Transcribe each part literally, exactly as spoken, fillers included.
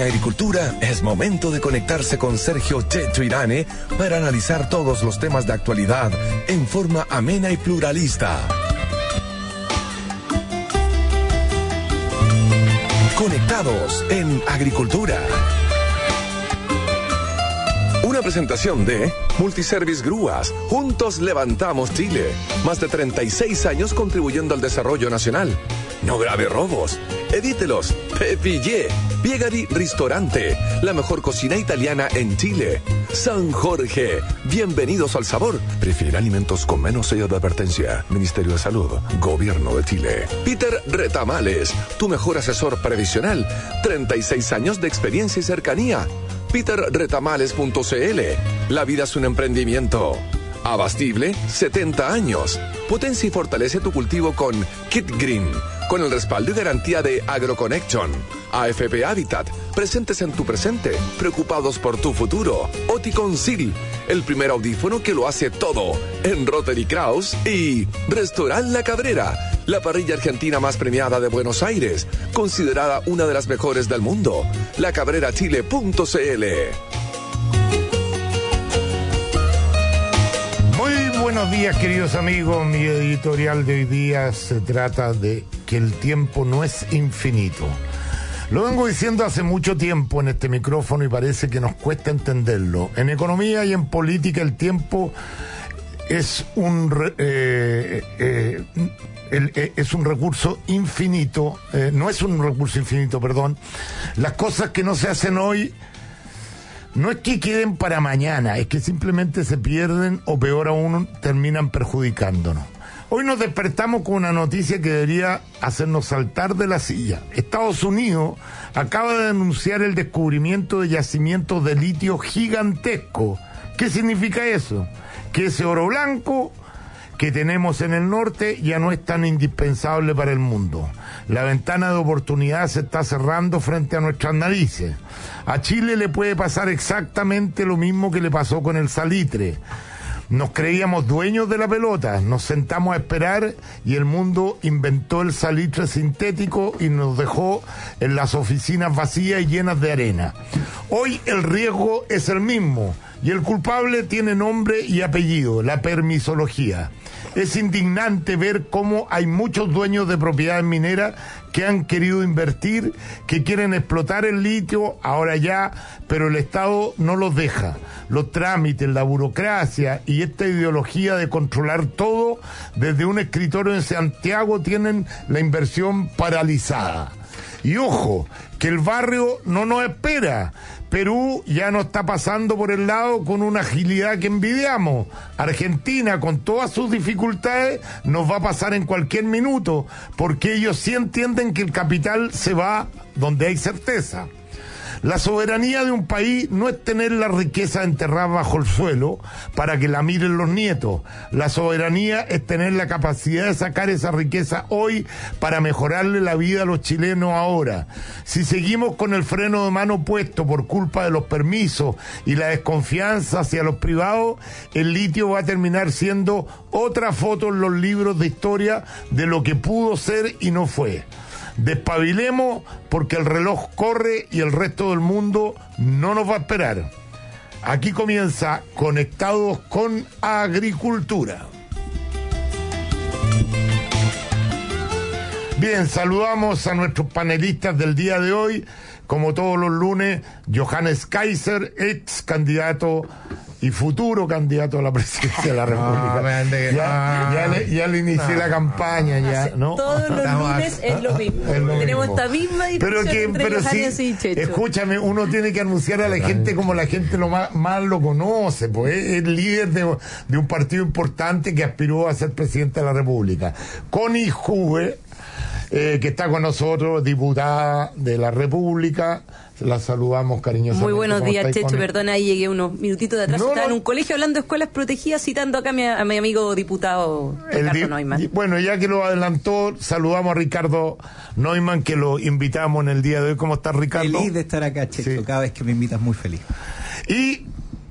En Agricultura es momento de conectarse con Sergio Checho Irane para analizar todos los temas de actualidad en forma amena y pluralista. Conectados en Agricultura. Una presentación de Multiservice Grúas. Juntos levantamos Chile. Más de treinta y seis años contribuyendo al desarrollo nacional. No grave robos. Evítelos. Te pillé. Piegari Ristorante. La mejor cocina italiana en Chile. San Jorge. Bienvenidos al sabor. Prefiere alimentos con menos sello de advertencia. Ministerio de Salud. Gobierno de Chile. Peter Retamales. Tu mejor asesor previsional. treinta y seis años de experiencia y cercanía. peter retamales punto c l. La vida es un emprendimiento. Abastible, setenta años. Potencia y fortalece tu cultivo con Kit Green, con el respaldo y garantía de AgroConnection. A F P Habitat, presentes en tu presente, preocupados por tu futuro. Oticonsil, el primer audífono que lo hace todo, en Rotary Kraus. Y Restaurant La Cabrera, la parrilla argentina más premiada de Buenos Aires, considerada una de las mejores del mundo. la cabrera chile punto c l. Buenos días, queridos amigos. Mi editorial de hoy día se trata de que el tiempo no es infinito. Lo vengo diciendo hace mucho tiempo en este micrófono y parece que nos cuesta entenderlo. En economía y en política el tiempo es un eh, eh, el, eh, es un recurso infinito, eh, no es un recurso infinito, perdón. Las cosas que no se hacen hoy no es que queden para mañana, es que simplemente se pierden o peor aún terminan perjudicándonos. Hoy nos despertamos con una noticia que debería hacernos saltar de la silla. Estados Unidos acaba de denunciar el descubrimiento de yacimientos de litio gigantesco. ¿Qué significa eso? Que ese oro blanco que tenemos en el norte ya no es tan indispensable para el mundo. La ventana de oportunidad se está cerrando frente a nuestras narices. A Chile le puede pasar exactamente lo mismo que le pasó con el salitre. Nos creíamos dueños de la pelota, nos sentamos a esperar y el mundo inventó el salitre sintético y nos dejó en las oficinas vacías y llenas de arena. Hoy el riesgo es el mismo y el culpable tiene nombre y apellido, la permisología. Es indignante ver cómo hay muchos dueños de propiedades mineras que han querido invertir, que quieren explotar el litio ahora ya, pero el Estado no los deja. Los trámites, la burocracia y esta ideología de controlar todo desde un escritorio en Santiago tienen la inversión paralizada. Y ojo, que el barrio no nos espera. Perú ya nos está pasando por el lado con una agilidad que envidiamos. Argentina, con todas sus dificultades, nos va a pasar en cualquier minuto, porque ellos sí entienden que el capital se va donde hay certeza. La soberanía de un país no es tener la riqueza enterrada bajo el suelo para que la miren los nietos. La soberanía es tener la capacidad de sacar esa riqueza hoy para mejorarle la vida a los chilenos ahora. Si seguimos con el freno de mano puesto por culpa de los permisos y la desconfianza hacia los privados, el litio va a terminar siendo otra foto en los libros de historia de lo que pudo ser y no fue. Despabilemos porque el reloj corre y el resto del mundo no nos va a esperar. Aquí comienza Conectados con Agricultura. Bien, saludamos a nuestros panelistas del día de hoy. Como todos los lunes, Johannes Kaiser, ex candidato y futuro candidato a la presidencia de la República. No, man, de, ya, no, ya, le, ya le inicié no, la campaña, no, ya, ¿no? Todos los lunes es lo mismo. Es lo Tenemos mismo. Esta misma discusión pero que, entre pero Johannes sí, y Checho. Escúchame, uno tiene que anunciar a la gente como la gente lo más, más lo conoce, pues es el líder de, de un partido importante que aspiró a ser presidente de la República. Connie Hoover, eh, que está con nosotros, diputada de la República. La saludamos cariñosamente. Muy buenos días, Checho. Perdona, ahí llegué unos minutitos de atrás. No, Estaba no. en un colegio hablando de escuelas protegidas, citando acá a mi, a mi amigo diputado Ricardo di- Neumann. Bueno, ya que lo adelantó, saludamos a Ricardo Neumann, que lo invitamos en el día de hoy. ¿Cómo estás, Ricardo? Feliz de estar acá, Checho. Sí. Cada vez que me invitas, muy feliz. Y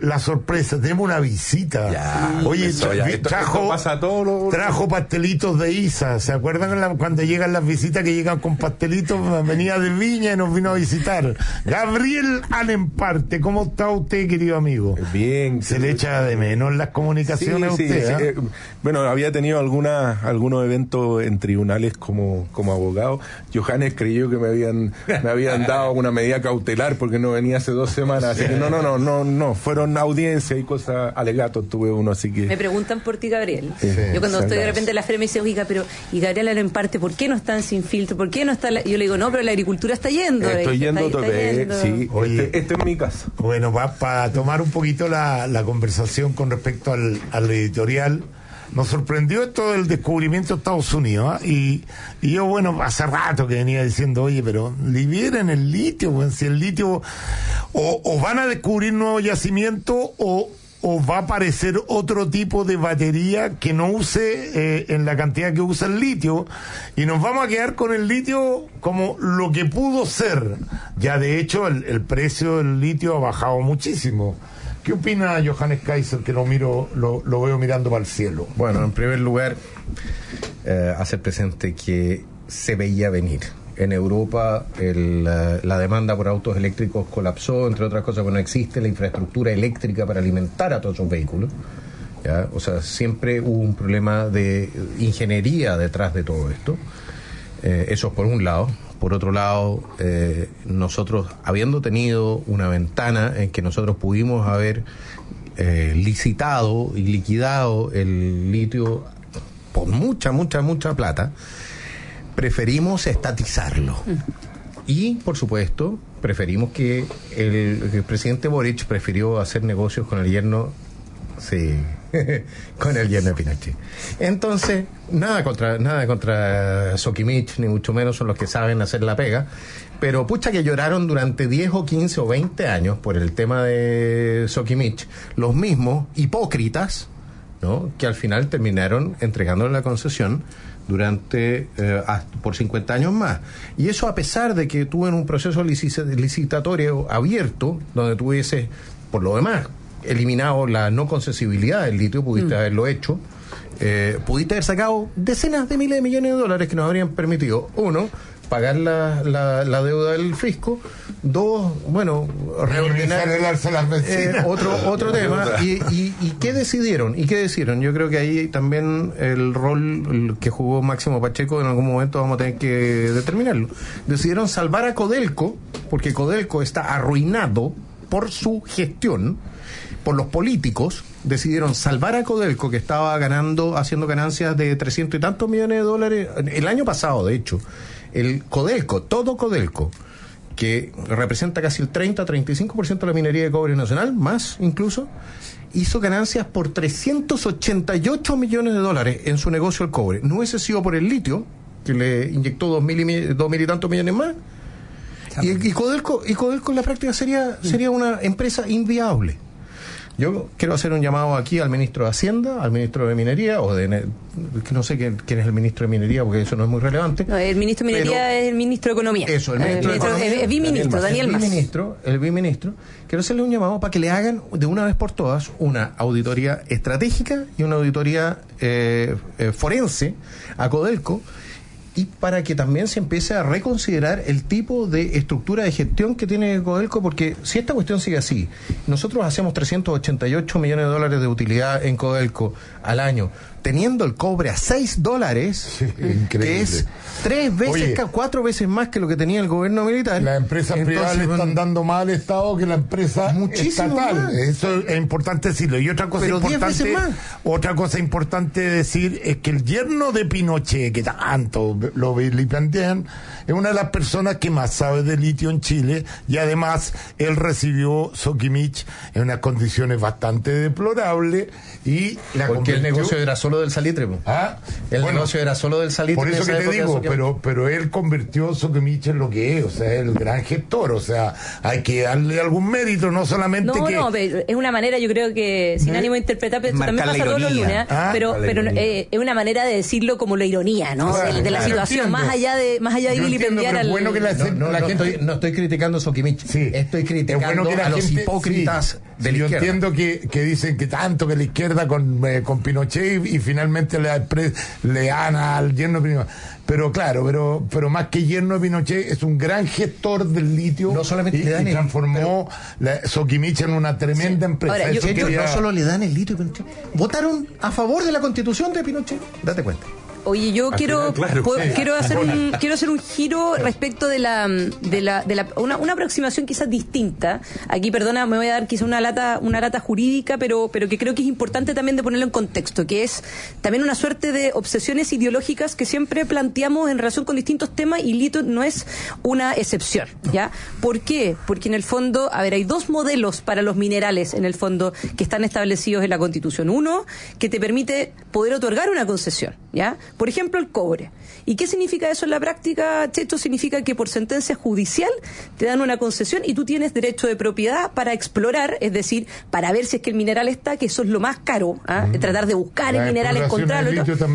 la sorpresa, tenemos una visita. Ya, Oye, eso, ya. Esto, trajo, esto pasa todo lo... trajo pastelitos de Isa. ¿Se acuerdan la, cuando llegan las visitas que llegan con pastelitos? Venía de Viña y nos vino a visitar. Gabriel Alemparte, ¿cómo está usted, querido amigo? Bien. Se sí, le echa de menos las comunicaciones sí, a usted. Sí, ¿eh? sí. Bueno, había tenido alguna, algunos eventos en tribunales como, como abogado. Johannes creyó que me habían, me habían dado una medida cautelar porque no venía hace dos semanas. Así que no, no, no, no, no. Fueron audiencias y cosas, alegatos tuve uno, así que... Me preguntan por ti, Gabriel. Sí, Yo cuando sí, estoy de sí. repente en la feria me dice, oiga, pero, y Gabriel Alemparte, ¿por qué no están sin filtro? ¿Por qué no está la... Yo le digo, no, pero la agricultura está yendo. Estoy yendo, está, está tope, yendo. sí. Oye, este, este es mi caso. Bueno, para pa tomar un poquito la, la conversación con respecto al, al editorial, nos sorprendió esto del descubrimiento de Estados Unidos, ¿eh? y, y yo, bueno, hace rato que venía diciendo, oye, pero liberen el litio, pues, si el litio, o, o van a descubrir nuevos yacimientos, o, o va a aparecer otro tipo de batería que no use eh, en la cantidad que usa el litio, y nos vamos a quedar con el litio como lo que pudo ser. Ya de hecho el, el precio del litio ha bajado muchísimo. ¿Qué opina Johannes Kaiser, que lo miro, lo, lo veo mirando para el cielo? Bueno, en primer lugar, eh, hacer presente que se veía venir. En Europa el, la, la demanda por autos eléctricos colapsó, entre otras cosas, porque no existe la infraestructura eléctrica para alimentar a todos esos vehículos. ¿Ya? O sea, siempre hubo un problema de ingeniería detrás de todo esto. Eh, eso es por un lado. Por otro lado, eh, nosotros, habiendo tenido una ventana en que nosotros pudimos haber eh, licitado y liquidado el litio por mucha, mucha, mucha plata, preferimos estatizarlo. Y, por supuesto, preferimos que el, el presidente Boric prefirió hacer negocios con el yerno, sí, con el yerno de Pinochet. Entonces, nada contra nada contra Sokimich, ni mucho menos, son los que saben hacer la pega, pero pucha que lloraron durante diez o quince o veinte años por el tema de Sokimich, los mismos hipócritas, ¿no?, que al final terminaron entregándole la concesión durante eh, por cincuenta años más. Y eso a pesar de que tuvo en un proceso licitatorio abierto, donde tuviese, por lo demás, eliminado la no concesibilidad del litio, pudiste mm. haberlo hecho, eh, pudiste haber sacado decenas de miles de millones de dólares que nos habrían permitido, uno, pagar la, la, la deuda del fisco, dos, bueno, reordenar eh, otro otro tema. Y, y, y qué decidieron y qué decidieron yo creo que ahí también el rol que jugó Máximo Pacheco en algún momento vamos a tener que determinarlo. Decidieron salvar a Codelco, porque Codelco está arruinado por su gestión, por los políticos. Decidieron salvar a Codelco, que estaba ganando, haciendo ganancias de trescientos y tantos millones de dólares el año pasado. De hecho, el Codelco, todo Codelco, que representa casi el treinta a treinta y cinco por ciento de la minería de cobre nacional, más incluso, hizo ganancias por trescientos ochenta y ocho millones de dólares en su negocio el cobre. No hubiese sido por el litio, que le inyectó dos mil y, dos mil y tantos millones más, y, y Codelco y Codelco en la práctica sería sería una empresa inviable. Yo quiero hacer un llamado aquí al ministro de Hacienda, al ministro de Minería, o de... que no sé quién, quién es el ministro de Minería, porque eso no es muy relevante. No, el ministro de Minería pero, es el ministro de Economía. Eso, el ministro, el ministro de Economía. El, el biministro, Daniel Mas. El biministro, el biministro. Quiero hacerle un llamado para que le hagan de una vez por todas una auditoría estratégica y una auditoría eh, eh, forense a Codelco, y para que también se empiece a reconsiderar el tipo de estructura de gestión que tiene Codelco, porque si esta cuestión sigue así, nosotros hacemos trescientos ochenta y ocho millones de dólares de utilidad en Codelco al año, teniendo el cobre a seis dólares, sí, que es tres veces, Oye, cuatro veces más que lo que tenía el gobierno militar. Las empresas Entonces, privadas le están dando más al Estado que la empresa estatal. Más. Eso es importante decirlo. Y otra cosa Pero importante, otra cosa importante decir es que el yerno de Pinochet, que tanto lo vilipendian, es una de las personas que más sabe de litio en Chile, y además él recibió Sokimich en unas condiciones bastante deplorables, y la porque el negocio era solo del salitre. ¿Ah? El bueno, negocio era solo del salitre. Por eso que te digo, pero pero él convirtió Sokimich en lo que es, o sea, el gran gestor, o sea, hay que darle algún mérito, no solamente no, que... No, pero es una manera, yo creo que, sin ¿Eh? ánimo de interpretar, pero esto también pasa todos los lunes, ¿Ah? pero pero eh, es una manera de decirlo como la ironía, ¿no? Claro, de, de la claro, situación, entiendo. más allá de más allá de vilipendiar al... Bueno que la, no, no, la no, gente... estoy, no estoy criticando Sokimich, sí. Estoy criticando bueno a los gente, hipócritas... Sí. Sí, yo entiendo que, que dicen que tanto que la izquierda con, eh, con Pinochet y, y finalmente le, le gana al yerno de Pinochet. Pero claro, pero pero más que yerno de Pinochet, es un gran gestor del litio. No solamente y, le dan y transformó el, la, Soquimich en una tremenda sí. empresa. Ahora, yo, yo, quería... No solo le dan el litio a Pinochet, votaron a favor de la constitución de Pinochet. Date cuenta. Oye, yo quiero final, claro, puedo, sí. quiero hacer un quiero hacer un giro respecto de la de la de la una, una aproximación quizás distinta. Aquí, perdona, me voy a dar quizás una lata una lata jurídica, pero pero que creo que es importante también de ponerlo en contexto, que es también una suerte de obsesiones ideológicas que siempre planteamos en relación con distintos temas, y litio no es una excepción, ¿ya? ¿Por qué? Porque en el fondo, a ver, hay dos modelos para los minerales en el fondo que están establecidos en la Constitución. Uno, que te permite poder otorgar una concesión, ¿ya? Por ejemplo, el cobre. ¿Y qué significa eso en la práctica, Checho? Significa que por sentencia judicial te dan una concesión y tú tienes derecho de propiedad para explorar, es decir, para ver si es que el mineral está, que eso es lo más caro, ¿ah? Mm. Tratar de buscar el mineral, encontrarlo.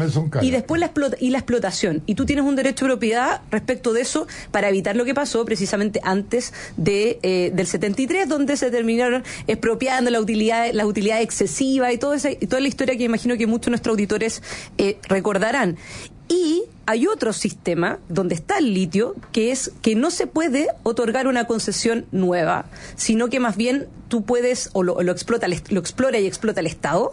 Y después la, explota- y la explotación. Y tú tienes un derecho de propiedad respecto de eso para evitar lo que pasó precisamente antes de eh, del setenta y tres, donde se terminaron expropiando la utilidad, la utilidad excesiva y, todo ese, y toda la historia que imagino que muchos de nuestros auditores eh, recordarán. Y hay otro sistema donde está el litio, que es que no se puede otorgar una concesión nueva, sino que más bien tú puedes, o lo, lo explota, lo explora y explota el Estado,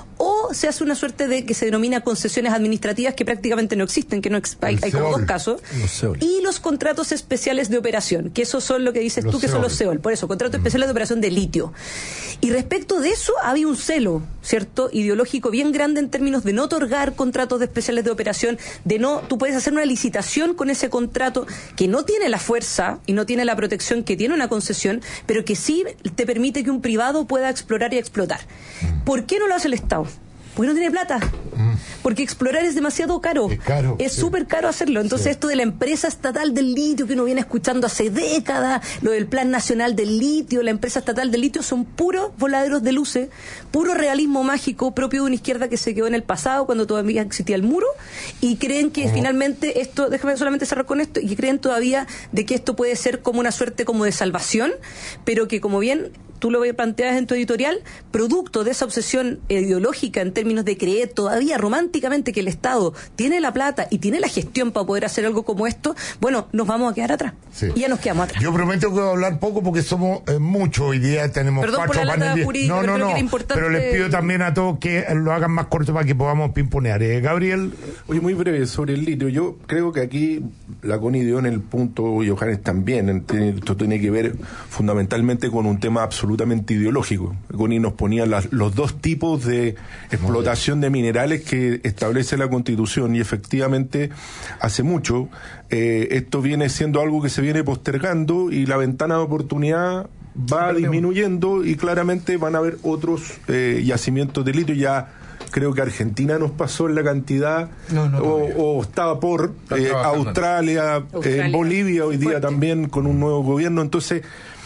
o se hace una suerte de que se denomina concesiones administrativas, que prácticamente no existen, que no ex- hay, hay como dos casos, los y los contratos especiales de operación, que esos son lo que dices los tú, que SEOL. Son los SEOL, por eso, contratos mm. especiales de operación de litio. Y respecto de eso, había un celo, ¿cierto?, ideológico bien grande en términos de no otorgar contratos de especiales de operación, de no, tú puedes hacer una licitación con ese contrato que no tiene la fuerza y no tiene la protección que tiene una concesión, pero que sí te permite que un privado pueda explorar y explotar. Mm. ¿Por qué no lo hace el Estado? Porque no tiene plata. Mm. Porque explorar es demasiado caro. Es caro. Es súper sí. caro hacerlo. Entonces, sí. esto de la empresa estatal del litio que uno viene escuchando hace décadas, lo del Plan Nacional del Litio, la empresa estatal del litio, son puros voladeros de luces, puro realismo mágico propio de una izquierda que se quedó en el pasado cuando todavía existía el muro, y creen que oh. finalmente esto, déjame solamente cerrar con esto, y creen todavía de que esto puede ser como una suerte como de salvación, pero que, como bien tú lo planteas en tu editorial, producto de esa obsesión ideológica en términos de creer todavía románticamente que el Estado tiene la plata y tiene la gestión para poder hacer algo como esto, bueno, nos vamos a quedar atrás. Sí. Y ya nos quedamos atrás. Yo prometo que voy a hablar poco porque somos eh, muchos. Hoy día tenemos Perdón cuatro paneles. No, no, no. Importante... Pero les pido también a todos que lo hagan más corto para que podamos pimponear. ¿Eh, Gabriel? Oye, muy breve sobre el litio. Yo creo que aquí la Connie dio en el punto, y Johannes también, esto tiene que ver fundamentalmente con un tema absolutamente ideológico. Connie nos ponía las, los dos tipos de explotación de minerales que establece la Constitución, y efectivamente hace mucho eh, esto viene siendo algo que se viene postergando, y la ventana de oportunidad va disminuyendo, y claramente van a haber otros eh, yacimientos de litio. Ya creo que Argentina nos pasó en la cantidad, no, no, o, o estaba por eh, Australia, Australia. Eh, Bolivia hoy día Fuerte. También con un nuevo gobierno. Entonces,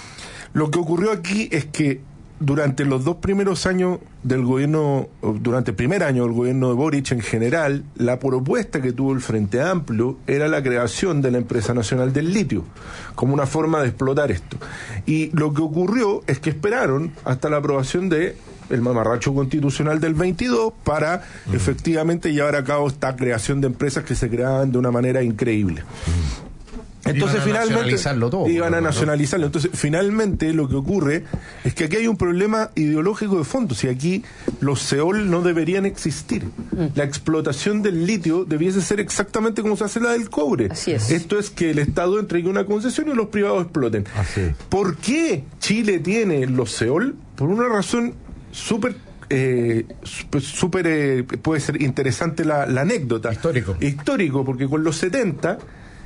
lo que ocurrió aquí es que durante los dos primeros años del gobierno, durante el primer año del gobierno de Boric en general, la propuesta que tuvo el Frente Amplio era la creación de la Empresa Nacional del Litio, como una forma de explotar esto. Y lo que ocurrió es que esperaron hasta la aprobación de el mamarracho constitucional del veintidós para mm. efectivamente llevar a cabo esta creación de empresas que se creaban de una manera increíble. Mm. Entonces iban a finalmente todo, iban a nacionalizarlo. Entonces finalmente lo que ocurre es que aquí hay un problema ideológico de fondo. Si aquí los SEOL no deberían existir, mm. la explotación del litio debiese ser exactamente como se hace la del cobre. Así es. Esto es que el Estado entregue una concesión y los privados exploten. Así es. ¿Por qué Chile tiene los SEOL? Por una razón súper Eh, súper eh, puede ser interesante la, la anécdota. Histórico. Histórico, porque con los setenta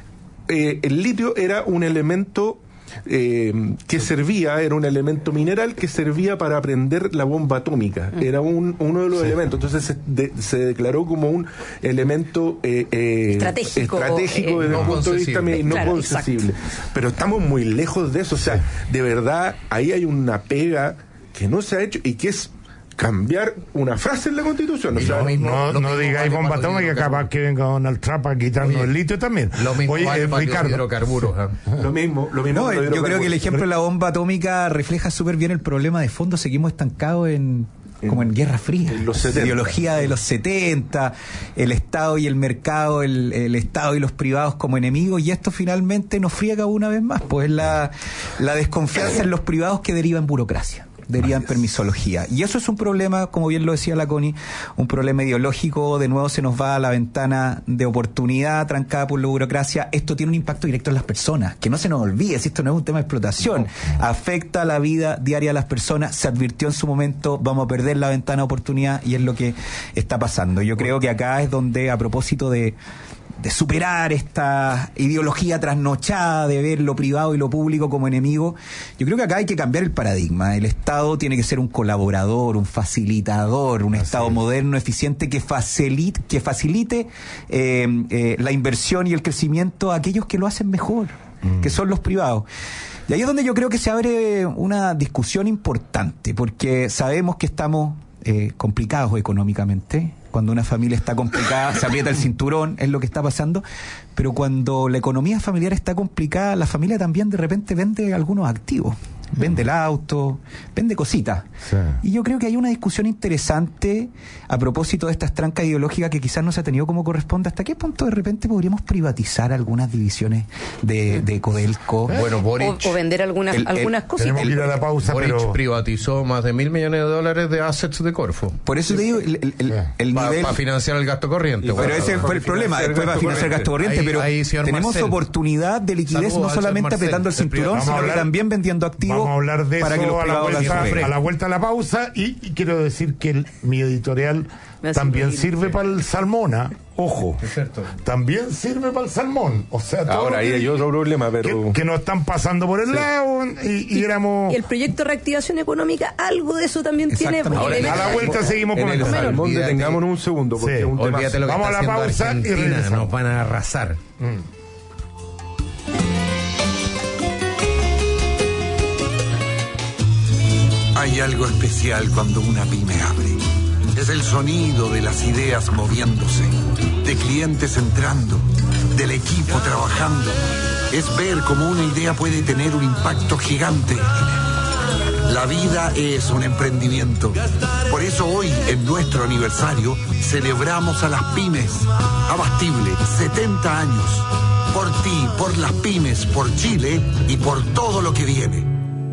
eh, el litio era un elemento eh, que servía, era un elemento mineral que servía para prender la bomba atómica. Mm. Era un, uno de los sí. elementos. Entonces se, de, se declaró como un elemento eh, eh, estratégico, estratégico eh, desde no el punto de vista no claro, concesible. Pero estamos muy lejos de eso. O sea, sí. de verdad, ahí hay una pega que no se ha hecho y que es cambiar una frase en la Constitución. O sea, no, mismo, no, no mismo digáis vale bomba para los atómica, capaz que venga Donald Trump a quitarnos Oye, el litio también. Lo mismo Oye, vale eh, para Ricardo. los hidrocarburos. ¿eh? lo mismo, lo mismo. No, con los yo creo hidrocarburos. que el ejemplo de la bomba atómica refleja súper bien el problema de fondo. Seguimos estancados en como en Guerra Fría, en los setenta. Ideología de los setenta, el Estado y el mercado, el, el Estado y los privados como enemigos, y esto finalmente nos friega una vez más, pues la, la desconfianza en los privados que deriva en burocracia, deriva en permisología. Y eso es un problema, como bien lo decía la Connie, un problema ideológico. De nuevo se nos va a la ventana de oportunidad trancada por la burocracia. Esto tiene un impacto directo en las personas, que no se nos olvide, si esto no es un tema de explotación, no. Afecta la vida diaria de las personas. Se advirtió en su momento, vamos a perder la ventana de oportunidad, y es lo que está pasando. Yo creo que acá es donde, a propósito de de superar esta ideología trasnochada de ver lo privado y lo público como enemigo, yo creo que acá hay que cambiar el paradigma. El Estado tiene que ser un colaborador, un facilitador, un Así Estado es. moderno, eficiente, que facilite, que facilite eh, eh, la inversión y el crecimiento a aquellos que lo hacen mejor, mm. que son los privados. Y ahí es donde yo creo que se abre una discusión importante, porque sabemos que estamos eh, complicados económicamente. Cuando una familia está complicada, se aprieta el cinturón, es lo que está pasando. Pero cuando la economía familiar está complicada, la familia también de repente vende algunos activos. Vende el auto, vende cositas. Sí. Y yo creo que hay una discusión interesante a propósito de estas trancas ideológicas que quizás no se ha tenido como corresponde. ¿Hasta qué punto de repente podríamos privatizar algunas divisiones de, de Codelco? ¿Eh? Bueno, Boric, o, o vender algunas, el, algunas el, cosas. Tenemos que ir a la pausa, Boric pero... privatizó más de mil millones de dólares de assets de Corfo. Por eso te digo, el, el, el, el Para nivel... pa financiar el gasto corriente. Pero bueno, ese fue el problema, después para financiar el gasto corriente, ahí, pero ahí, tenemos Marcel. oportunidad de liquidez. Saludos no solamente apretando el cinturón, vamos sino hablar, que también vendiendo activos. Vamos a hablar de para eso que los a, la vuelta, la a la vuelta a la pausa, y, y quiero decir que el, mi editorial también sirve para el salmón, ¿eh? Ojo, también sirve para el salmón. O sea, todo ahora ahí hay otro problema, pero que, que nos están pasando por el sí. lado y, y, y éramos. Y el proyecto de reactivación económica, algo de eso también tiene. Ahora, a la vuelta seguimos en con el salmón. Detengámonos un segundo, porque sí. es un tema. Olvídate lo que Vamos está a la pausa Argentina, y regresamos. Nos van a arrasar. Mm. Hay algo especial cuando una pyme abre. Es el sonido de las ideas moviéndose, de clientes entrando, del equipo trabajando. Es ver cómo una idea puede tener un impacto gigante. La vida es un emprendimiento. Por eso hoy, en nuestro aniversario, celebramos a las pymes. Abastible, setenta años. Por ti, por las pymes, por Chile y por todo lo que viene.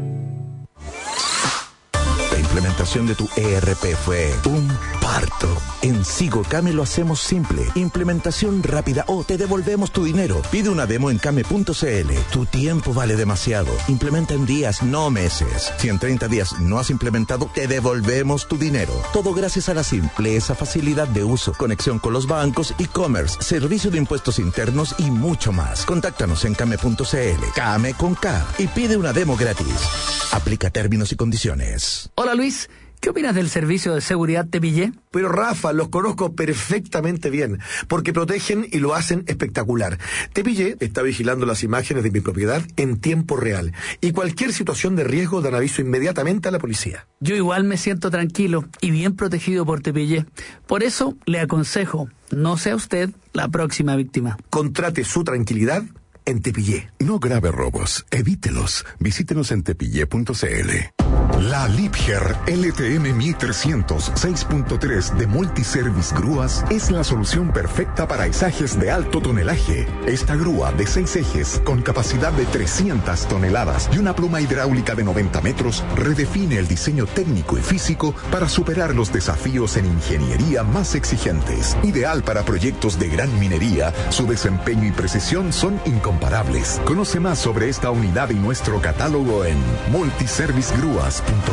La implementación de tu E R P fue un parto. En Sigocame lo hacemos simple. Implementación rápida o te devolvemos tu dinero. Pide una demo en came punto c l. Tu tiempo vale demasiado. Implementa en días, no meses. Si en treinta días no has implementado, te devolvemos tu dinero. Todo gracias a la simpleza, facilidad de uso, conexión con los bancos, e-commerce, servicio de impuestos internos y mucho más. Contáctanos en came punto c l. Came con K. Y pide una demo gratis. Aplica términos y condiciones. Hola Luis, ¿qué opinas del servicio de seguridad Tepillé? Pero Rafa, los conozco perfectamente bien, porque protegen y lo hacen espectacular. Tepillé está vigilando las imágenes de mi propiedad en tiempo real, y cualquier situación de riesgo dan aviso inmediatamente a la policía. Yo igual me siento tranquilo y bien protegido por Tepillé. Por eso le aconsejo, no sea usted la próxima víctima. Contrate su tranquilidad en Tepillé. No grave robos, evítelos. Visítenos en tepillé punto c l. La Liebherr L T M mil trescientos seis punto tres de Multiservice Grúas es la solución perfecta para izajes de alto tonelaje. Esta grúa de seis ejes con capacidad de trescientas toneladas y una pluma hidráulica de noventa metros redefine el diseño técnico y físico para superar los desafíos en ingeniería más exigentes. Ideal para proyectos de gran minería, su desempeño y precisión son incomparables. Conoce más sobre esta unidad y nuestro catálogo en multiservice grúas punto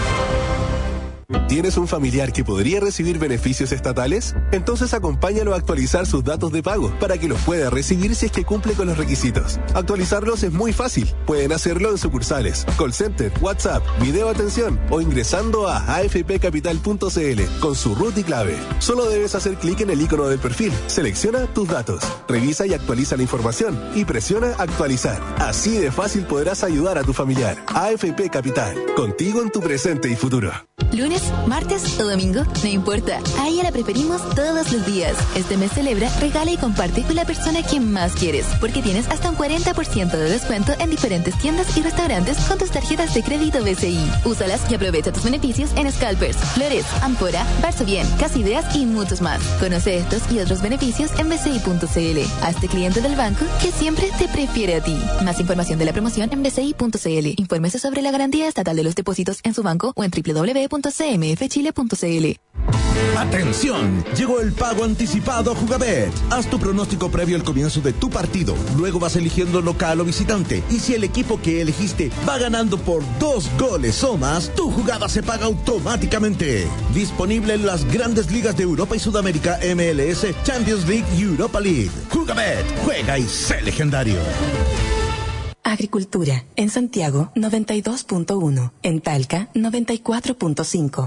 com. ¿Tienes un familiar que podría recibir beneficios estatales? Entonces acompáñalo a actualizar sus datos de pago para que los pueda recibir si es que cumple con los requisitos. Actualizarlos es muy fácil. Pueden hacerlo en sucursales, call center, WhatsApp, video atención o ingresando a a f p capital punto c l con su root y clave. Solo debes hacer clic en el icono del perfil, selecciona tus datos, revisa y actualiza la información y presiona actualizar. Así de fácil podrás ayudar a tu familiar. A F P Capital, contigo en tu presente y futuro. Lunes, martes o domingo, no importa. A ella la preferimos todos los días. Este mes celebra, regala y comparte con la persona que más quieres, porque tienes hasta un cuarenta por ciento de descuento en diferentes tiendas y restaurantes con tus tarjetas de crédito B C I. Úsalas y aprovecha tus beneficios en Scalpers, Flores, Ampora, Varsovien, Casa Ideas y muchos más. Conoce estos y otros beneficios en b c i punto c l. Hazte cliente del banco que siempre te prefiere a ti. Más información de la promoción en b c i punto c l. Infórmese sobre la garantía estatal de los depósitos en su banco o en w w w punto c m f chile punto c l. ¡Atención! Llegó el pago anticipado a Jugabet. Haz tu pronóstico previo al comienzo de tu partido. Luego vas eligiendo local o visitante. Y si el equipo que elegiste va ganando por dos goles o más, tu jugada se paga automáticamente. Disponible en las grandes ligas de Europa y Sudamérica, M L S, Champions League y Europa League. Jugabet, juega y sé legendario. Agricultura. En Santiago, noventa y dos punto uno. En Talca, noventa y cuatro punto cinco.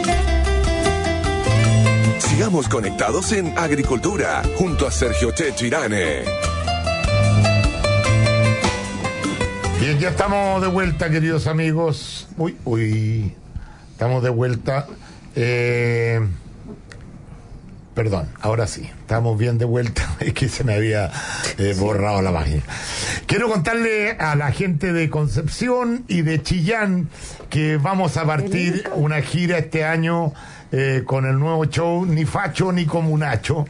Sigamos conectados en Agricultura, junto a Sergio Techirane. Bien, ya estamos de vuelta, queridos amigos. Uy, uy. Estamos de vuelta. Eh... Perdón, ahora sí, estamos bien de vuelta, es que se me había eh, borrado la página. Quiero contarle a la gente de Concepción y de Chillán que vamos a partir una gira este año eh, con el nuevo show Ni Facho ni Comunacho,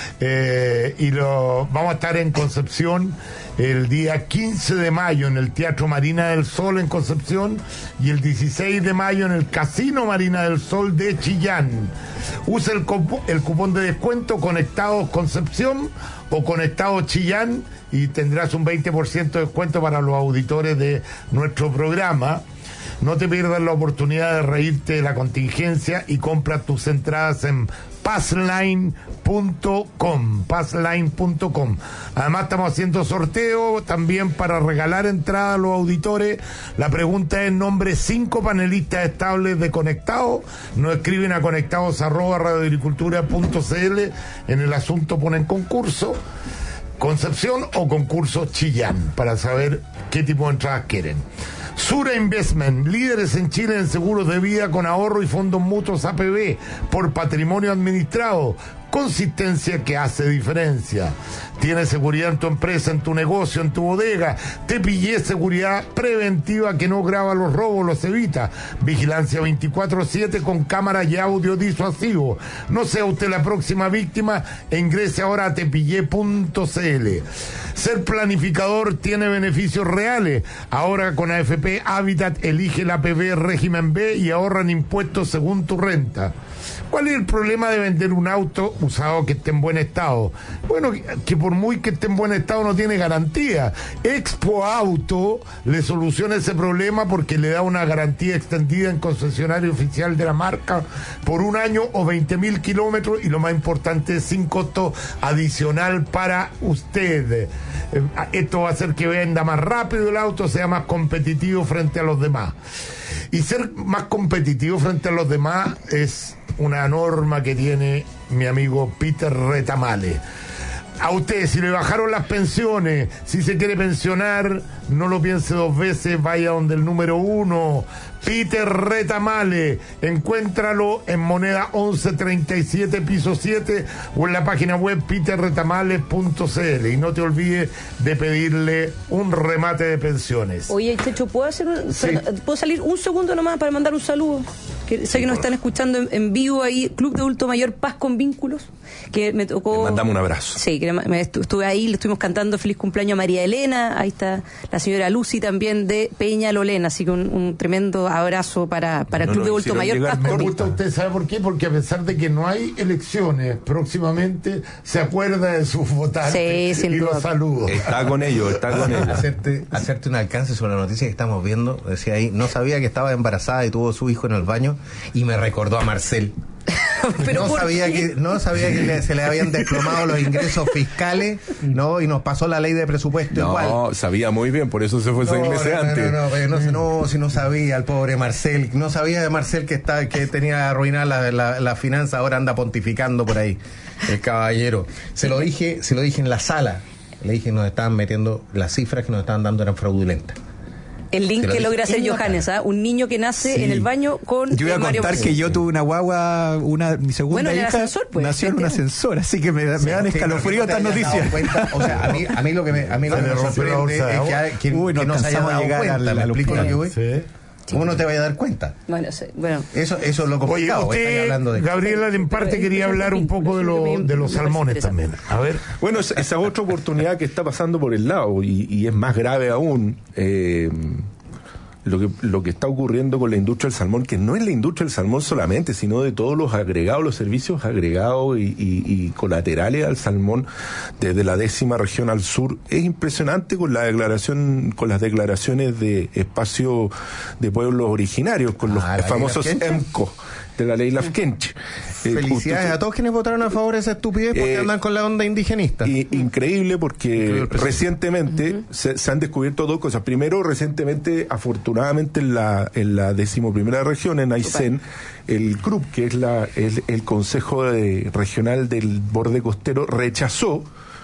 eh, y lo vamos a estar en Concepción el día quince de mayo en el Teatro Marina del Sol en Concepción y el dieciséis de mayo en el Casino Marina del Sol de Chillán. Usa el, cupo, el cupón de descuento Conectados Concepción o Conectados Chillán y tendrás un veinte por ciento de descuento para los auditores de nuestro programa. No te pierdas la oportunidad de reírte de la contingencia y compra tus entradas en passline punto com, passline punto com. Además estamos haciendo sorteo también para regalar entradas a los auditores. La pregunta es: nombre cinco panelistas estables de Conectados. Nos escriben a conectados arroba radioagricultura punto c l. En el asunto ponen concurso Concepción o concurso Chillán para saber qué tipo de entradas quieren. Sura Investment, líderes en Chile en seguros de vida con ahorro y fondos mutuos A P B por patrimonio administrado. Consistencia que hace diferencia. Tienes seguridad en tu empresa, en tu negocio, en tu bodega. Te pillé seguridad preventiva que no graba los robos, los evita. Vigilancia veinticuatro siete con cámara y audio disuasivo. No sea usted la próxima víctima e ingrese ahora a tepillé punto c l. Ser planificador tiene beneficios reales. Ahora con A F P Habitat elige el A P B régimen B y ahorran impuestos según tu renta. ¿Cuál es el problema de vender un auto usado que esté en buen estado? Bueno, que por muy que esté en buen estado no tiene garantía. Expo Auto le soluciona ese problema porque le da una garantía extendida en concesionario oficial de la marca por un año o veinte mil kilómetros y lo más importante, sin costo adicional para usted. Esto va a hacer que venda más rápido el auto, sea más competitivo frente a los demás. Y ser más competitivo frente a los demás es una norma que tiene mi amigo Peter Retamale. A usted, si le bajaron las pensiones, si se quiere pensionar, no lo piense dos veces, vaya donde el número uno, Peter Retamale. Encuéntralo en Moneda once treinta y siete, piso siete, o en la página web peter retamale punto c l. Y no te olvides de pedirle un remate de pensiones. Oye, Checho, ¿puedo, hacer un, sí. ¿puedo salir un segundo nomás para mandar un saludo? Que sé que nos están escuchando en, en vivo ahí, Club de Adulto Mayor Paz con Vínculos, que me tocó... Le mandamos un abrazo. Sí, que me, estuve ahí, le estuvimos cantando feliz cumpleaños a María Elena, ahí está la señora Lucy también de Peña Lolena, así que un, un tremendo abrazo para, para el Club de Adulto Mayor Paz con Vínculos. ¿Usted sabe por qué? Porque a pesar de que no hay elecciones próximamente, se acuerda de sus votantes sí, y los saludos. Está con ellos, está con ellos. Hacerte, hacerte un alcance sobre la noticia que estamos viendo, decía ahí, no sabía que estaba embarazada y tuvo su hijo en el baño, y me recordó a Marcel. no sabía que no sabía que le, se le habían desplomado los ingresos fiscales, no, y nos pasó la ley de presupuesto no, igual. No, sabía muy bien, por eso se fue seis no, meses no, antes. No, no, no, no, no, si no sabía, el pobre Marcel, no sabía de Marcel que está, que tenía arruinada la, la, la finanza, ahora anda pontificando por ahí, el caballero. Se lo dije, se lo dije en la sala, le dije que nos estaban metiendo, las cifras que nos estaban dando eran fraudulentas. El link que logra hacer Johannes, ¿ah? Un niño que nace sí. en el baño con Yo voy a Mario contar Bros. que yo tuve una guagua, una mi segunda bueno, hija ascensor, pues, nació en un ascensor, así que me, sí, me dan sí, escalofrío estas noticias. Cuenta, o sea, a mí, a mí lo que me, a mí lo que me sorprende es que, que, Uy, que no se haya dado llegar cuenta, a la, ¿me explico lo que voy? Sí. ¿Cómo no te vayas a dar cuenta? Bueno, sí, bueno. Eso, eso es lo complicado. Oye, usted, hablando de... Gabriela, en parte quería hablar un poco de, lo, de los salmones también. A ver. Bueno, esa es otra oportunidad que está pasando por el lado y, y es más grave aún. Eh, Lo que, lo que está ocurriendo con la industria del salmón, que no es la industria del salmón solamente, sino de todos los agregados, los servicios agregados y, y, y colaterales al salmón desde la décima región al sur, es impresionante con la declaración, con las declaraciones de espacio de pueblos originarios, con ah, los famosos E M C O de la ley Lafkench. Felicidades eh, a todos quienes votaron a favor de esa estupidez porque eh, andan con la onda indigenista. Y, increíble porque recientemente uh-huh. se, se han descubierto dos cosas. Primero, recientemente, afortunadamente, en la, en la decimoprimera región, en Aysén, el C R U P, que es la, el, el Consejo de, Regional del Borde Costero, rechazó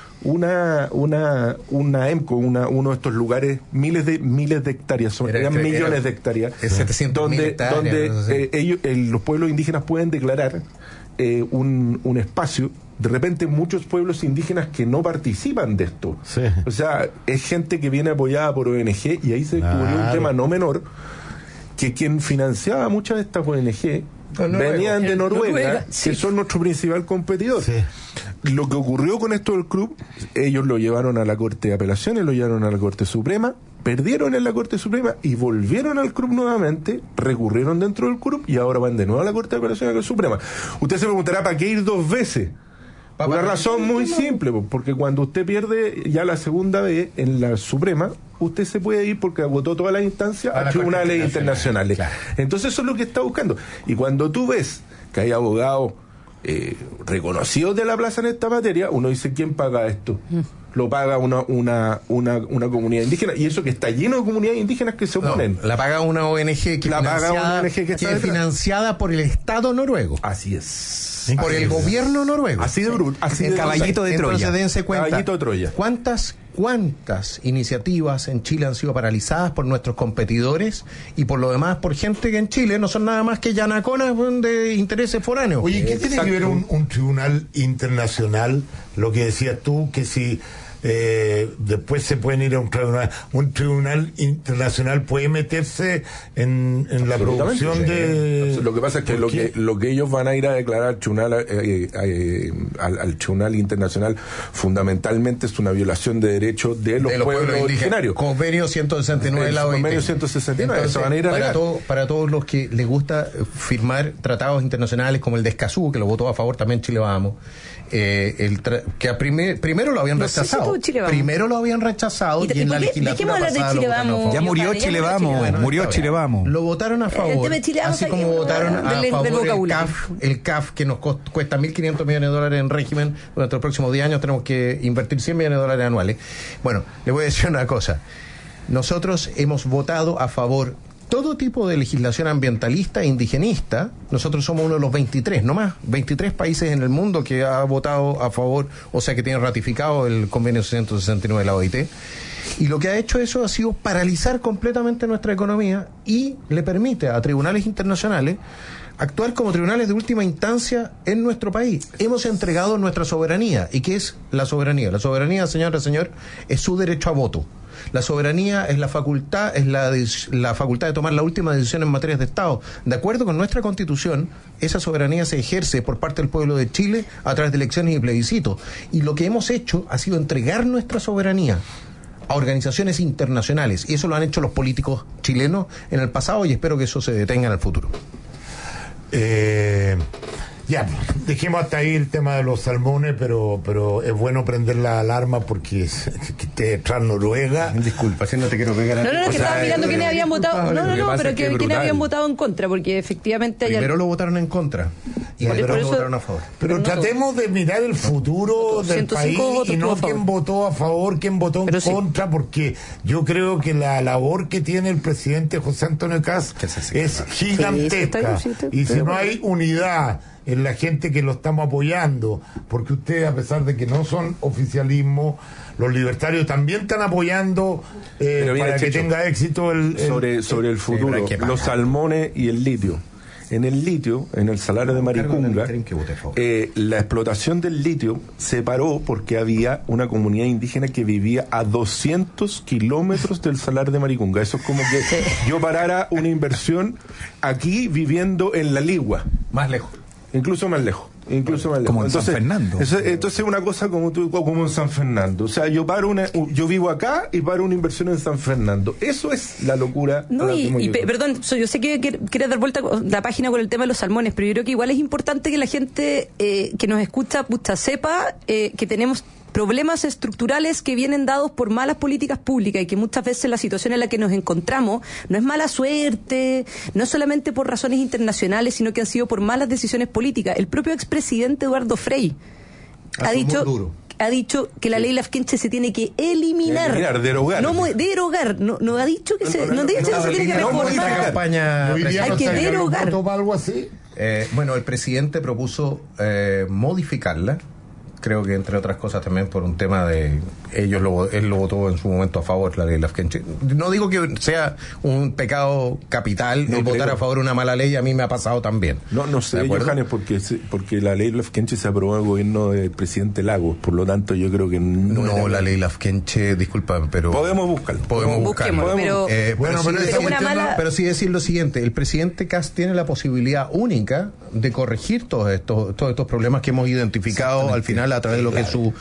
una una una E M C O, una, uno de estos lugares, miles de miles de hectáreas, son era, eran millones era, de hectáreas, donde, hectáreas, donde no sé. eh, ellos, eh, los pueblos indígenas pueden declarar eh, un, un espacio. De repente muchos pueblos indígenas que no participan de esto, sí. O sea, es gente que viene apoyada por O N G y ahí se descubrió claro. un tema no menor, que quien financiaba muchas de estas O N G no, venían de Noruega, Noruega sí. que son nuestro principal competidor. Sí. Lo que ocurrió con esto del club, ellos lo llevaron a la Corte de Apelaciones, lo llevaron a la Corte Suprema, perdieron en la Corte Suprema y volvieron al club nuevamente, recurrieron dentro del club y ahora van de nuevo a la Corte de Apelaciones a la Suprema. Usted se preguntará, ¿para qué ir dos veces? Por una razón muy simple, porque cuando usted pierde ya la segunda vez en la Suprema, usted se puede ir porque agotó todas las instancias a tribunales internacionales. Claro. Entonces eso es lo que está buscando. Y cuando tú ves que hay abogados eh, reconocidos de la plaza en esta materia, uno dice, ¿quién paga esto? Mm. Lo paga una, una, una, una comunidad indígena, y eso que está lleno de comunidades indígenas que se oponen. No, la paga una O N G que, la paga una O N G que, que es financiada por el Estado noruego. Así es. Por el gobierno noruego. Así de bruto. Así el de caballito de Troya. Entonces dense cuenta. Caballito de Troya. ¿Cuántas, cuántas iniciativas en Chile han sido paralizadas por nuestros competidores y por lo demás por gente que en Chile no son nada más que llanaconas de intereses foráneos? Oye, ¿qué tiene que ver un, un tribunal internacional? Lo que decías tú, que si eh, después se pueden ir a un tribunal, un tribunal internacional puede meterse en, en la producción sí. de... Lo que pasa es que lo, que lo que ellos van a ir a declarar al tribunal, eh, eh, al, al tribunal internacional fundamentalmente es una violación de derechos de los, de los pueblos, pueblos originarios. Convenio ciento sesenta y nueve de la O I T. Convenio ciento sesenta y nueve. Entonces, eso van a ir a para, todo, para todos los que les gusta firmar tratados internacionales como el de Escazú, que lo votó a favor también Chile Vamos, eh, el tra- que a primer, primero lo habían no rechazado. Sé si primero lo habían rechazado y, y en la legislatura pasada lo votaron a favor. Ya murió Chile Vamos, bueno, murió Chile Vamos. Lo votaron a favor, así como votaron a favor el C A F, el C A F que nos cuesta mil quinientos millones de dólares en régimen. Durante los próximos diez años tenemos que invertir cien millones de dólares anuales. Bueno, le voy a decir una cosa. Nosotros hemos votado a favor todo tipo de legislación ambientalista e indigenista. Nosotros somos uno de los veintitrés, no más, veintitrés países en el mundo que ha votado a favor, o sea que tiene ratificado el convenio ciento sesenta y nueve de la O I T. Y lo que ha hecho eso ha sido paralizar completamente nuestra economía y le permite a tribunales internacionales actuar como tribunales de última instancia en nuestro país. Hemos entregado nuestra soberanía. ¿Y qué es la soberanía? La soberanía, señora, señor, es su derecho a voto. La soberanía es la facultad, es la, la facultad de tomar la última decisión en materias de Estado. De acuerdo con nuestra Constitución, esa soberanía se ejerce por parte del pueblo de Chile a través de elecciones y plebiscitos. Y lo que hemos hecho ha sido entregar nuestra soberanía a organizaciones internacionales. Y eso lo han hecho los políticos chilenos en el pasado y espero que eso se detenga en el futuro. Eh... Ya, dejemos hasta ahí el tema de los salmones, pero pero es bueno prender la alarma porque te tras Noruega. Disculpa, si no te quiero pegar a No, no, no, que estaba mirando quiénes habían votado. No, no, no, pero que quiénes habían votado en contra, porque efectivamente... Primero lo votaron en contra. Y por, pero por eso, votaron a favor. Pero no tratemos todo. de mirar el futuro no del país y no quién votó a favor, quién votó en sí. contra, porque yo creo que la labor que tiene el presidente José Antonio Caz es gigantesca. Sí, sí, y si no hay unidad en la gente que lo estamos apoyando, porque ustedes, a pesar de que no son oficialismo, los libertarios también están apoyando eh, Pero mira, para que Checho, tenga éxito el, el sobre, sobre el futuro, sí, los salmones y el litio. En el litio, en el salario de Maricunga, eh, la explotación del litio se paró porque había una comunidad indígena que vivía a doscientos kilómetros del salario de Maricunga. Eso es como que yo parara una inversión aquí viviendo en La Ligua. Más lejos. Incluso más lejos. Incluso más lejos. Como en entonces, San Fernando. Eso, entonces una cosa como tú, como en San Fernando. O sea, yo paro una, yo vivo acá y paro una inversión en San Fernando. Eso es la locura. No, la y, y yo. pe, perdón, so, yo sé que quieres dar vuelta la página con el tema de los salmones, pero yo creo que igual es importante que la gente eh, que nos escucha, pucha, sepa eh, que tenemos problemas estructurales que vienen dados por malas políticas públicas y que muchas veces la situación en la que nos encontramos no es mala suerte, no solamente por razones internacionales, sino que han sido por malas decisiones políticas. El propio expresidente Eduardo Frei ha dicho, ha dicho que la ley Lafkenche se tiene que eliminar. Eliminar, derogar. No, derogar. No, no ha dicho que se, no, ha dicho que se tiene que reformar. Campaña Hay que derogar. Algo así. Eh, bueno, el presidente propuso eh, modificarla. Creo que entre otras cosas también por un tema de ellos lo, él lo votó en su momento a favor la ley Lafkenche. No digo que sea un pecado capital no el votar a favor de una mala ley, a mí me ha pasado también. No, no sé, Johannes, porque porque la ley Lafkenche se aprobó en el gobierno del presidente Lagos, por lo tanto yo creo que no, no la ley Lafkenche, disculpa, pero podemos buscarlo. Podemos buscarlo. Pero, eh, bueno, pero, pero, sí es decir, una mala... pero sí decir lo siguiente, el presidente Cast tiene la posibilidad única de corregir todos estos todos estos problemas que hemos identificado al final a través de lo que es su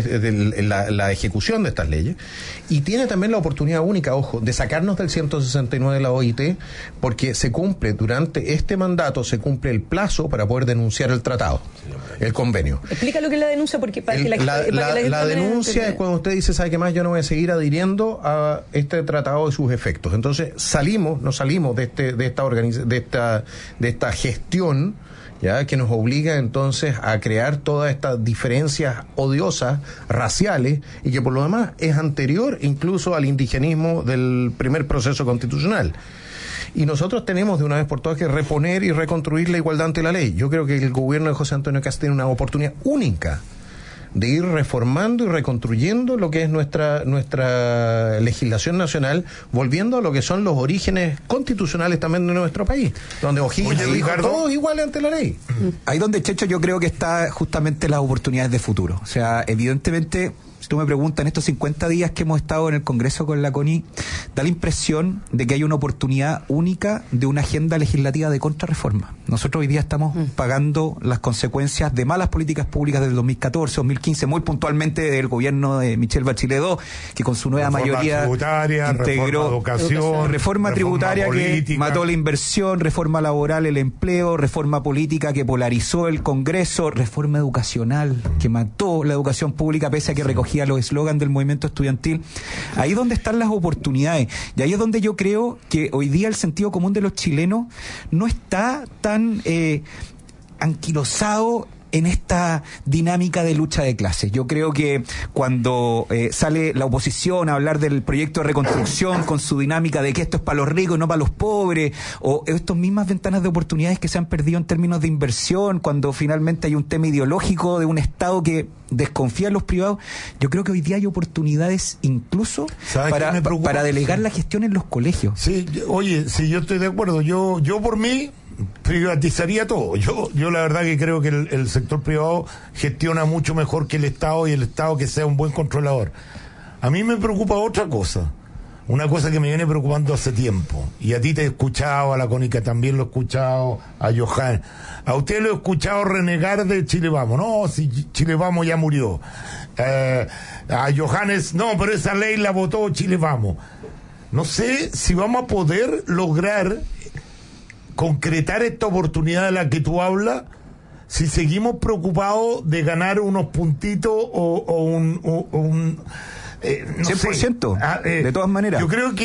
de la, la ejecución de estas leyes, y tiene también la oportunidad única, ojo, de sacarnos del ciento sesenta y nueve de la O I T, porque se cumple durante este mandato, se cumple el plazo para poder denunciar el tratado, el convenio. Explica lo que es la denuncia, porque para el, que la, la, para la, que la, la denuncia es cuando usted dice, ¿sabe qué más? Yo no voy a seguir adhiriendo a este tratado y sus efectos. Entonces salimos, nos salimos de este de esta organiza, de esta de esta gestión, ya que nos obliga entonces a crear todas estas diferencias odiosas, raciales, y que por lo demás es anterior incluso al indigenismo del primer proceso constitucional. Y nosotros tenemos de una vez por todas que reponer y reconstruir la igualdad ante la ley. Yo creo que el gobierno de José Antonio Caz tiene una oportunidad única de ir reformando y reconstruyendo lo que es nuestra nuestra legislación nacional, volviendo a lo que son los orígenes constitucionales también de nuestro país, donde O'Higgins dijo todos iguales ante la ley. Ahí donde, Checho, yo creo que está justamente las oportunidades de futuro. O sea, evidentemente, si tú me preguntas, en estos cincuenta días que hemos estado en el Congreso con la CONI, da la impresión de que hay una oportunidad única de una agenda legislativa de contrarreforma. Nosotros hoy día estamos mm. pagando las consecuencias de malas políticas públicas del dos mil catorce, dos mil quince, muy puntualmente del gobierno de Michelle Bachelet dos, que con su nueva reforma mayoría tributaria, integró reforma educación, reforma, reforma tributaria política, que mató la inversión, reforma laboral, el empleo, reforma política que polarizó el Congreso, reforma educacional mm. que mató la educación pública pese a que recogía los eslogans del movimiento estudiantil. Ahí es donde están las oportunidades, y ahí es donde yo creo que hoy día el sentido común de los chilenos no está tan eh, anquilosado en esta dinámica de lucha de clases. Yo creo que cuando eh, sale la oposición a hablar del proyecto de reconstrucción con su dinámica de que esto es para los ricos y no para los pobres, o estas mismas ventanas de oportunidades que se han perdido en términos de inversión, cuando finalmente hay un tema ideológico de un Estado que desconfía en los privados, yo creo que hoy día hay oportunidades incluso para, para delegar la gestión en los colegios. Sí, oye, sí, yo estoy de acuerdo. Yo, yo por mí privatizaría todo. Yo, yo la verdad que creo que el, el sector privado gestiona mucho mejor que el Estado, y el Estado que sea un buen controlador. A mí me preocupa otra cosa, una cosa que me viene preocupando hace tiempo, y a ti te he escuchado, a la Cónica también lo he escuchado, a Johan, a usted lo he escuchado renegar de Chile Vamos. No, si Chile Vamos ya murió. Eh, a Johannes, no, pero esa ley la votó Chile Vamos. No sé si vamos a poder lograr concretar esta oportunidad de la que tú hablas si seguimos preocupados de ganar unos puntitos o, o un, o, o un eh, no cien por ciento, sé. Ah, eh, de todas maneras. Yo creo que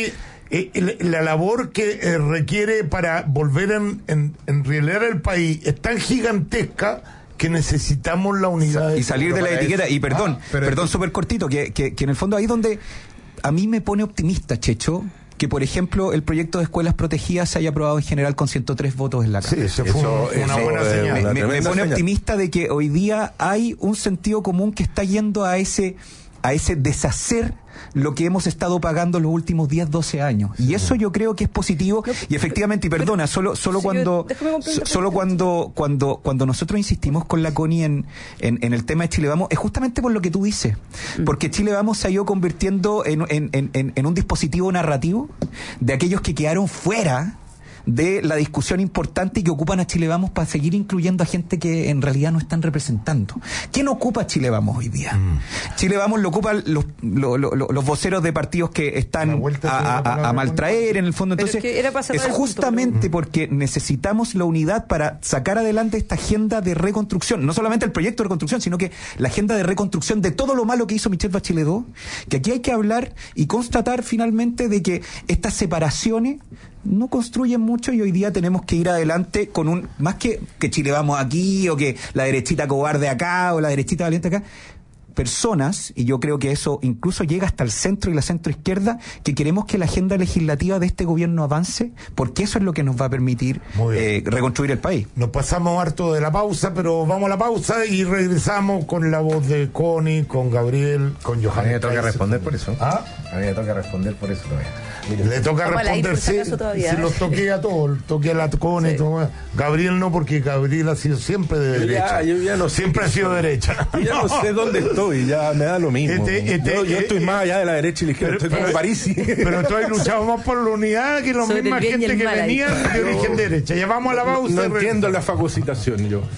eh, la labor que eh, requiere para volver en, en, enrielar el país es tan gigantesca que necesitamos la unidad. Y salir de la etiqueta, y perdón, ah, perdón, súper cortito, que, que, que en el fondo ahí donde a mí me pone optimista, Checho, que por ejemplo el proyecto de escuelas protegidas se haya aprobado en general con ciento tres votos en la Cámara. Sí, eso fue eso, una eso, buena señal. Me, una me, me pone señal. optimista de que hoy día hay un sentido común que está yendo a ese, a ese deshacer lo que hemos estado pagando los últimos diez, doce años. Y eso yo creo que es positivo. Y efectivamente, y perdona, solo solo cuando solo cuando cuando cuando nosotros insistimos con la Connie en, en, en el tema de Chile Vamos, es justamente por lo que tú dices. Porque Chile Vamos se ha ido convirtiendo en, en, en, en un dispositivo narrativo de aquellos que quedaron fuera de la discusión importante y que ocupan a Chile Vamos para seguir incluyendo a gente que en realidad no están representando. ¿Quién ocupa Chile Vamos hoy día? Mm. Chile Vamos lo ocupan los, los, los, los voceros de partidos que están a, a, a, a maltraer en el fondo. Entonces, es, es justamente punto, porque necesitamos la unidad para sacar adelante esta agenda de reconstrucción. No solamente el proyecto de reconstrucción, sino que la agenda de reconstrucción de todo lo malo que hizo Michelle Bachelet dos, que aquí hay que hablar y constatar finalmente de que estas separaciones no construyen mucho y hoy día tenemos que ir adelante con un, más que que Chile Vamos aquí o que la derechita cobarde acá o la derechita valiente acá, personas, y yo creo que eso incluso llega hasta el centro y la centro izquierda, que queremos que la agenda legislativa de este gobierno avance, porque eso es lo que nos va a permitir eh, reconstruir el país. Nos pasamos harto de la pausa, pero vamos a la pausa y regresamos con la voz de Connie, con Gabriel, con Johannes. A mí me toca responder por eso. ¿Ah? A mí me toca responder por eso todavía. Mire, le toca responder si, si los toqué a todos, toqué a la Connie, sí. todo. Gabriel no, porque Gabriel ha sido siempre de yo derecha. Ya, yo ya no siempre ha sido derecha. Yo ya no. no sé dónde estoy, ya me da lo mismo. Este, este, yo, yo eh, estoy más allá de la derecha y la izquierda, pero, estoy con París. Pero tú has luchado más por la unidad que la misma gente que venía de origen derecha. Ya vamos a la pausa. No, no entiendo la fagocitación yo.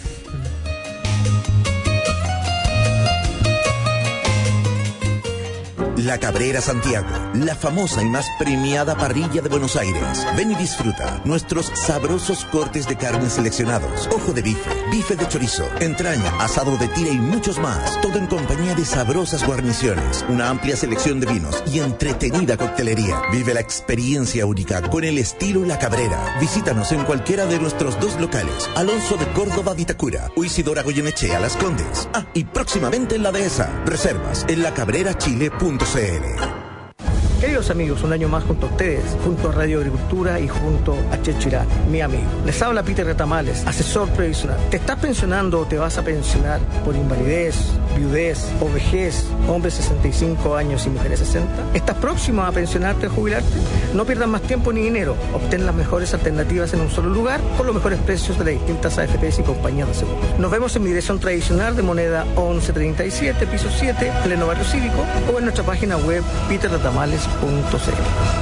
La Cabrera Santiago, la famosa y más premiada parrilla de Buenos Aires. Ven y disfruta nuestros sabrosos cortes de carne seleccionados, ojo de bife, bife de chorizo, entraña, asado de tira y muchos más. Todo en compañía de sabrosas guarniciones, una amplia selección de vinos y entretenida coctelería. Vive la experiencia única con el estilo La Cabrera. Visítanos en cualquiera de nuestros dos locales, Alonso de Córdoba, Vitacura, o Isidora Goyenechea, Las Condes. Ah, y próximamente en La Dehesa. Reservas en la cabrera chile punto c l. Queridos amigos, un año más junto a ustedes, junto a Radio Agricultura y junto a Chechirá, mi amigo. Les habla Peter Retamales, asesor previsional. ¿Te estás pensionando o te vas a pensionar por invalidez, viudez o vejez, hombres sesenta y cinco años y mujeres sesenta? ¿Estás próximo a pensionarte o jubilarte? No pierdas más tiempo ni dinero. Obtén las mejores alternativas en un solo lugar por los mejores precios de las distintas A F Pes y compañías de seguros. Nos vemos en mi dirección tradicional de moneda once treinta y siete, piso siete, pleno barrio cívico, o en nuestra página web peter retamales punto c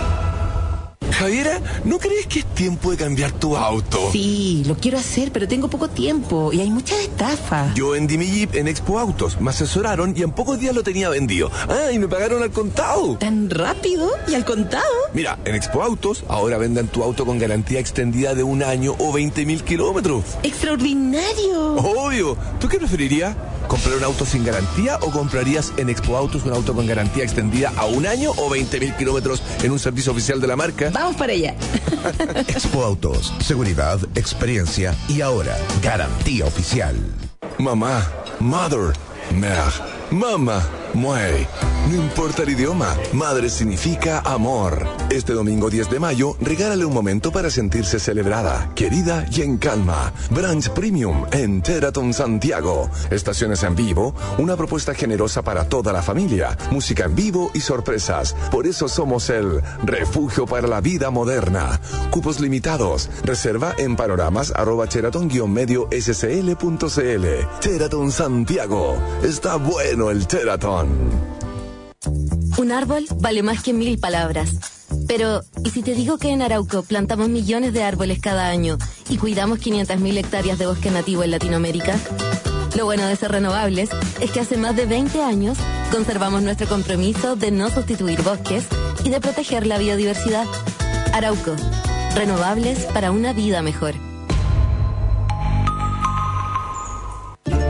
l. Javiera, ¿no crees que es tiempo de cambiar tu auto? Sí, lo quiero hacer, pero tengo poco tiempo y hay muchas estafas. Yo vendí mi Jeep en Expo Autos, me asesoraron y en pocos días lo tenía vendido. Ah, y me pagaron al contado. ¿Tan rápido? ¿Y al contado? Mira, en Expo Autos ahora venden tu auto con garantía extendida de un año o veinte mil kilómetros. ¡Extraordinario! Obvio. ¿Tú qué preferirías? ¿Comprar un auto sin garantía o comprarías en Expo Autos un auto con garantía extendida a un año o veinte mil kilómetros en un servicio oficial de la marca? Vamos para allá. Expo Autos, seguridad, experiencia y ahora garantía oficial. Mamá, mother, mère, mama, muey. No importa el idioma, madre significa amor. Este domingo diez de mayo, regálale un momento para sentirse celebrada, querida y en calma. Branch Premium en Teraton Santiago. Estaciones en vivo, una propuesta generosa para toda la familia, música en vivo y sorpresas. Por eso somos el refugio para la vida moderna. Cupos limitados. Reserva en panoramas arroba cheraton guion medio scl punto cl. Teraton Santiago. Está bueno el Teraton. Un árbol vale más que mil palabras. Pero, ¿y si te digo que en Arauco plantamos millones de árboles cada año y cuidamos quinientas mil hectáreas de bosque nativo en Latinoamérica? Lo bueno de ser renovables es que hace más de veinte años conservamos nuestro compromiso de no sustituir bosques y de proteger la biodiversidad. Arauco, renovables para una vida mejor. Desde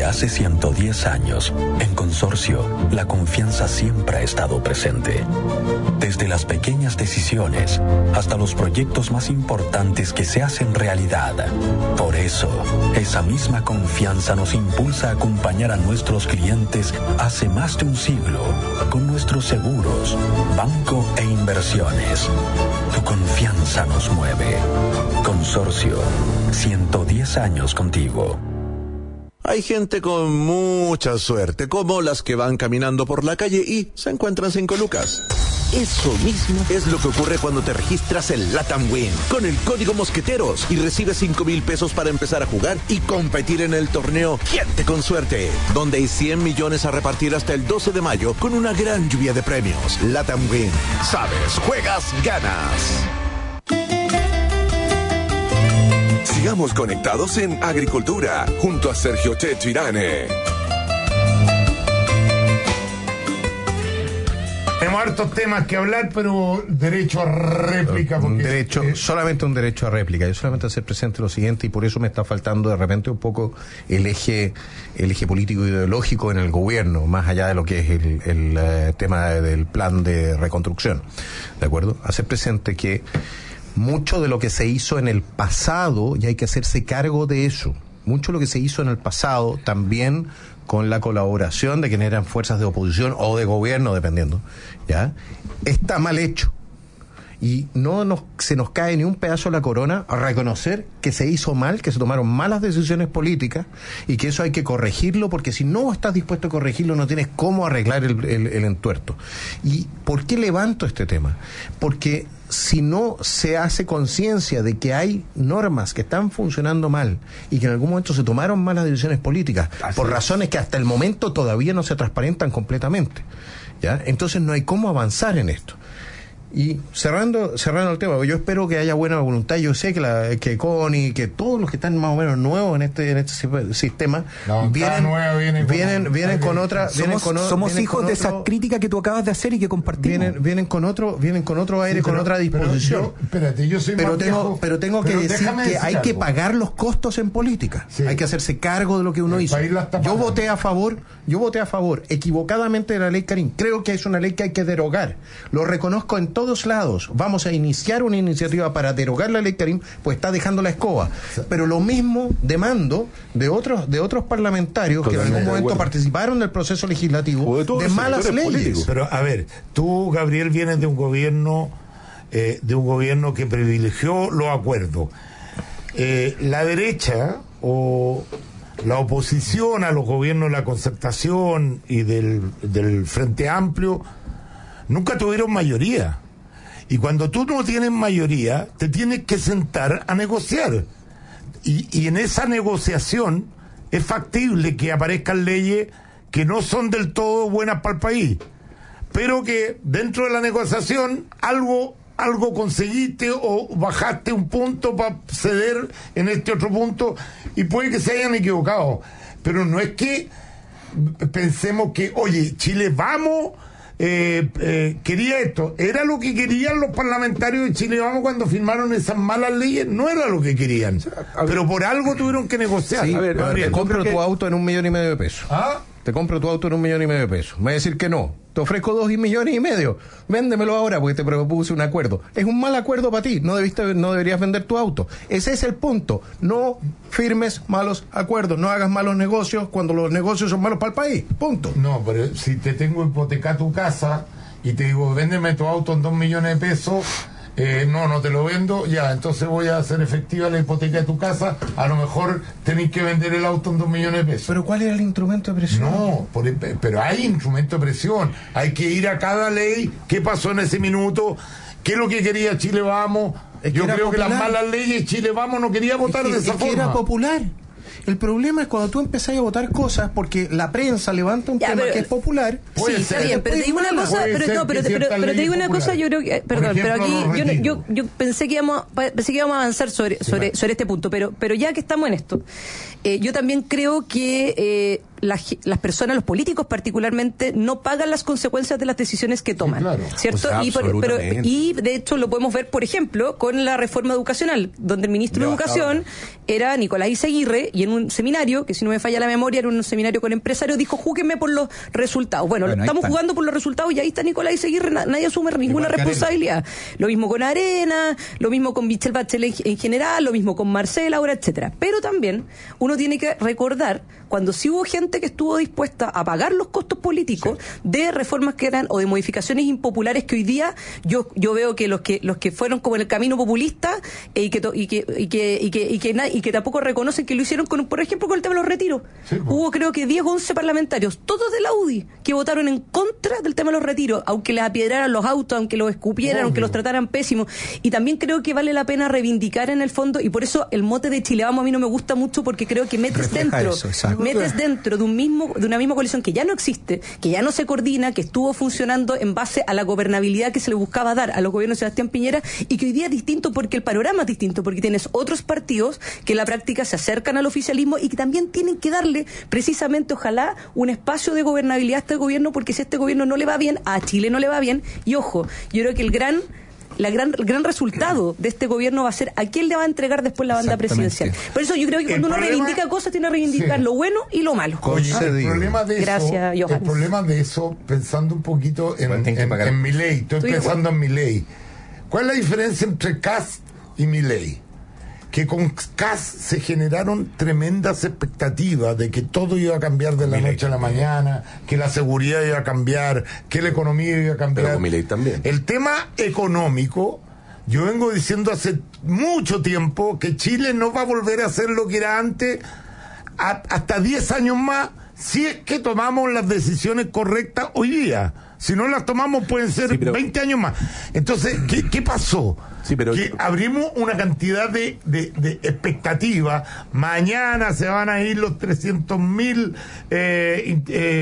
Desde hace ciento diez años, en Consorcio, la confianza siempre ha estado presente. Desde las pequeñas decisiones hasta los proyectos más importantes que se hacen realidad. Por eso, esa misma confianza nos impulsa a acompañar a nuestros clientes hace más de un siglo con nuestros seguros, banco e inversiones. Tu confianza nos mueve. Consorcio, ciento diez años contigo. Hay gente con mucha suerte, como las que van caminando por la calle y se encuentran cinco lucas. Eso mismo es lo que ocurre cuando te registras en Latam Win con el código Mosqueteros y recibes cinco mil pesos para empezar a jugar y competir en el torneo Gente con Suerte, donde hay cien millones a repartir hasta el doce de mayo con una gran lluvia de premios. Latam Win. Sabes, juegas, ganas. Sigamos conectados en Agricultura, junto a Sergio Checho Irane. Tenemos hartos temas que hablar, pero derecho a réplica. Un Porque derecho, eh, solamente un derecho a réplica. Yo solamente hacer presente lo siguiente, y por eso me está faltando de repente un poco el eje, el eje político ideológico en el gobierno, más allá de lo que es el, el uh, tema del plan de reconstrucción. ¿De acuerdo? Hacer presente que mucho de lo que se hizo en el pasado, y hay que hacerse cargo de eso, mucho de lo que se hizo en el pasado, también con la colaboración de quienes eran fuerzas de oposición o de gobierno, dependiendo, ¿ya? Está mal hecho. Y no nos, se nos cae ni un pedazo de la corona a reconocer que se hizo mal, que se tomaron malas decisiones políticas y que eso hay que corregirlo, porque si no estás dispuesto a corregirlo no tienes cómo arreglar el, el, el entuerto. ¿Y por qué levanto este tema? Porque si no se hace conciencia de que hay normas que están funcionando mal y que en algún momento se tomaron malas decisiones políticas, así por razones que hasta el momento todavía no se transparentan completamente, ¿ya? Entonces no hay cómo avanzar en esto. Y cerrando cerrando el tema, yo espero que haya buena voluntad. Yo sé que la que Connie, que todos los que están más o menos nuevos en este en este sistema no, vienen nueva, viene vienen con, vienen con otra vienen somos, con, somos vienen hijos con de otro, esa crítica que tú acabas de hacer y que compartimos. Vienen vienen con otro vienen con otro aire, sí, pero, con otra disposición. Pero yo, espérate, yo soy pero más tengo viejo, pero tengo que pero decir que decir hay algo. que pagar los costos en política. Sí. Hay que hacerse cargo de lo que uno el hizo. Yo voté a favor, yo voté a favor equivocadamente de la ley Karim. Creo que es una ley que hay que derogar. Lo reconozco en todos lados. Vamos a iniciar una iniciativa para derogar la ley Karim, pues está dejando la escoba. Pero lo mismo demando de otros de otros parlamentarios que en algún momento participaron del proceso legislativo de, de malas leyes. Políticos. Pero a ver, tú, Gabriel, vienes de un gobierno eh, de un gobierno que privilegió los acuerdos. Eh, la derecha o la oposición a los gobiernos de la concertación y del, del Frente Amplio nunca tuvieron mayoría. Y cuando tú no tienes mayoría, te tienes que sentar a negociar. Y, y en esa negociación es factible que aparezcan leyes que no son del todo buenas para el país, pero que dentro de la negociación algo, algo conseguiste o bajaste un punto para ceder en este otro punto, y puede que se hayan equivocado. Pero no es que pensemos que, oye, Chile, vamos... Eh, eh, quería esto, era lo que querían los parlamentarios de Chile Vamos cuando firmaron esas malas leyes, no era lo que querían, pero por algo tuvieron que negociar. Sí, a ver, Gabriel, te compro que... tu auto en un millón y medio de pesos. ¿Ah? Te compro tu auto en un millón y medio de pesos. Me va a decir que no. Te ofrezco dos millones y medio. Véndemelo ahora porque te propuse un acuerdo. Es un mal acuerdo para ti. No debiste, no deberías vender tu auto. Ese es el punto. No firmes malos acuerdos. No hagas malos negocios cuando los negocios son malos para el país. Punto. No, pero si te tengo hipotecada tu casa y te digo, véndeme tu auto en dos millones de pesos... Eh, no, no te lo vendo, ya, entonces voy a hacer efectiva la hipoteca de tu casa, a lo mejor tenéis que vender el auto en dos millones de pesos. ¿Pero cuál era el instrumento de presión? No, por, pero hay instrumento de presión, hay que ir a cada ley, qué pasó en ese minuto, qué es lo que quería Chile Vamos. Es que Yo creo popular. que las malas leyes Chile Vamos no quería votar es que, de esa es forma. Que era popular. El problema es cuando tú empezás a votar cosas porque la prensa levanta un ya, tema pero, que es popular. Sí, está bien, pero te digo una cosa, pero, no, pero, pero, pero te digo una cosa, yo creo que, perdón, ejemplo, pero aquí yo, yo, yo pensé que íbamos, pensé que íbamos a avanzar sobre, sobre, sobre este punto, pero, pero ya que estamos en esto, eh, yo también creo que eh, las, las personas, los políticos particularmente, no pagan las consecuencias de las decisiones que toman, sí, claro. ¿cierto? O sea, y, por, pero, y de hecho lo podemos ver, por ejemplo, con la reforma educacional, donde el ministro no, de Educación no. era Nicolás Izaguirre, y en un seminario, que si no me falla la memoria, era un seminario con empresarios, dijo, júguenme por los resultados. Bueno, bueno estamos jugando por los resultados y ahí está Nicolás Izaguirre, nadie asume ninguna Igual responsabilidad. Lo mismo con Arena, lo mismo con Michelle Bachelet en general, lo mismo con Marcela, ahora, etcétera. Pero también uno tiene que recordar cuando sí hubo gente que estuvo dispuesta a pagar los costos políticos sí. de reformas que eran o de modificaciones impopulares que hoy día yo yo veo que los que los que fueron como en el camino populista eh, y que y que y que y que y que, y que, y que tampoco reconocen que lo hicieron con, por ejemplo, con el tema de los retiros. Sí, pues. Hubo creo que diez o once parlamentarios, todos de la U D I, que votaron en contra del tema de los retiros, aunque les apiedraran los autos, aunque los escupieran, Obvio. aunque los trataran pésimos. Y también creo que vale la pena reivindicar en el fondo, y por eso el mote de Chile Vamos a mí no me gusta mucho, porque creo que metes Refleja dentro eso, metes dentro de un mismo de una misma coalición que ya no existe, que ya no se coordina, que estuvo funcionando en base a la gobernabilidad que se le buscaba dar a los gobiernos de Sebastián Piñera, y que hoy día es distinto porque el panorama es distinto, porque tienes otros partidos que en la práctica se acercan al oficialismo y que también tienen que darle precisamente, ojalá, un espacio de gobernabilidad a este gobierno, porque si a este gobierno no le va bien, a Chile no le va bien. Y ojo, yo creo que el gran La gran, el gran resultado de este gobierno va a ser a quién le va a entregar después la banda presidencial. Por eso yo creo que cuando el uno problema, reivindica cosas, tiene que reivindicar sí. lo bueno y lo malo. Oye, el problema de Gracias, eso, el problema de eso, pensando un poquito en, en, en, en Milei, estoy ¿Estoy pensando en Milei. ¿Cuál es la diferencia entre Kast y Milei? Que con Kast se generaron tremendas expectativas de que todo iba a cambiar de la Milei noche a la mañana, que la seguridad iba a cambiar, que la economía iba a cambiar. Pero con Milei también. El tema económico, yo vengo diciendo hace mucho tiempo que Chile no va a volver a ser lo que era antes a, hasta diez años más, si es que tomamos las decisiones correctas hoy día. Si no las tomamos pueden ser sí, pero... veinte años más. Entonces, ¿qué, qué pasó? Sí, pero... Que abrimos una cantidad de, de, de expectativas. Mañana se van a ir los trescientos mil eh,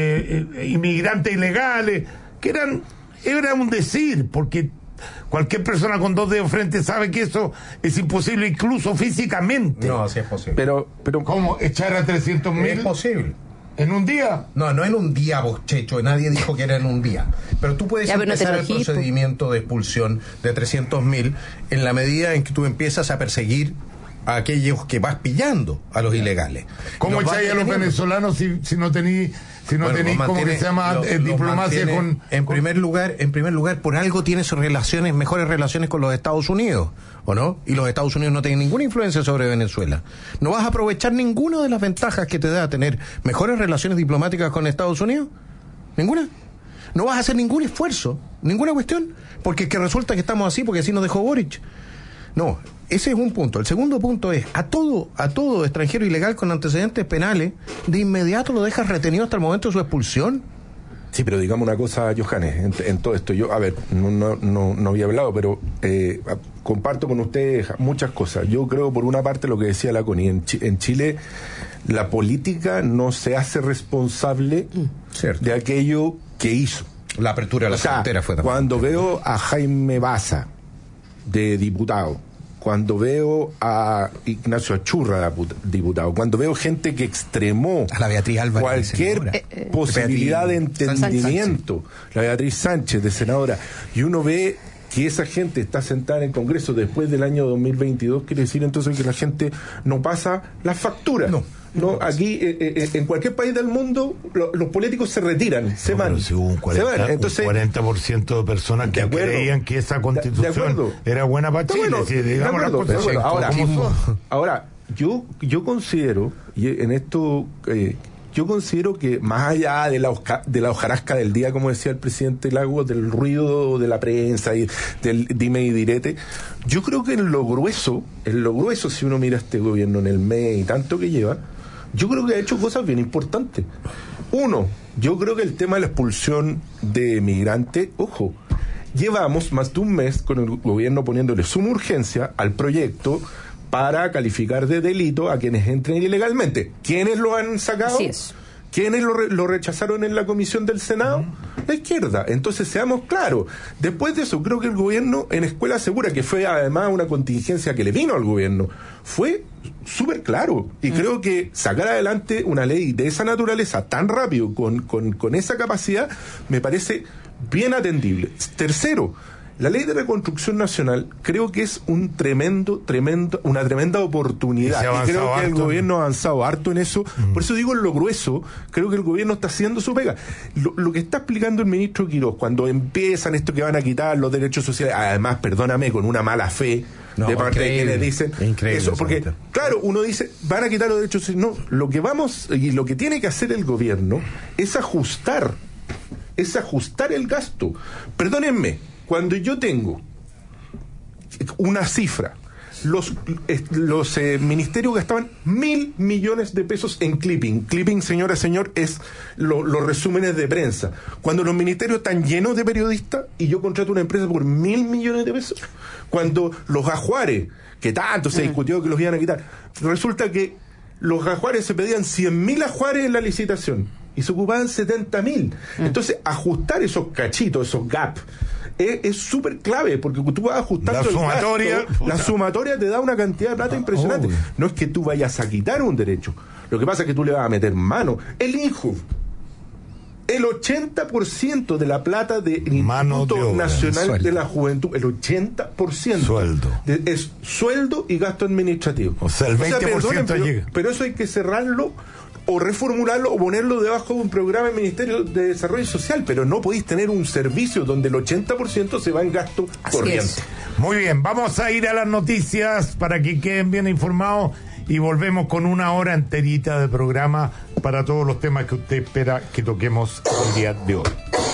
eh, inmigrantes ilegales, que eran, era un decir, porque cualquier persona con dos dedos frente sabe que eso es imposible, incluso físicamente. No, sí es posible. Pero, pero ¿cómo? ¿Echar a trescientos mil? Es posible. ¿En un día? No, no en un día, vos, Checho. Nadie dijo que era en un día. Pero tú puedes ya, empezar no el procedimiento de expulsión de trescientos mil en la medida en que tú empiezas a perseguir a aquellos que vas pillando, a los ilegales. ¿Cómo echáis a los venezolanos si, si no tenéis... Si no bueno, tenéis como que se llama lo, eh, diplomacia con... En con... primer lugar, en primer lugar, por algo tiene sus relaciones, mejores relaciones con los Estados Unidos, ¿o no? Y los Estados Unidos no tienen ninguna influencia sobre Venezuela. No vas a aprovechar ninguna de las ventajas que te da tener mejores relaciones diplomáticas con Estados Unidos. ¿Ninguna? No vas a hacer ningún esfuerzo, ninguna cuestión, porque es que resulta que estamos así, porque así nos dejó Boric. No, ese es un punto. El segundo punto es, a todo, a todo extranjero ilegal con antecedentes penales, de inmediato lo dejas retenido hasta el momento de su expulsión. Sí, pero digamos una cosa, Johannes, en, en todo esto, yo, a ver, no, no, no, no había hablado, pero eh, comparto con ustedes muchas cosas. Yo creo, por una parte, lo que decía la Connie, en, en Chile la política no se hace responsable Cierto. de aquello que hizo. La apertura de la o sea, frontera fue también. Cuando veo a Jaime Baza, de diputado, cuando veo a Ignacio Achurra, diputado, cuando veo gente que extremó a la Beatriz Álvarez, cualquier eh, eh, posibilidad Beatriz, de entendimiento, Sánchez. la Beatriz Sánchez, de senadora, y uno ve que esa gente está sentada en el Congreso después del año dos mil veintidós, quiere decir entonces que la gente no pasa las facturas. No. No, aquí eh, eh, en cualquier país del mundo lo, los políticos se retiran, se no, van. Si hubo un cuarenta, se van. Entonces, un cuarenta por ciento de personas que de creían que esa constitución de, de era buena para Chile. Bueno, si digamos las cosas, bueno, ahora, ahora yo yo considero, y en esto eh, yo considero que más allá de la, de la hojarasca del día, como decía el presidente Lagos, del ruido de la prensa y del dime y direte, yo creo que en lo grueso, en lo grueso, si uno mira este gobierno en el mes y tanto que lleva, yo creo que ha hecho cosas bien importantes. Uno, yo creo que el tema de la expulsión de migrantes, ojo, llevamos más de un mes con el gobierno poniéndole suma urgencia al proyecto para calificar de delito a quienes entren ilegalmente. ¿Quiénes lo han sacado? Así es. ¿Quiénes lo, re, lo rechazaron en la comisión del Senado? Uh-huh. La izquierda. Entonces, seamos claros. Después de eso, creo que el gobierno en Escuela Segura, que fue además una contingencia que le vino al gobierno, fue súper claro. Y uh-huh. creo que sacar adelante una ley de esa naturaleza tan rápido, con, con, con esa capacidad, me parece bien atendible. Tercero, la ley de reconstrucción nacional creo que es un tremendo, tremendo, una tremenda oportunidad. Y, y creo que el gobierno ha avanzado harto en eso. Mm. Por eso digo en lo grueso, creo que el gobierno está haciendo su pega. Lo, lo que está explicando el ministro Quiroz, cuando empiezan esto que van a quitar los derechos sociales, además, perdóname, con una mala fe no, de parte increíble, de quienes dicen increíble, eso, porque claro, uno dice, van a quitar los derechos sociales. No, lo que vamos, y lo que tiene que hacer el gobierno es ajustar, es ajustar el gasto. Perdónenme, cuando yo tengo una cifra, los, los eh, ministerios gastaban mil millones de pesos en clipping. Clipping, señora, señor, es lo, los resúmenes de prensa. Cuando los ministerios están llenos de periodistas y yo contrato una empresa por mil millones de pesos. Cuando los ajuares, que tanto se discutió que los iban a quitar, resulta que los ajuares se pedían cien mil ajuares en la licitación y se ocupaban setenta mil. Entonces, ajustar esos cachitos, esos gaps, es súper clave, porque tú vas ajustando la sumatoria, el gasto, la sumatoria te da una cantidad de plata impresionante. Oh. No es que tú vayas a quitar un derecho, lo que pasa es que tú le vas a meter mano. El INJUV, el ochenta por ciento de la plata del Instituto Nacional sueldo. de la Juventud, el ochenta por ciento sueldo. De, es sueldo y gasto administrativo. O sea, el veinte por ciento o sea, perdonen, llega. Pero, pero eso hay que cerrarlo o reformularlo o ponerlo debajo de un programa del Ministerio de Desarrollo Social, pero no podéis tener un servicio donde el ochenta por ciento se va en gasto Así corriente. Es. Muy bien, vamos a ir a las noticias para que queden bien informados y volvemos con una hora enterita de programa para todos los temas que usted espera que toquemos el día de hoy.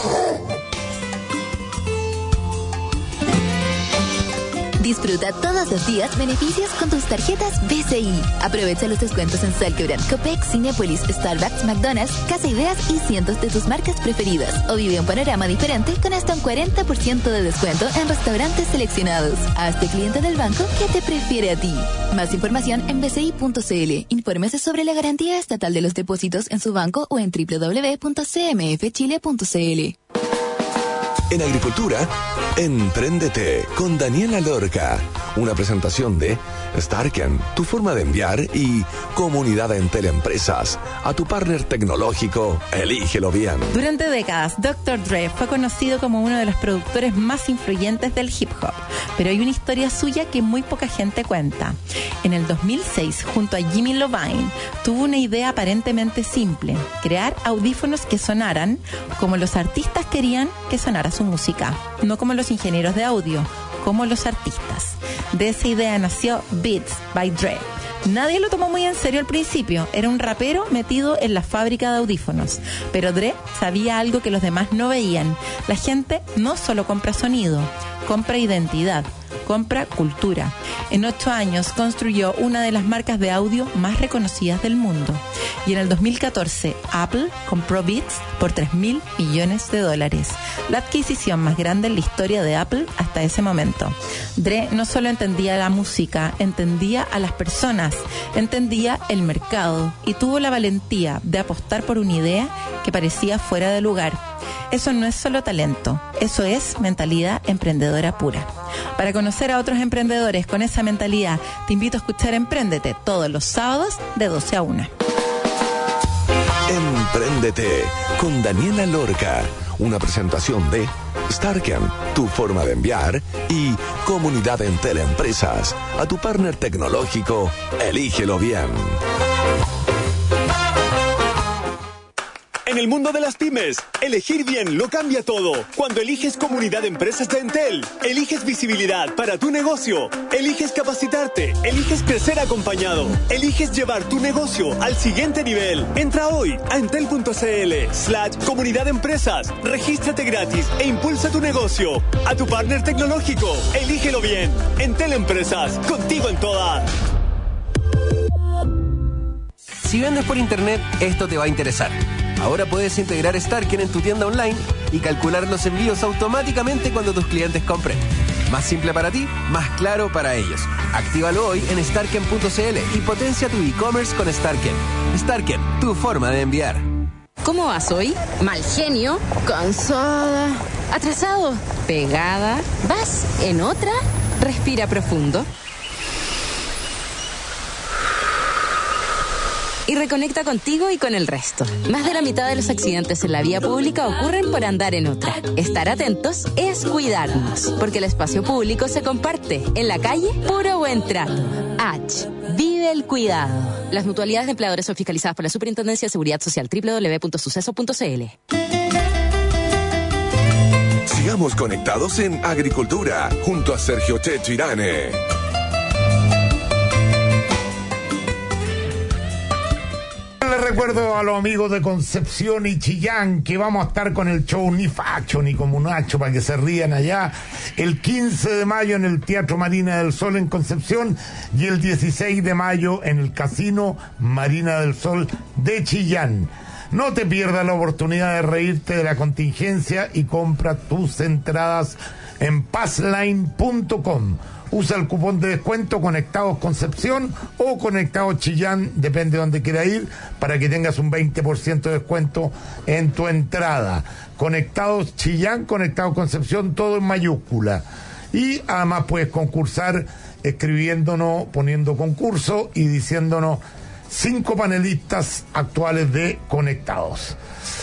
Disfruta todos los días beneficios con tus tarjetas B C I. Aprovecha los descuentos en Salkebrand, Copex, Cinépolis, Starbucks, McDonald's, Casa Ideas y cientos de tus marcas preferidas. O vive un panorama diferente con hasta un cuarenta por ciento de descuento en restaurantes seleccionados. Hazte cliente del banco que te prefiere a ti. Más información en b c i punto c l. Infórmese sobre la garantía estatal de los depósitos en su banco o en w w w punto c m f chile punto c l. En agricultura, Empréndete con Daniela Lorca. Una presentación de Starken, tu forma de enviar, y Comunidad Entel Empresas. A tu partner tecnológico, elígelo bien. Durante décadas, doctor Dre fue conocido como uno de los productores más influyentes del hip hop, pero hay una historia suya que muy poca gente cuenta. En el dos mil seis, junto a Jimmy Iovine, tuvo una idea aparentemente simple: crear audífonos que sonaran como los artistas querían que sonara su música, no como los ingenieros de audio, como los artistas. De esa idea nació Beats by Dre. Nadie lo tomó muy en serio al principio, era un rapero metido en la fábrica de audífonos, pero Dre sabía algo que los demás no veían: la gente no solo compra sonido, compra identidad, compra cultura. En ocho años construyó una de las marcas de audio más reconocidas del mundo. Y en el dos mil catorce, Apple compró Beats por tres mil millones de dólares. La adquisición más grande en la historia de Apple hasta ese momento. Dre no solo entendía la música, entendía a las personas, entendía el mercado y tuvo la valentía de apostar por una idea que parecía fuera de lugar. Eso no es solo talento, eso es mentalidad emprendedora pura. Para conocer a otros emprendedores con esa mentalidad, te invito a escuchar Empréndete todos los sábados de doce a una. Empréndete con Daniela Lorca. Una presentación de Starken, tu forma de enviar, y Comunidad Entel Empresas. A tu partner tecnológico, elígelo bien. En el mundo de las pymes, elegir bien lo cambia todo. Cuando eliges Comunidad de Empresas de Entel, eliges visibilidad para tu negocio, eliges capacitarte, eliges crecer acompañado, eliges llevar tu negocio al siguiente nivel. Entra hoy a entel.cl slash Comunidad de Empresas, regístrate gratis e impulsa tu negocio. A tu partner tecnológico, elígelo bien. Entel Empresas, contigo en todas. Si vendes por internet, esto te va a interesar. Ahora puedes integrar Starken en tu tienda online y calcular los envíos automáticamente cuando tus clientes compren. Más simple para ti, más claro para ellos. Actívalo hoy en starken punto c l y potencia tu e-commerce con Starken. Starken, tu forma de enviar. ¿Cómo vas hoy? ¿Mal genio? ¿Cansada? ¿Atrasado? ¿Pegada? ¿Vas en otra? Respira profundo. Y reconecta contigo y con el resto. Más de la mitad de los accidentes en la vía pública ocurren por andar en otra. Estar atentos es cuidarnos, porque el espacio público se comparte. En la calle, puro buen trato. H. Vive el cuidado. Las mutualidades de empleadores son fiscalizadas por la Superintendencia de Seguridad Social. doble u doble u doble u punto suceso punto c l. Sigamos conectados en Agricultura, junto a Sergio Checho Irane. Les recuerdo a los amigos de Concepción y Chillán que vamos a estar con el show Ni Facho ni Comunacho para que se rían allá el quince de mayo en el Teatro Marina del Sol en Concepción y el dieciséis de mayo en el Casino Marina del Sol de Chillán. No te pierdas la oportunidad de reírte de la contingencia y compra tus entradas en passline punto com. Usa el cupón de descuento Conectados Concepción o Conectados Chillán, depende de donde quiera ir, para que tengas un veinte por ciento de descuento en tu entrada. Conectados Chillán, Conectados Concepción, todo en mayúscula. Y además puedes concursar escribiéndonos, poniendo concurso y diciéndonos cinco panelistas actuales de Conectados.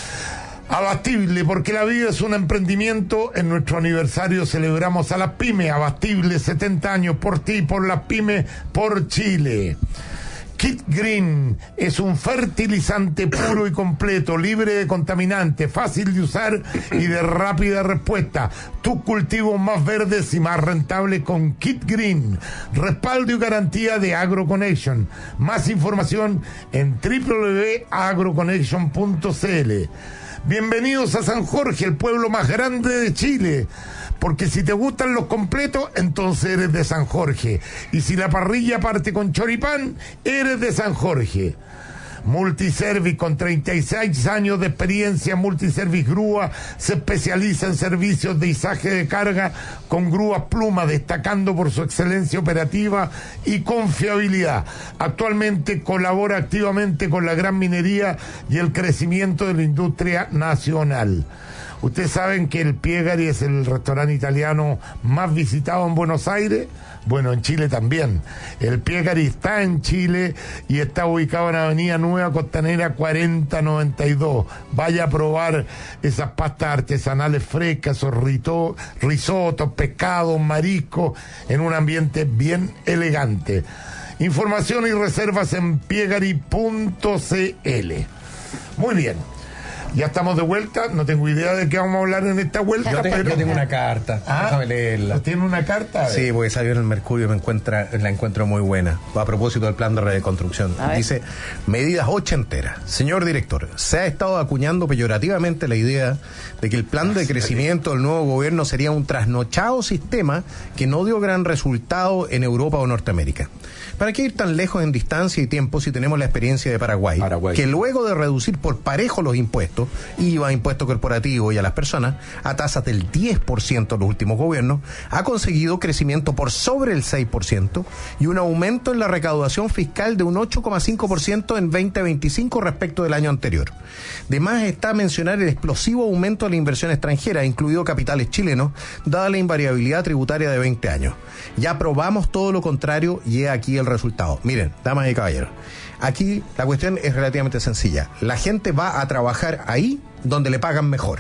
Abastible, porque la vida es un emprendimiento. En nuestro aniversario celebramos a las pymes. Abastible, setenta años por ti, por las pymes, por Chile. Kit Green es un fertilizante puro y completo, libre de contaminantes, fácil de usar y de rápida respuesta. Tus cultivos más verdes y más rentables con Kit Green. Respaldo y garantía de AgroConnection. Más información en doble u doble u doble u punto agroconnection punto c l. Bienvenidos a San Jorge, el pueblo más grande de Chile. Porque si te gustan los completos, entonces eres de San Jorge. Y si la parrilla parte con choripán, eres de San Jorge. Multiservice, con treinta y seis años de experiencia, Multiservice Grúa se especializa en servicios de izaje de carga con grúas Pluma, destacando por su excelencia operativa y confiabilidad. Actualmente colabora activamente con la gran minería y el crecimiento de la industria nacional. Ustedes saben que el Piegari es el restaurante italiano más visitado en Buenos Aires. Bueno, en Chile también. El Piegari está en Chile y está ubicado en Avenida Nueva Costanera cuarenta noventa y dos. Vaya a probar esas pastas artesanales frescas, esos rito, risotos, pescados, mariscos, en un ambiente bien elegante. Información y reservas en piegari punto c l. Muy bien. Ya estamos de vuelta, no tengo idea de qué vamos a hablar en esta vuelta. Yo, te, pero... yo tengo una carta, ¿Ah? déjame leerla. ¿Tiene una carta? Sí, porque salió en el Mercurio, me encuentra, la encuentro muy buena. A propósito del plan de reconstrucción. Dice, medidas ochenteras. Señor director, se ha estado acuñando peyorativamente la idea de que el plan de crecimiento del nuevo gobierno sería un trasnochado sistema que no dio gran resultado en Europa o Norteamérica. ¿Para qué ir tan lejos en distancia y tiempo si tenemos la experiencia de Paraguay, Paraguay, que luego de reducir por parejo los impuestos, I V A, impuesto corporativo y a las personas, a tasas del diez por ciento en los últimos gobiernos, ha conseguido crecimiento por sobre el seis por ciento y un aumento en la recaudación fiscal de un ocho coma cinco por ciento en veinte veinticinco respecto del año anterior? De más está mencionar el explosivo aumento de la inversión extranjera, incluido capitales chilenos, dada la invariabilidad tributaria de veinte años. Ya probamos todo lo contrario y he aquí el resultado. Miren, damas y caballeros, aquí la cuestión es relativamente sencilla. La gente va a trabajar ahí donde le pagan mejor.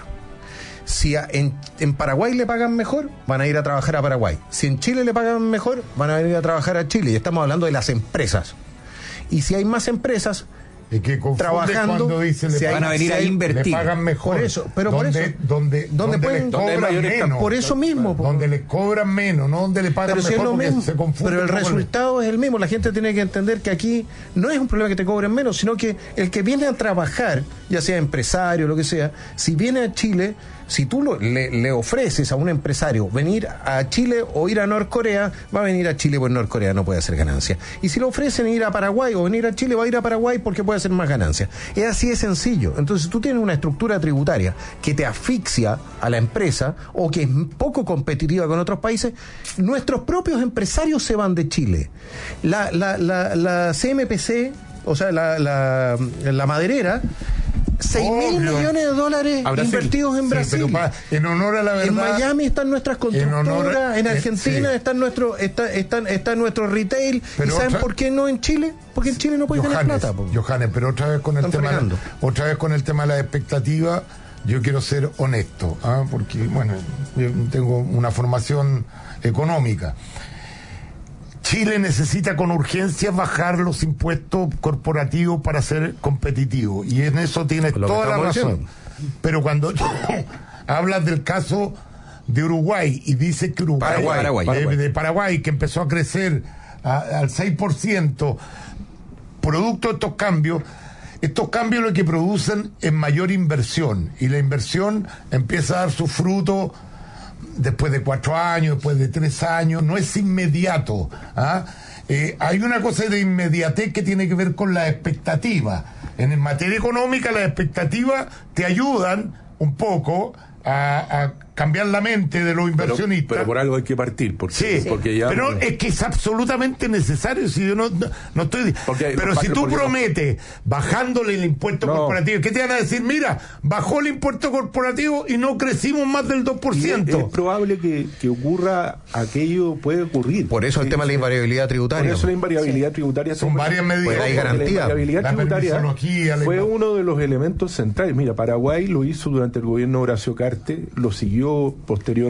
Si a, en, en Paraguay le pagan mejor, van a ir a trabajar a Paraguay. Si en Chile le pagan mejor, van a ir a trabajar a Chile. Y estamos hablando de las empresas. Y si hay más empresas que trabajando, dice, si van hay, a venir si a hay, invertir. Le pagan mejor. Por eso, pero donde, por eso. Donde, donde, pueden, donde cobran menos. Por eso mismo. Por, donde les cobran menos, no donde le pagan pero mejor, si es lo porque mismo, se confunde. Pero el resultado es el mismo. La gente tiene que entender que aquí no es un problema que te cobren menos, sino que el que viene a trabajar, ya sea empresario o lo que sea, si viene a Chile, si tú lo, le, le ofreces a un empresario venir a Chile o ir a Norcorea, va a venir a Chile porque Norcorea no puede hacer ganancia. Y si le ofrecen ir a Paraguay o venir a Chile, va a ir a Paraguay porque puede hacer más ganancia. Es así de sencillo. Entonces tú tienes una estructura tributaria que te asfixia a la empresa o que es poco competitiva con otros países. Nuestros propios empresarios se van de Chile. La, la, la, la C M P C, o sea, la, la, la maderera, seis mil millones de dólares invertidos en Brasil. Sí, pero pa, en honor a la verdad. En Miami están nuestras constructoras, en, honor, en Argentina sí. están nuestro, está, están, está nuestro retail. Pero ¿Y saben otra, por qué no en Chile? Porque en Chile no puede tener plata. Po. Johannes, pero otra vez con el tema, otra vez con el tema de la expectativa, yo quiero ser honesto, ¿ah? Porque bueno, yo tengo una formación económica. Chile necesita con urgencia bajar los impuestos corporativos para ser competitivo, y en eso tienes toda la razón. Diciendo. Pero cuando hablas del caso de Uruguay y dices que Uruguay, Paraguay, Paraguay, de, Paraguay. de Paraguay, que empezó a crecer a, al seis por ciento, producto de estos cambios, estos cambios lo que producen es mayor inversión, y la inversión empieza a dar su fruto después de cuatro años, después de tres años, no es inmediato. ¿Ah? Eh, hay una cosa de inmediatez que tiene que ver con la expectativa. En materia económica, las expectativas te ayudan un poco a, a cambiar la mente de los inversionistas. Pero, pero por algo hay que partir. Porque, sí, porque ya, pero es que es absolutamente necesario. Si yo no, no, no estoy. Porque, pero si tú prometes no, bajándole el impuesto no, corporativo, ¿qué te van a decir? Mira, bajó el impuesto corporativo y no crecimos más del dos por ciento. Es, es probable que, que ocurra aquello, puede ocurrir. Por eso el sí, tema de la invariabilidad tributaria. Por eso la invariabilidad sí. tributaria son, son varias medidas. Pues hay garantía. La invariabilidad la tributaria fue la... uno de los elementos centrales. Mira, Paraguay lo hizo durante el gobierno de Horacio Cartes, lo siguió posteriormente.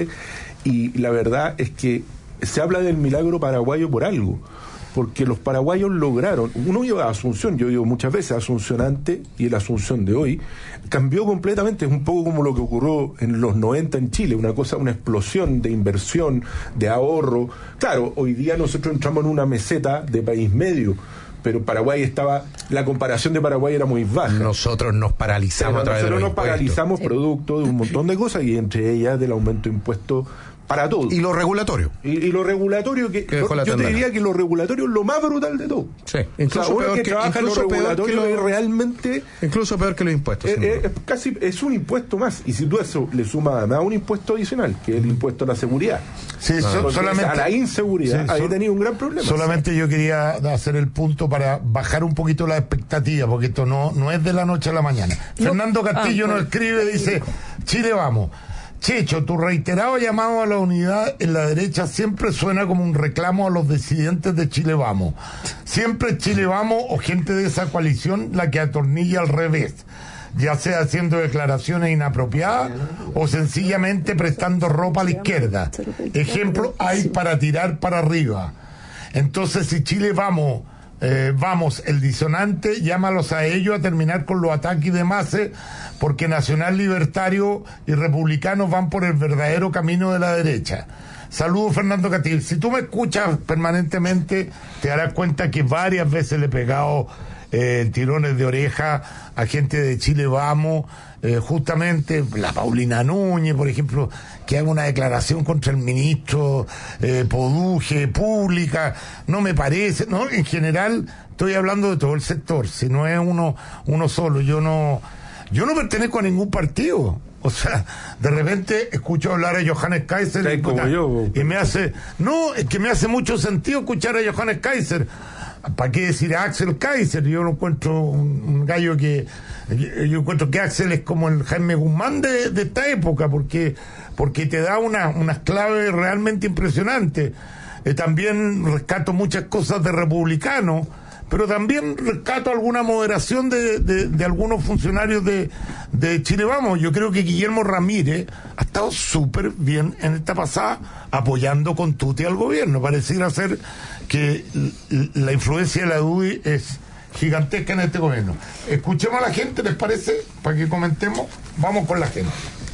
Y la verdad es que se habla del milagro paraguayo por algo, porque los paraguayos lograron, uno iba a Asunción, yo digo muchas veces Asunción antes y el Asunción de hoy cambió completamente, es un poco como lo que ocurrió en los noventa en Chile, una cosa, una explosión de inversión, de ahorro. Claro, hoy día nosotros entramos en una meseta de país medio, pero Paraguay estaba, la comparación de Paraguay era muy baja. Nosotros nos paralizamos pero a través de los Nosotros nos impuestos. paralizamos sí. producto de un montón de cosas, y entre ellas del aumento de impuestos para todo. Y lo regulatorio. Y, y lo regulatorio, que, lo, yo te diría que lo regulatorio es lo más brutal de todo. Sí, incluso o sea, peor que, que trabaja en lo regulatorio lo, es realmente... Incluso peor que los impuestos. Es, es, es casi, es un impuesto más, y si tú eso le sumas además un impuesto adicional, que es el impuesto a la seguridad. Sí, ah, so, solamente, a la inseguridad, sí, ahí so, tenía un gran problema. Solamente yo quería hacer el punto para bajar un poquito la expectativa, porque esto no, no es de la noche a la mañana. No. Fernando Castillo ah, nos escribe, dice, Chile vamos. Checho, tu reiterado llamado a la unidad en la derecha siempre suena como un reclamo a los disidentes de Chile Vamos. Siempre Chile Vamos o gente de esa coalición la que atornilla al revés, ya sea haciendo declaraciones inapropiadas o sencillamente prestando ropa a la izquierda. Ejemplo hay para tirar para arriba. Entonces, si Chile Vamos... Eh, vamos, el disonante, llámalos a ellos a terminar con los ataques de masa, porque Nacional Libertario y Republicanos van por el verdadero camino de la derecha. Saludos, Fernando Catil. Si tú me escuchas permanentemente, te darás cuenta que varias veces le he pegado eh, tirones de oreja a gente de Chile Vamos, eh, justamente la Paulina Núñez, por ejemplo, que haga una declaración contra el ministro eh, Poduje, pública, no me parece, ¿no? En general, estoy hablando de todo el sector, si no es uno, uno solo, yo no, yo no pertenezco a ningún partido. O sea, de repente escucho hablar a Johannes Kaiser y, como yo, y me hace, no, es que me hace mucho sentido escuchar a Johannes Kaiser. ¿Para qué decir a Axel Kaiser? Yo lo encuentro un, un gallo que, yo encuentro que Axel es como el Jaime Guzmán de, de esta época, porque, porque te da una, unas claves realmente impresionantes. Eh, también rescato muchas cosas de republicanos, pero también rescato alguna moderación de, de, de algunos funcionarios de, de Chile Vamos. Yo creo que Guillermo Ramírez ha estado súper bien en esta pasada, apoyando con tute al gobierno. Pareciera ser que la influencia de la U D I es gigantesca en este gobierno. Escuchemos a la gente, ¿les parece? Para que comentemos. Vamos con la gente.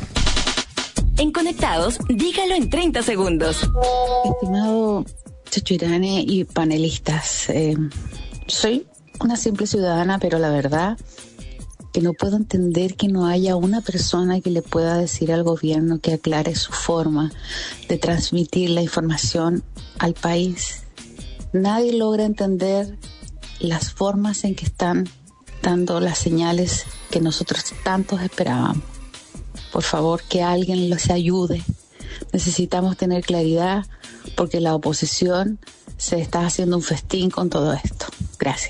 En Conectados, dígalo en treinta segundos. Estimado Checho Irane y panelistas, eh, soy una simple ciudadana, pero la verdad que no puedo entender que no haya una persona que le pueda decir al gobierno que aclare su forma de transmitir la información al país. Nadie logra entender las formas en que están dando las señales que nosotros tantos esperábamos. Por favor, que alguien los ayude. Necesitamos tener claridad porque la oposición se está haciendo un festín con todo esto. Gracias.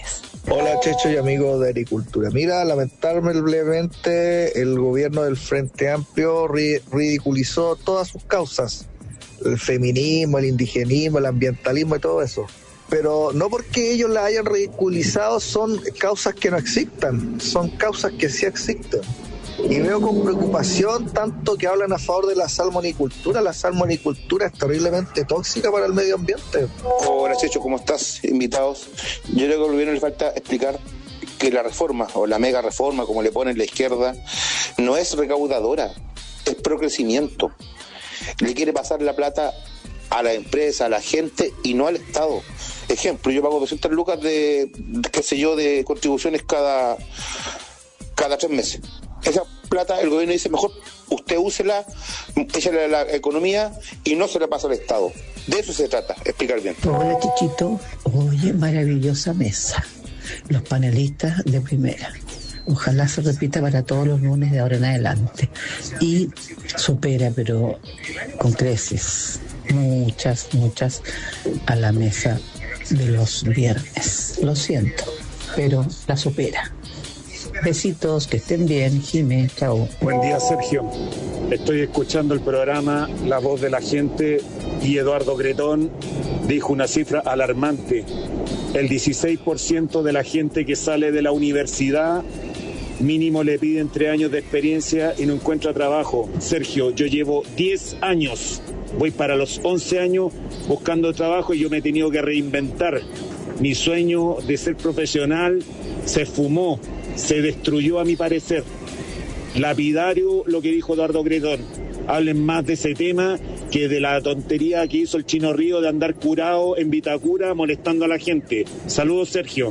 Hola Checho y amigos de Agricultura. Mira, lamentablemente el gobierno del Frente Amplio ri- ridiculizó todas sus causas, el feminismo, el indigenismo, el ambientalismo y todo eso. Pero no porque ellos las hayan ridiculizado son causas que no existan, son causas que sí existen. Y veo con preocupación tanto que hablan a favor de la salmonicultura. La salmonicultura es terriblemente tóxica para el medio ambiente. Hola Checho, ¿cómo estás? Invitados. Yo creo que al gobierno le falta explicar que la reforma, o la mega reforma, como le ponen la izquierda, no es recaudadora, es pro crecimiento. Le quiere pasar la plata a la empresa, a la gente y no al Estado. Ejemplo, yo pago doscientas lucas de, de qué sé yo, de contribuciones cada, cada tres meses. Esa plata el gobierno dice, mejor usted úsela, échale a la economía y no se la pasa al Estado. De eso se trata, explicar bien. Hola Chichito, oye, maravillosa mesa. Los panelistas de primera. Ojalá se repita para todos los lunes de ahora en adelante. Y supera, pero con creces, muchas, muchas a la mesa de los viernes. Lo siento, pero la supera. Besitos, que estén bien, Jimé, chao. Buen día, Sergio. Estoy escuchando el programa La Voz de la Gente y Eduardo Gretón dijo una cifra alarmante. El dieciséis por ciento de la gente que sale de la universidad mínimo le piden tres años de experiencia y no encuentra trabajo. Sergio, yo llevo diez años, voy para los once años buscando trabajo y yo me he tenido que reinventar. Mi sueño de ser profesional se fumó. Se destruyó a mi parecer. Lapidario lo que dijo Eduardo Gretón. Hablen más de ese tema que de la tontería que hizo el Chino Río de andar curado en Vitacura molestando a la gente. Saludos, Sergio.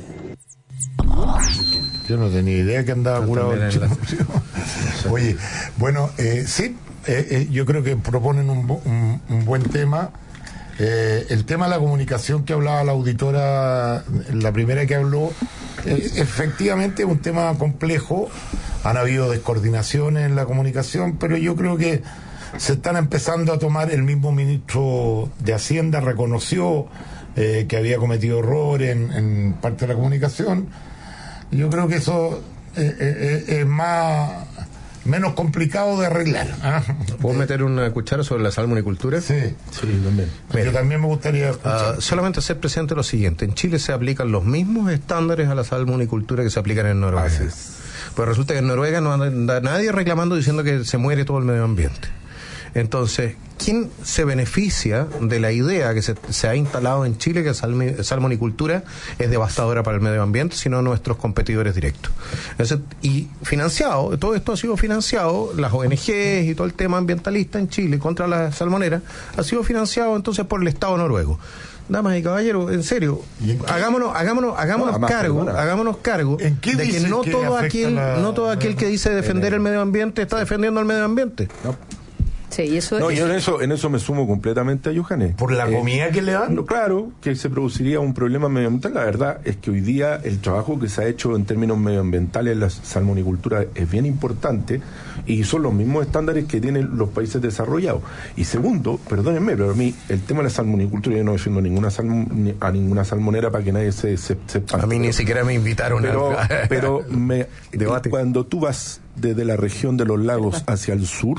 Yo no tenía idea que andaba no curado el Chino Río. Oye, bueno, eh, sí, eh, eh, yo creo que proponen un, un, un buen tema. Eh, el tema de la comunicación que hablaba la auditora, la primera que habló, eh, efectivamente es un tema complejo. Han habido descoordinaciones en la comunicación, pero yo creo que se están empezando a tomar. El mismo ministro de Hacienda reconoció eh, que había cometido errores en, en parte de la comunicación. Yo creo que eso eh, eh, es más menos complicado de arreglar. ¿eh? ¿Puedo meter una cuchara sobre la salmonicultura? Sí, sí, también. Mira, yo también me gustaría escuchar. Uh, solamente hacer presente lo siguiente: en Chile se aplican los mismos estándares a la salmonicultura que se aplican en Noruega. Así es. Pues resulta que en Noruega no anda nadie reclamando diciendo que se muere todo el medio ambiente. Entonces, ¿quién se beneficia de la idea que se, se ha instalado en Chile que la salmonicultura es devastadora para el medio ambiente, sino nuestros competidores directos? Entonces, y financiado, todo esto ha sido financiado, las O N Ges y todo el tema ambientalista en Chile contra la salmonera, ha sido financiado entonces por el Estado noruego. Damas y caballeros, en serio, hagámonos, hagámonos, hagámonos no, cargo, perdona. hagámonos cargo de que no que todo aquel, la... no todo aquel que dice defender el medio ambiente está defendiendo el medio ambiente. No. Sí, y eso no, es... yo en eso, en eso me sumo completamente a Johannes. ¿Por la eh, comida que le dan? No, claro, que se produciría un problema medioambiental. La verdad es que hoy día el trabajo que se ha hecho en términos medioambientales en la salmonicultura es bien importante y son los mismos estándares que tienen los países desarrollados. Y segundo, perdónenme, pero a mí el tema de la salmonicultura, yo no defiendo ninguna salm, a ninguna salmonera para que nadie se... se, se a mí ni siquiera me invitaron pero, a... Pero me, cuando tú vas desde la región de los lagos hacia el sur,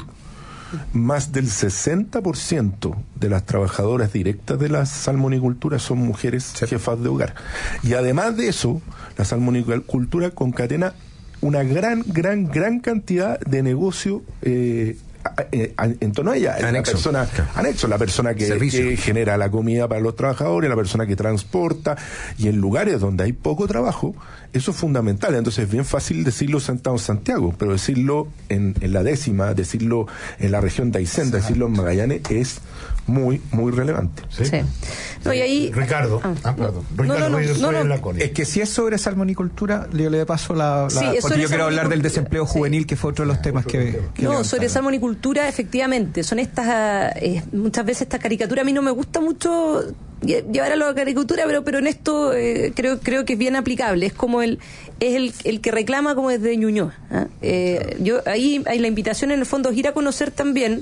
más del sesenta por ciento de las trabajadoras directas de la salmonicultura son mujeres sí. jefas de hogar. Y además de eso, la salmonicultura concatena una gran, gran, gran cantidad de negocio eh, en torno a ella. Anexo. La persona, anexo, la persona que, que genera la comida para los trabajadores, la persona que transporta, y en lugares donde hay poco trabajo, eso es fundamental. Entonces es bien fácil decirlo sentado en Santiago, pero decirlo en, en la décima, decirlo en la región de Aysén, decirlo en Magallanes es muy, muy relevante. Sí. sí. No, y ahí... Ricardo. Ah, ah, perdón. Ricardo, no, no, no, no, no. Es que si es sobre salmonicultura, yo le paso la... la sí, porque yo quiero hablar del desempleo juvenil, sí. que fue otro de los temas que... que no, sobre salmonicultura, efectivamente, son estas... Eh, muchas veces esta caricatura, a mí no me gusta mucho llevar a la caricatura, pero pero en esto eh, creo creo que es bien aplicable. Es como el es el, el que reclama como desde Ñuñoa. ¿eh? Eh, yo ahí hay la invitación en el fondo es ir a conocer también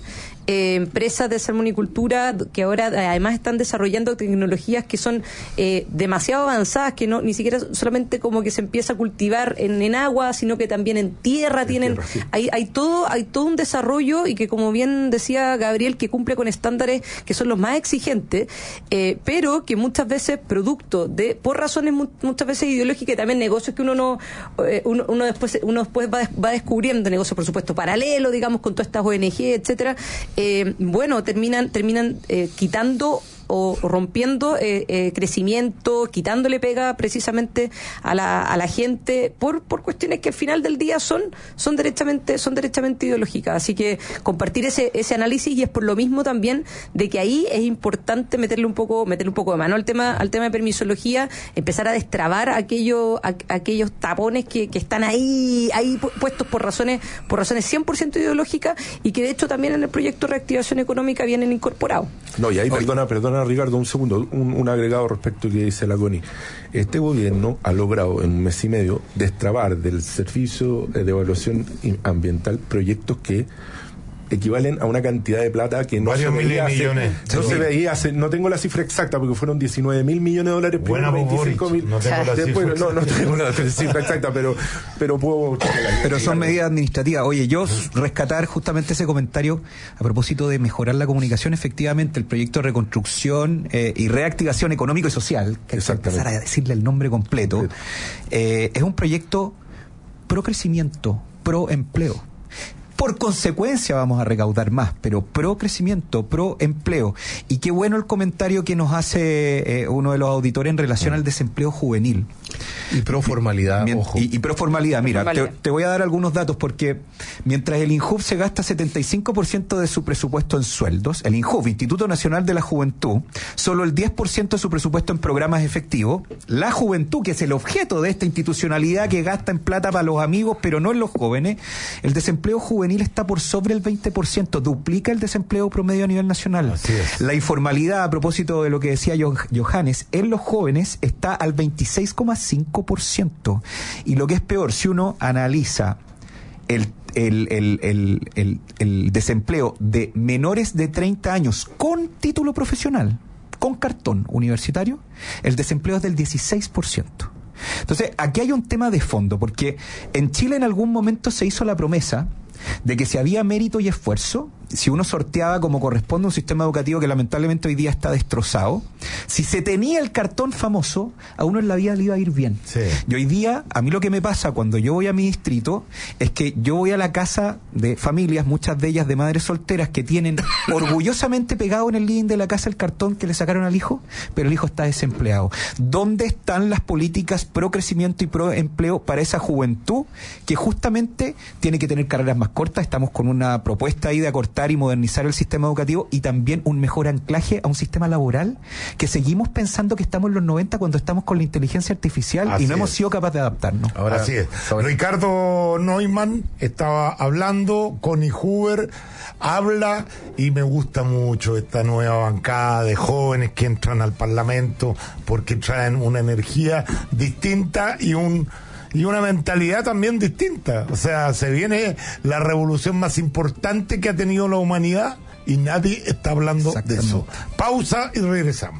eh, empresas de salmonicultura que ahora además están desarrollando tecnologías que son eh, demasiado avanzadas, que no ni siquiera solamente como que se empieza a cultivar en, en agua, sino que también en tierra en tienen tierra, sí. hay, hay todo hay todo un desarrollo y que, como bien decía Gabriel, que cumple con estándares que son los más exigentes, eh, pero que muchas veces producto de por razones mu muchas veces ideológicas y también negocios que uno no eh, uno, uno después uno después va, va descubriendo negocios, por supuesto, paralelos, digamos, con todas estas O N G, etcétera, eh, bueno, terminan terminan eh, quitando o rompiendo eh, eh, crecimiento, quitándole pega precisamente a la, a la gente por, por cuestiones que al final del día son son derechamente son derechamente ideológicas. Así que compartir ese ese análisis, y es por lo mismo también de que ahí es importante meterle un poco meterle un poco de mano al tema al tema de permisología, empezar a destrabar aquello, a, aquellos tapones que, que están ahí ahí puestos por razones por razones cien por ciento ideológicas, y que de hecho también en el proyecto de reactivación económica vienen incorporados. No, y ahí perdona, perdona Ricardo, un segundo, un, un agregado respecto a lo que dice la Connie. Este gobierno ha logrado en un mes y medio destrabar del Servicio de Evaluación Ambiental proyectos que equivalen a una cantidad de plata que no Varios se veía hace, millones. no sí. se veía hace, no tengo la cifra exacta porque fueron diecinueve mil millones de dólares, bueno, veinticinco mil. No tengo la después, cifra no, no tengo la cifra exacta, pero pero puedo pero son medidas administrativas. Oye, yo rescatar justamente ese comentario a propósito de mejorar la comunicación. Efectivamente, el proyecto de reconstrucción eh, y reactivación económico y social, que hay que empezar a decirle el nombre completo, eh, es un proyecto pro crecimiento, pro empleo. Por consecuencia vamos a recaudar más, pero pro crecimiento, pro empleo. Y qué bueno el comentario que nos hace eh, uno de los auditores en relación al desempleo juvenil. Y pro formalidad, y, ojo. Y, y pro formalidad, mira, formalidad. Te, te voy a dar algunos datos, porque mientras el INJUV se gasta setenta y cinco por ciento de su presupuesto en sueldos, el INJUV, Instituto Nacional de la Juventud, solo el diez por ciento de su presupuesto en programas efectivos. La juventud, que es el objeto de esta institucionalidad que gasta en plata para los amigos, pero no en los jóvenes, el desempleo juvenil está por sobre el veinte por ciento, duplica el desempleo promedio a nivel nacional. Así es. La informalidad, a propósito de lo que decía Johannes, en los jóvenes está al veintiséis coma cinco por ciento. Y lo que es peor, si uno analiza el, el, el, el, el, el desempleo de menores de treinta años con título profesional, con cartón universitario, el desempleo es del dieciséis por ciento. Entonces, aquí hay un tema de fondo, porque en Chile en algún momento se hizo la promesa de que si había mérito y esfuerzo, si uno sorteaba como corresponde un sistema educativo que lamentablemente hoy día está destrozado, si se tenía el cartón famoso, a uno en la vida le iba a ir bien. Sí. Y hoy día, a mí lo que me pasa cuando yo voy a mi distrito es que yo voy a la casa de familias, muchas de ellas de madres solteras, que tienen orgullosamente pegado en el living de la casa el cartón que le sacaron al hijo, pero el hijo está desempleado. ¿Dónde están las políticas pro crecimiento y pro empleo para esa juventud que justamente tiene que tener carreras más cortas? Estamos con una propuesta ahí de acortar y modernizar el sistema educativo, y también un mejor anclaje a un sistema laboral que seguimos pensando que estamos en los noventa cuando estamos con la inteligencia artificial. Así y no es. hemos sido capaces de adaptarnos. Ahora, Así es. Sobre... Ricardo Neumann estaba hablando, Connie Huber habla, y me gusta mucho esta nueva bancada de jóvenes que entran al Parlamento porque traen una energía distinta y un y una mentalidad también distinta. O sea, se viene la revolución más importante que ha tenido la humanidad y nadie está hablando de eso. Pausa y regresamos.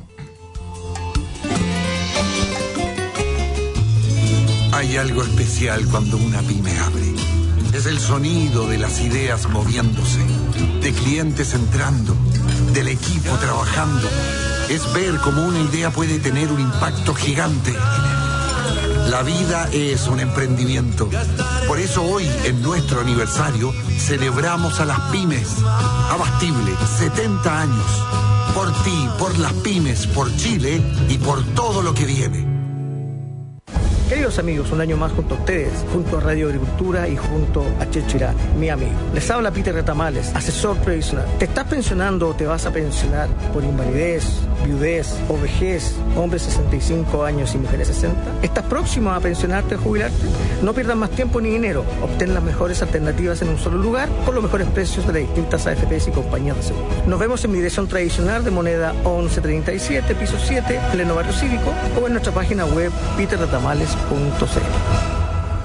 Hay algo especial cuando una pyme abre. Es el sonido de las ideas moviéndose, de clientes entrando, del equipo trabajando. Es ver cómo una idea puede tener un impacto gigante. La vida es un emprendimiento. Por eso hoy, en nuestro aniversario, celebramos a las pymes. Abastible, setenta años. Por ti, por las pymes, por Chile y por todo lo que viene. Queridos amigos, un año más junto a ustedes, junto a Radio Agricultura y junto a Chechirán, mi amigo. Les habla Peter Retamales, asesor previsional. ¿Te estás pensionando o te vas a pensionar por invalidez, viudez o vejez, hombres sesenta y cinco años y mujeres sesenta? ¿Estás próximo a pensionarte o jubilarte? No pierdas más tiempo ni dinero. Obtén las mejores alternativas en un solo lugar con los mejores precios de las distintas A F Ps y compañías de seguro. Nos vemos en mi dirección tradicional de Moneda once treinta y siete, piso siete, pleno barrio cívico, o en nuestra página web peter retamales punto c l.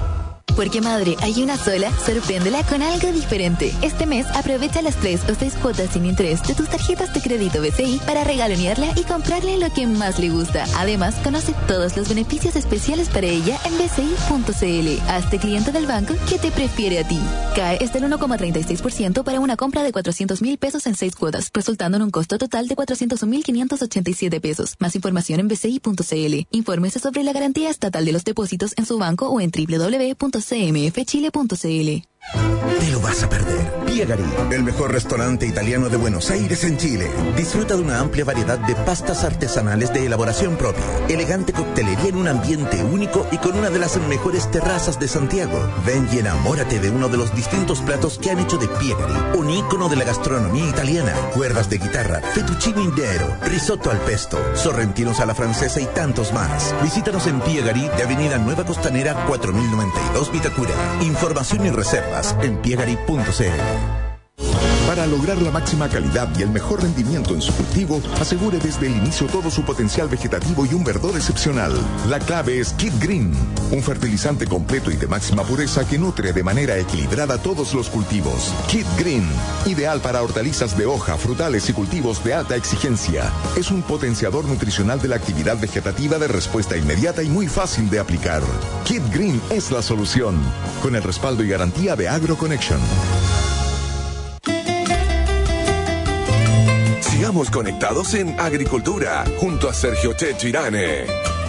Porque madre, hay una sola, sorpréndela con algo diferente. Este mes aprovecha las tres o seis cuotas sin interés de tus tarjetas de crédito B C I para regalonearla y comprarle lo que más le gusta. Además, conoce todos los beneficios especiales para ella en b c i punto c l. Hazte cliente del banco que te prefiere a ti. C A E es del uno coma treinta y seis por ciento para una compra de cuatrocientos mil pesos en seis cuotas, resultando en un costo total de cuatrocientos mil quinientos ochenta y siete pesos. Más información en b c i punto c l. Infórmese sobre la garantía estatal de los depósitos en su banco o en w w w punto c m f chile punto c l. Te lo vas a perder. Piegari, el mejor restaurante italiano de Buenos Aires en Chile. Disfruta de una amplia variedad de pastas artesanales de elaboración propia, elegante coctelería en un ambiente único y con una de las mejores terrazas de Santiago. Ven y enamórate de uno de los distintos platos que han hecho de Piegari un ícono de la gastronomía italiana. Cuerdas de guitarra, fettuccine intero, risotto al pesto, sorrentinos a la francesa y tantos más. Visítanos en Piegari de Avenida Nueva Costanera cuatro mil noventa y dos Vitacura. Información y reservas en piegari punto c l. Para lograr la máxima calidad y el mejor rendimiento en su cultivo, asegure desde el inicio todo su potencial vegetativo y un verdor excepcional. La clave es Kid Green, un fertilizante completo y de máxima pureza que nutre de manera equilibrada todos los cultivos. Kid Green, ideal para hortalizas de hoja, frutales y cultivos de alta exigencia. Es un potenciador nutricional de la actividad vegetativa de respuesta inmediata y muy fácil de aplicar. Kid Green es la solución, con el respaldo y garantía de AgroConnection. Sigamos conectados en Agricultura, junto a Sergio Checho Irane.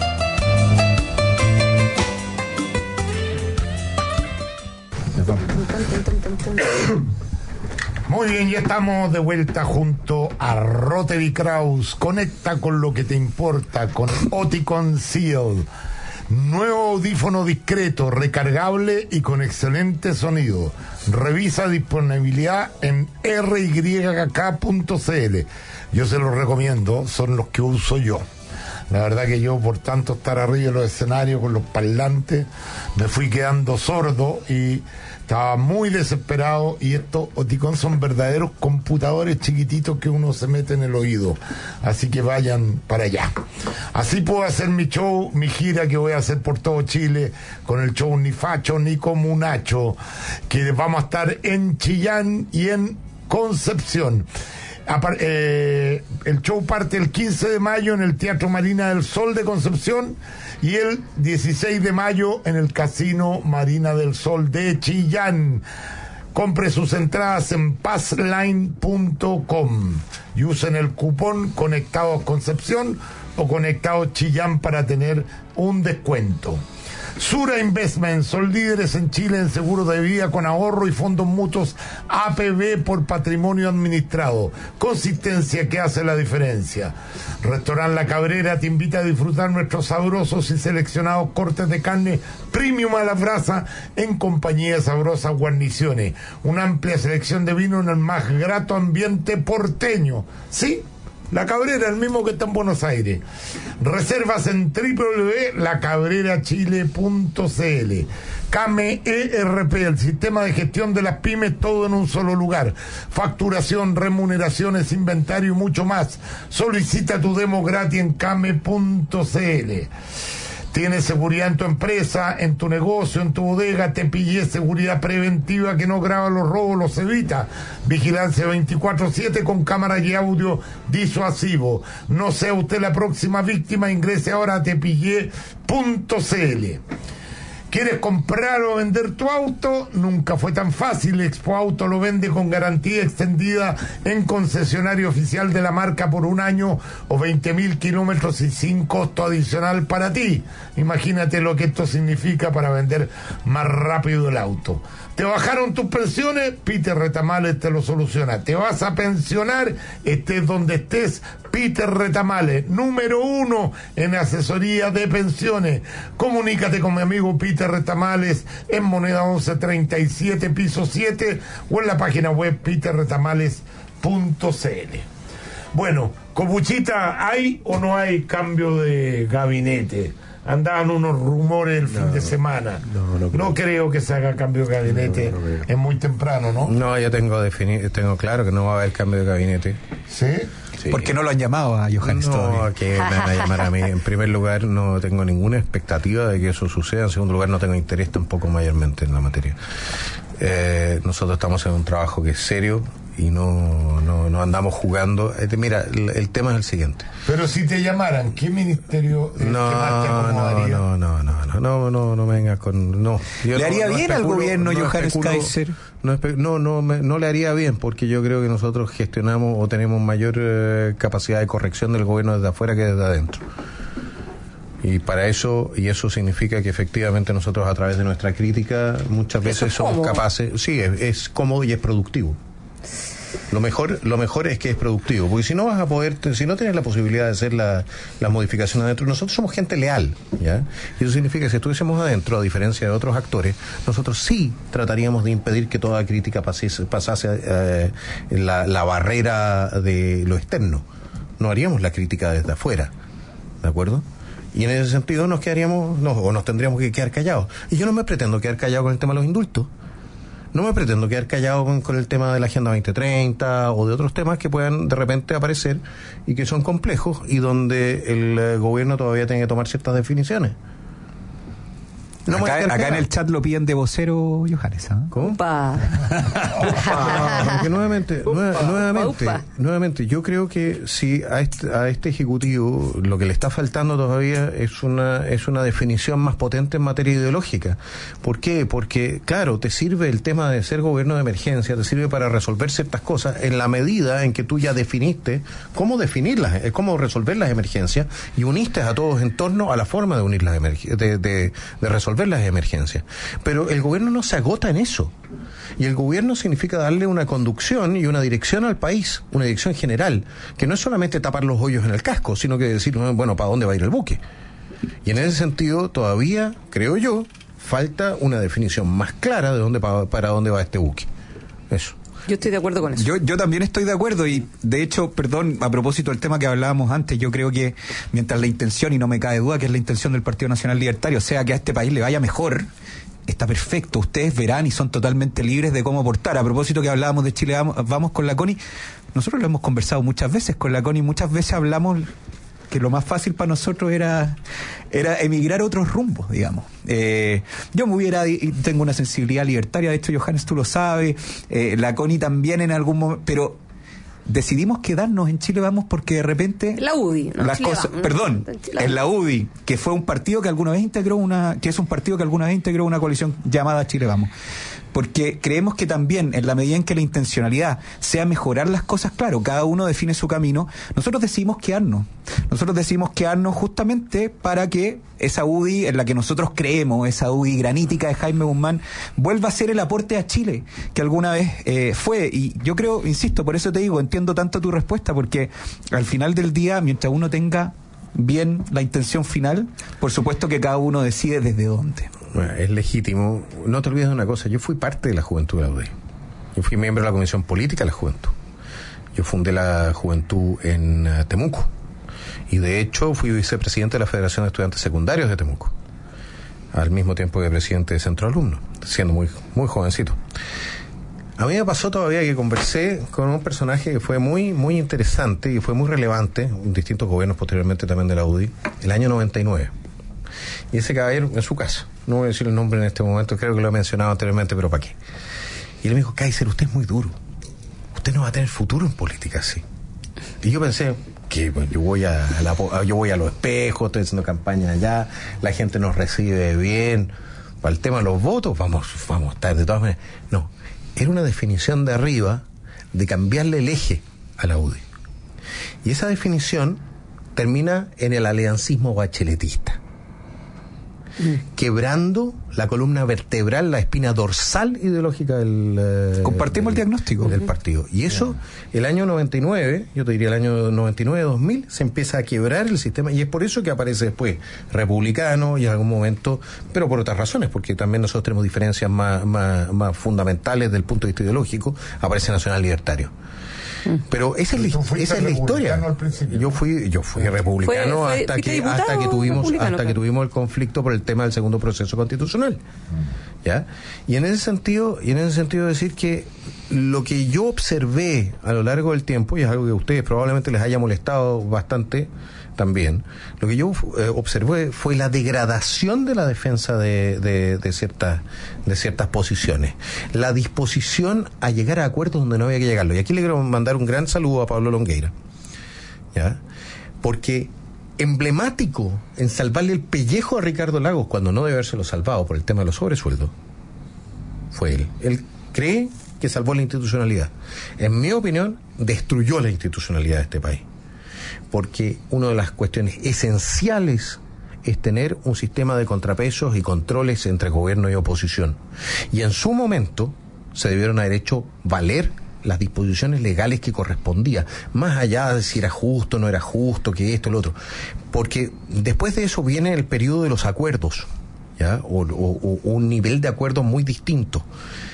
Muy bien, ya estamos de vuelta junto a Rotary Kraus. Conecta con lo que te importa con Oticon Seal. Nuevo audífono discreto, recargable y con excelente sonido. Revisa disponibilidad en r y k punto c l. Yo se los recomiendo, son los que uso yo. La verdad que yo, por tanto estar arriba de los escenarios con los parlantes, me fui quedando sordo y estaba muy desesperado. Y estos Oticon son verdaderos computadores chiquititos que uno se mete en el oído. Así que vayan para allá. Así puedo hacer mi show, mi gira que voy a hacer por todo Chile, con el show Ni Facho ni Comunacho, que vamos a estar en Chillán y en Concepción. Apar eh, el show parte el quince de mayo en el Teatro Marina del Sol de Concepción y el dieciséis de mayo en el Casino Marina del Sol de Chillán. Compre sus entradas en passline punto com y usen el cupón Conectados Concepción o Conectados Chillán para tener un descuento. Sura Investment, son líderes en Chile en seguros de vida con ahorro y fondos mutuos A P B por patrimonio administrado. Consistencia que hace la diferencia. Restaurant La Cabrera te invita a disfrutar nuestros sabrosos y seleccionados cortes de carne premium a la brasa en compañía de sabrosas guarniciones. Una amplia selección de vino en el más grato ambiente porteño. ¿Sí? La Cabrera, el mismo que está en Buenos Aires. Reservas en w w w punto la cabrera chile punto c l. C A M E R P, el sistema de gestión de las pymes, todo en un solo lugar. Facturación, remuneraciones, inventario y mucho más. Solicita tu demo gratis en C A M E punto c l. Tienes seguridad en tu empresa, en tu negocio, en tu bodega. Te pillé seguridad preventiva que no graba los robos, los evita. Vigilancia veinticuatro siete con cámara y audio disuasivo. No sea usted la próxima víctima. Ingrese ahora a te pillé punto c l. ¿Quieres comprar o vender tu auto? Nunca fue tan fácil. Expo Auto lo vende con garantía extendida en concesionario oficial de la marca por un año o veinte mil kilómetros y sin costo adicional para ti. Imagínate lo que esto significa para vender más rápido el auto. ¿Te bajaron tus pensiones? Peter Retamales te lo soluciona. ¿Te vas a pensionar? Estés donde estés, Peter Retamales, número uno en asesoría de pensiones. Comunícate con mi amigo Peter Retamales en Moneda once treinta y siete, piso siete, o en la página web peter retamales punto c l. Bueno, Copuchita, ¿hay o no hay cambio de gabinete? Andaban unos rumores el fin no, de semana. No, no, creo. no creo que se haga cambio de gabinete. No, no es muy temprano, ¿no? No, yo tengo definido, tengo claro que no va a haber cambio de gabinete. ¿Sí? Sí. Porque no lo han llamado a Johannes no, todavía. No, que me van a llamar a mí. En primer lugar, no tengo ninguna expectativa de que eso suceda. En segundo lugar, no tengo interés tampoco mayormente en la materia. Eh, nosotros estamos en un trabajo que es serio y no, no, no andamos jugando. Mira, el, el tema es el siguiente. Pero si te llamaran, ¿qué ministerio es no, que más te acomodaría? No, no, no, no, no, no, no me vengas con... No. Yo ¿Le no, haría no bien especulo, al gobierno no Johannes especulo, Kaiser? No, no, no, me, no le haría bien, porque yo creo que nosotros gestionamos o tenemos mayor eh, capacidad de corrección del gobierno desde afuera que desde adentro. Y para eso, y eso significa que efectivamente nosotros a través de nuestra crítica muchas veces somos cómodo. capaces, sí, es, es cómodo y es productivo. Lo mejor, lo mejor es que es productivo, porque si no vas a poder, si no tienes la posibilidad de hacer la, las modificaciones adentro, nosotros somos gente leal, ¿ya? Y eso significa que si estuviésemos adentro, a diferencia de otros actores, nosotros sí trataríamos de impedir que toda crítica pasase, pasase eh, la, la barrera de lo externo. No haríamos la crítica desde afuera, ¿de acuerdo? Y en ese sentido nos quedaríamos, no, o nos tendríamos que quedar callados. Y yo no me pretendo quedar callado con el tema de los indultos. No me pretendo quedar callado con, con el tema de la Agenda veinte treinta o de otros temas que puedan de repente aparecer y que son complejos y donde el eh, gobierno todavía tiene que tomar ciertas definiciones. No acá acá en el chat lo piden de vocero, Johannes. ¿eh? ¿Cómo? Opa. Opa. Porque nuevamente, Upa. nuevamente, Upa. nuevamente, yo creo que si a este, a este ejecutivo lo que le está faltando todavía es una es una definición más potente en materia ideológica. ¿Por qué? Porque claro, te sirve el tema de ser gobierno de emergencia, te sirve para resolver ciertas cosas en la medida en que tú ya definiste cómo definirlas, cómo resolver las emergencias y uniste a todos en torno a la forma de unir las emergencias, de, de, de resolver ver las emergencias. Pero el gobierno no se agota en eso. Y el gobierno significa darle una conducción y una dirección al país, una dirección general, que no es solamente tapar los hoyos en el casco, sino que decir, bueno, ¿para dónde va a ir el buque? Y en ese sentido, todavía, creo yo, falta una definición más clara de dónde para, para dónde va este buque. Eso. Yo estoy de acuerdo con eso. Yo, yo también estoy de acuerdo y, de hecho, perdón, a propósito del tema que hablábamos antes, yo creo que mientras la intención, y no me cabe duda que es la intención del Partido Nacional Libertario, sea que a este país le vaya mejor, está perfecto. Ustedes verán y son totalmente libres de cómo aportar. A propósito que hablábamos de Chile Vamos, vamos con la Connie, nosotros lo hemos conversado muchas veces con la Connie, muchas veces hablamos que lo más fácil para nosotros era era emigrar a otros rumbos, digamos. Eh, yo me hubiera, tengo una sensibilidad libertaria, de hecho Johannes tú lo sabes, eh, la Connie también en algún momento, pero decidimos quedarnos en Chile Vamos porque de repente la U D I, ¿no? las Chile cosas, Vamos, perdón, ¿no? en la U D I, que fue un partido que alguna vez integró una, que es un partido que alguna vez integró una coalición llamada Chile Vamos. Porque creemos que también, en la medida en que la intencionalidad sea mejorar las cosas, claro, cada uno define su camino, nosotros decidimos quedarnos. Nosotros decidimos quedarnos justamente para que esa U D I en la que nosotros creemos, esa U D I granítica de Jaime Guzmán, vuelva a ser el aporte a Chile que alguna vez eh, fue. Y yo creo, insisto, por eso te digo, entiendo tanto tu respuesta, porque al final del día, mientras uno tenga bien la intención final, por supuesto que cada uno decide desde dónde. Bueno, es legítimo. No te olvides de una cosa, yo fui parte de la juventud de la U D I. Yo fui miembro de la Comisión Política de la Juventud. Yo fundé la Juventud en uh, Temuco. Y de hecho fui vicepresidente de la Federación de Estudiantes Secundarios de Temuco. Al mismo tiempo que presidente de Centro Alumno, siendo muy, muy jovencito. A mí me pasó todavía que conversé con un personaje que fue muy, muy interesante y fue muy relevante, en distintos gobiernos posteriormente también de la U D I, el año noventa y nueve. Y ese caballero en su casa, no voy a decir el nombre en este momento, creo que lo he mencionado anteriormente, pero ¿para qué? Y él me dijo, Kaiser, usted es muy duro, usted no va a tener futuro en política así. Y yo pensé, que bueno, yo voy a, a la, yo voy a los espejos, estoy haciendo campaña allá, la gente nos recibe bien, para el tema de los votos vamos, vamos a estar de todas maneras. No, era una definición de arriba de cambiarle el eje a la U D I. Y esa definición termina en el aliancismo bacheletista. Mm. Quebrando la columna vertebral, la espina dorsal ideológica del... Eh, Compartimos del, el diagnóstico. Del partido. Y eso, el año noventa y nueve, yo te diría el año noventa y nueve dos mil, se empieza a quebrar el sistema, y es por eso que aparece después republicano y en algún momento, pero por otras razones, porque también nosotros tenemos diferencias más, más, más fundamentales del punto de vista ideológico, aparece Nacional Libertario. Pero esa es la, esa es la historia. Yo fui, yo fui republicano fue, fue, hasta que hasta que tuvimos hasta que tuvimos el conflicto por el tema del segundo proceso constitucional. ¿Ya? Y en ese sentido, y en ese sentido decir que lo que yo observé a lo largo del tiempo, y es algo que a ustedes probablemente les haya molestado bastante también, lo que yo eh, observé fue la degradación de la defensa de, de, de ciertas de ciertas posiciones, la disposición a llegar a acuerdos donde no había que llegarlo. Y aquí le quiero mandar un gran saludo a Pablo Longueira, ¿ya? Porque emblemático en salvarle el pellejo a Ricardo Lagos cuando no debe habérselo salvado por el tema de los sobresueldos fue él. Él cree que salvó la institucionalidad. En mi opinión, destruyó la institucionalidad de este país. Porque una de las cuestiones esenciales es tener un sistema de contrapesos y controles entre gobierno y oposición. Y en su momento se debieron haber hecho valer las disposiciones legales que correspondía, más allá de si era justo, no era justo, que esto, lo otro. Porque después de eso viene el periodo de los acuerdos, ¿ya? O, o, o un nivel de acuerdo muy distinto.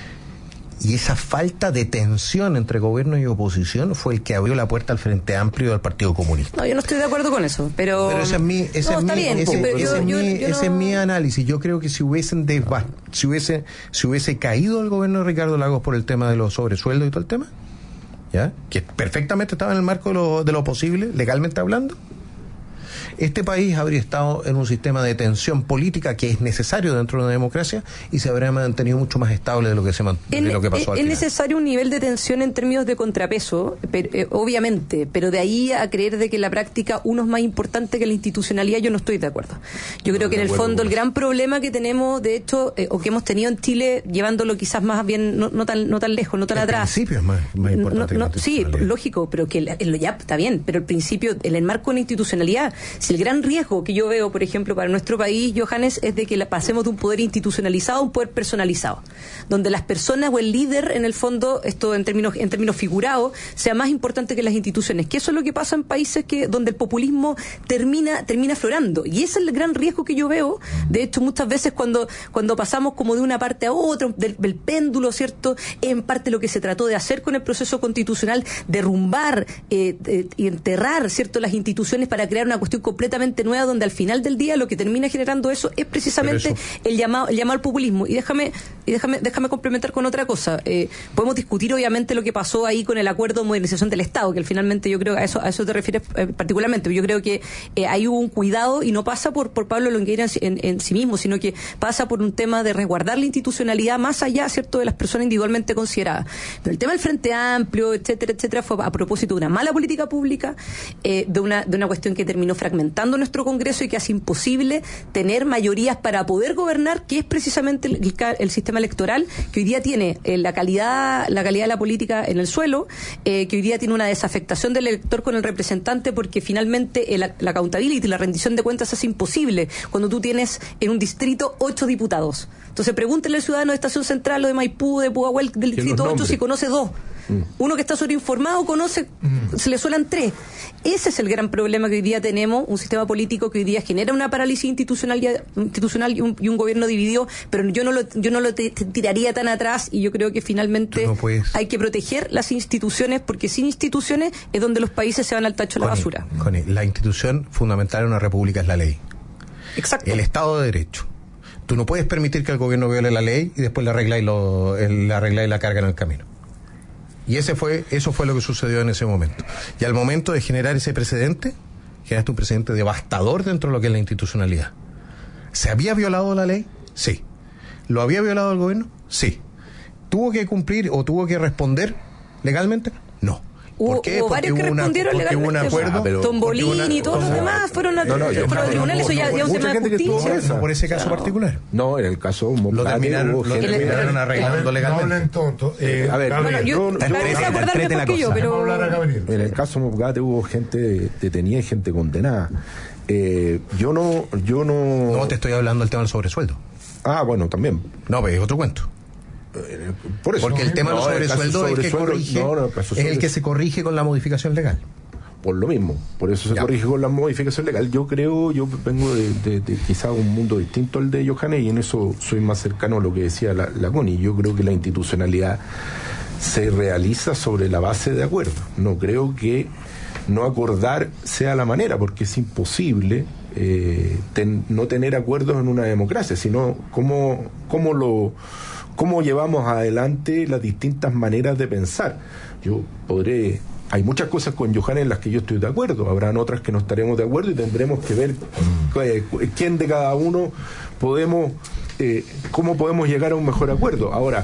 Y esa falta de tensión entre gobierno y oposición fue el que abrió la puerta al Frente Amplio y al Partido Comunista. No, yo no estoy de acuerdo con eso, pero... Pero ese es mi, ese no, es está mi, bien, ese, pero ese yo, es mi, yo, yo ese no... es mi análisis. Yo creo que si hubiesen desba, si hubiese, si hubiese caído el gobierno de Ricardo Lagos por el tema de los sobresueldos y todo el tema, ¿ya? Que perfectamente estaba en el marco de lo, de lo posible, legalmente hablando, este país habría estado en un sistema de tensión política que es necesario dentro de una democracia y se habría mantenido mucho más estable de lo que se man- en, de lo que pasó es, al es final. necesario un nivel de tensión en términos de contrapeso, pero, eh, obviamente, pero de ahí a creer de que en la práctica uno es más importante que la institucionalidad, yo no estoy de acuerdo. Yo creo que en el fondo el gran problema que tenemos, de hecho, eh, o que hemos tenido en Chile, llevándolo quizás más bien no, no tan no tan lejos, no tan el atrás. El principio es más, más importante. No, no, que la sí, lógico, pero que el, el, ya está bien, pero el principio, el enmarco de la institucionalidad, si el gran riesgo que yo veo, por ejemplo, para nuestro país, Johannes, es de que la, pasemos de un poder institucionalizado a un poder personalizado, donde las personas o el líder, en el fondo, esto en términos en términos figurados, sea más importante que las instituciones, que eso es lo que pasa en países que donde el populismo termina termina aflorando, y ese es el gran riesgo que yo veo. De hecho, muchas veces cuando cuando pasamos como de una parte a otra del, del péndulo, ¿cierto? En parte lo que se trató de hacer con el proceso constitucional, derrumbar eh, eh, y enterrar, ¿cierto?, las instituciones para crear una cuestión completamente nueva, donde al final del día lo que termina generando eso es precisamente eso, el llamado el llamado al populismo. Y déjame y déjame déjame complementar con otra cosa. Eh, podemos discutir obviamente lo que pasó ahí con el acuerdo de modernización del Estado, que finalmente yo creo que a eso a eso te refieres eh, particularmente. Yo creo que eh, ahí hubo un cuidado, y no pasa por por Pablo Longueira en, en, en sí mismo, sino que pasa por un tema de resguardar la institucionalidad más allá, ¿cierto?, de las personas individualmente consideradas. Pero el tema del Frente Amplio, etcétera, etcétera, fue a propósito de una mala política pública, eh, de una de una cuestión que terminó fragmentando nuestro Congreso y que hace imposible tener mayorías para poder gobernar, que es precisamente el, el, el sistema electoral que hoy día tiene eh, la calidad la calidad de la política en el suelo, eh, que hoy día tiene una desafectación del elector con el representante, porque finalmente el, la accountability, la rendición de cuentas es imposible cuando tú tienes en un distrito ocho diputados. Entonces pregúntele al ciudadano de Estación Central o de Maipú, de Pudahuel, del distrito ocho, si conoce dos. Mm. Uno que está sobreinformado conoce, mm. se le suelan tres. Ese es el gran problema que hoy día tenemos, un sistema político que hoy día genera una parálisis institucional, institucional y, un, y un gobierno dividido, pero yo no lo, yo no lo te, te tiraría tan atrás, y yo creo que finalmente no hay que proteger las instituciones, porque sin instituciones es donde los países se van al tacho de la basura. Connie, la institución fundamental en una república es la ley. Exacto. El Estado de Derecho. Tú no puedes permitir que el gobierno viole la ley y después la arregla y, lo, la arregla y la carga en el camino. Y ese fue, eso fue lo que sucedió en ese momento. Y al momento de generar ese precedente, generaste un precedente devastador dentro de lo que es la institucionalidad. ¿Se había violado la ley? Sí. ¿Lo había violado el gobierno? Sí. ¿Tuvo que cumplir o tuvo que responder legalmente? No. Hubo, qué? hubo varios que respondieron una, legalmente. Hubo un acuerdo. Pero, Tombolini una, y todos los demás fueron a, no, no, fueron a tribunales, eso ya es un tema de justicia. Eso, no por ese caso claro. particular. No, en el caso lo terminaron, lo terminaron arreglando legalmente. Eh, a ver, bueno, yo Gabriel se acordarme mejor que yo, pero en el caso Mugate hubo gente detenida y gente condenada. Eh, yo no, yo no. No te estoy hablando del tema del sobresueldo. Ah, bueno, también. No, pero es otro cuento. Por eso, porque el tema no, del sobresueldo es, que corrige, no, no, el es el que se corrige con la modificación legal. Por lo mismo, por eso se ya. corrige con la modificación legal. Yo creo, yo vengo de, de, de quizá un mundo distinto al de Johannes, y en eso soy más cercano a lo que decía la, la Connie. Yo creo que la institucionalidad se realiza sobre la base de acuerdos. No creo que no acordar sea la manera, porque es imposible eh, ten, no tener acuerdos en una democracia, sino cómo, cómo lo cómo llevamos adelante las distintas maneras de pensar. Yo podré Hay muchas cosas con Johannes en las que yo estoy de acuerdo, habrán otras que no estaremos de acuerdo y tendremos que ver eh, quién de cada uno podemos, eh, cómo podemos llegar a un mejor acuerdo. Ahora,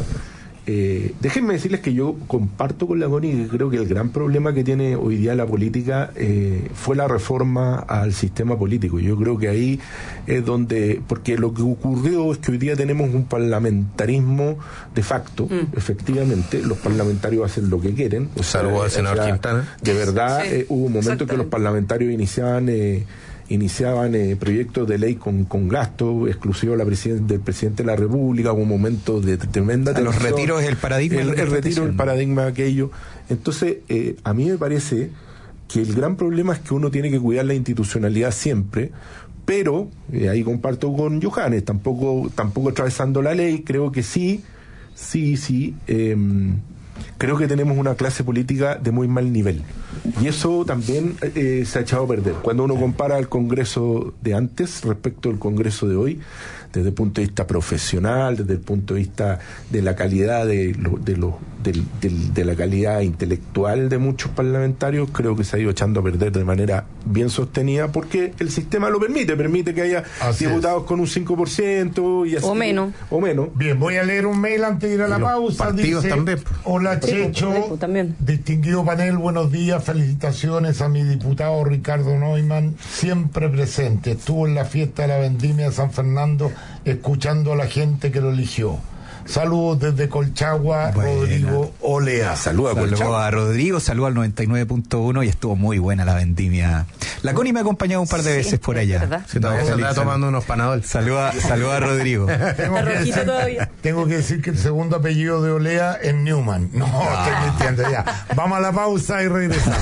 eh, déjenme decirles que yo comparto con la Connie que creo que el gran problema que tiene hoy día la política eh, fue la reforma al sistema político. Yo creo que ahí es donde, porque lo que ocurrió es que hoy día tenemos un parlamentarismo de facto, mm. efectivamente, los parlamentarios hacen lo que quieren. Salvo al senador Quintana. De verdad, sí, eh, hubo un momento en que los parlamentarios iniciaban... Eh, iniciaban eh, proyectos de ley con, con gasto exclusivo de la presiden- del presidente de la República, hubo un momento de tremenda tensión. Los retiros es el paradigma. El, el retiro es el paradigma de aquello. Entonces, eh, a mí me parece que el gran problema es que uno tiene que cuidar la institucionalidad siempre, pero, eh, ahí comparto con Johannes, tampoco, tampoco atravesando la ley, creo que sí, sí, sí, eh, creo que tenemos una clase política de muy mal nivel. Y eso también eh, se ha echado a perder. Cuando uno compara el Congreso de antes respecto al Congreso de hoy, desde el punto de vista profesional, desde el punto de vista de la calidad de, lo, de, lo, de, de, de la calidad intelectual de muchos parlamentarios, creo que se ha ido echando a perder de manera bien sostenida, porque el sistema lo permite, permite que haya así diputados es. Con un cinco por ciento y así, o menos. O menos. Bien, voy a leer un mail antes de ir a la pausa. Dice, también. Hola Checho, también. Distinguido panel, buenos días, felicitaciones a mi diputado Ricardo Neumann, siempre presente, estuvo en la fiesta de la vendimia de San Fernando escuchando a la gente que lo eligió. Saludos desde Colchagua, bueno. Rodrigo Olea. Saludos a Colchagua. A Rodrigo, saludos al noventa y nueve punto uno y estuvo muy buena la vendimia. La Connie me ha acompañado un par de sí, veces por allá. Se estaba tomando unos Panadol. Saluda, saluda a Rodrigo. tengo, que decir, todavía. tengo que decir que el segundo apellido de Olea es Newman. No, ah. estoy mintiendo ya. Vamos a la pausa y regresamos.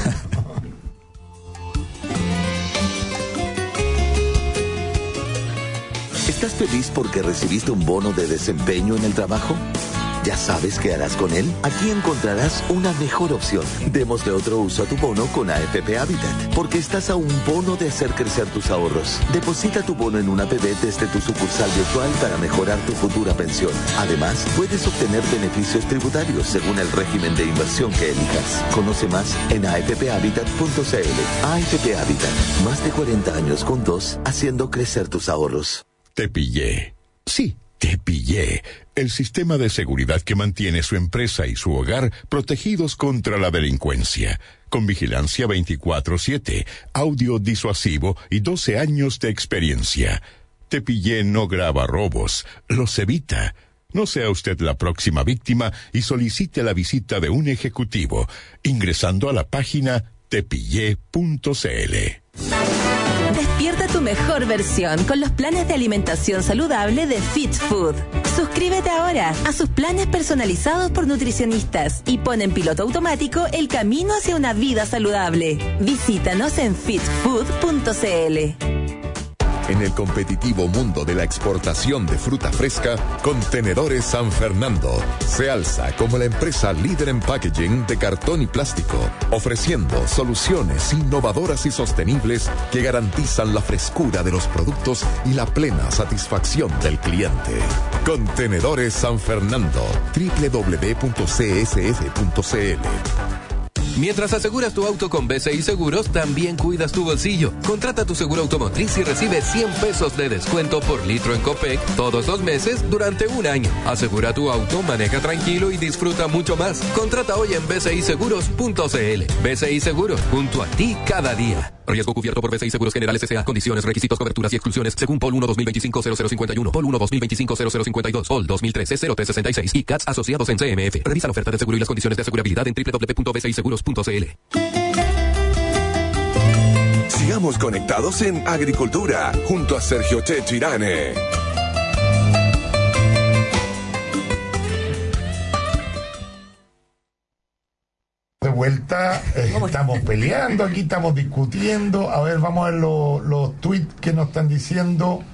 ¿Estás feliz porque recibiste un bono de desempeño en el trabajo? ¿Ya sabes qué harás con él? Aquí encontrarás una mejor opción. Démosle otro uso a tu bono con A F P Habitat, porque estás a un bono de hacer crecer tus ahorros. Deposita tu bono en una A P B desde tu sucursal virtual para mejorar tu futura pensión. Además, puedes obtener beneficios tributarios según el régimen de inversión que elijas. Conoce más en a f p habitat punto c l. A F P Habitat, más de cuarenta años juntos haciendo crecer tus ahorros. Te pillé. Sí, te pillé. El sistema de seguridad que mantiene su empresa y su hogar protegidos contra la delincuencia. Con vigilancia veinticuatro siete, audio disuasivo y doce años de experiencia. Te pillé no graba robos, los evita. No sea usted la próxima víctima y solicite la visita de un ejecutivo, ingresando a la página te pillé punto c l. Despierta tu mejor versión con los planes de alimentación saludable de Fit Food. Suscríbete ahora a sus planes personalizados por nutricionistas y pon en piloto automático el camino hacia una vida saludable. Visítanos en fit food punto c l. En el competitivo mundo de la exportación de fruta fresca, Contenedores San Fernando se alza como la empresa líder en packaging de cartón y plástico, ofreciendo soluciones innovadoras y sostenibles que garantizan la frescura de los productos y la plena satisfacción del cliente. Contenedores San Fernando, doble u doble u doble u punto c s f punto c l. Mientras aseguras tu auto con B C I Seguros, también cuidas tu bolsillo. Contrata tu seguro automotriz y recibe cien pesos de descuento por litro en Copec todos los meses durante un año. Asegura tu auto, maneja tranquilo y disfruta mucho más. Contrata hoy en b c i seguros punto c l. B C I Seguros, junto a ti cada día. Riesgo cubierto por B C I Seguros Generales S A. Condiciones, requisitos, coberturas y exclusiones según P O L uno dos mil veinticinco cero cero cincuenta y uno, P O L uno dos mil veinticinco cero cero cincuenta y dos, P O L dos mil trece cero tres sesenta y seis y C A T S asociados en C M F. Revisa la oferta de seguro y las condiciones de asegurabilidad en doble u doble u doble u punto b c i seguros punto c l. Sigamos conectados en Agricultura junto a Sergio Chechirane. De vuelta, eh, estamos peleando, aquí estamos discutiendo. A ver, vamos a ver los, los tweets que nos están diciendo.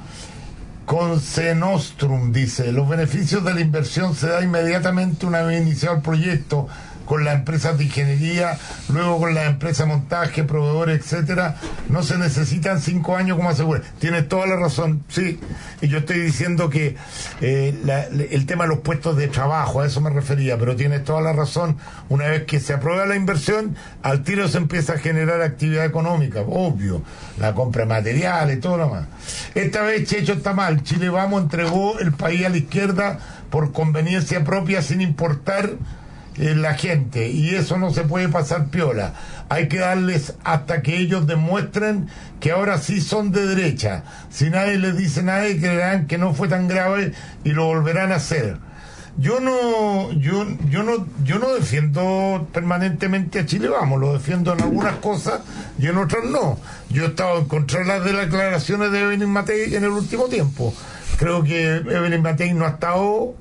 Concenostrum dice: los beneficios de la inversión se da inmediatamente una vez iniciado el proyecto, con las empresas de ingeniería, luego con las empresas de montaje, proveedores, etcétera. No se necesitan cinco años como asegura. Tienes toda la razón, sí. Y yo estoy diciendo que eh, la, el tema de los puestos de trabajo, a eso me refería, pero tienes toda la razón. Una vez que se aprueba la inversión, al tiro se empieza a generar actividad económica, obvio, la compra de materiales, todo lo más. Esta vez Checho está mal. Chile Vamos entregó el país a la izquierda por conveniencia propia, sin importar eh, la gente, y eso no se puede pasar piola. Hay que darles hasta que ellos demuestren que ahora sí son de derecha. Si nadie les dice nada, creerán que no fue tan grave y lo volverán a hacer. Yo no, yo, yo no, yo no defiendo permanentemente a Chile Vamos, lo defiendo en algunas cosas y en otras no. Yo he estado en contra de las declaraciones de Evelyn Matei en el último tiempo. Creo que Evelyn Matei no ha estado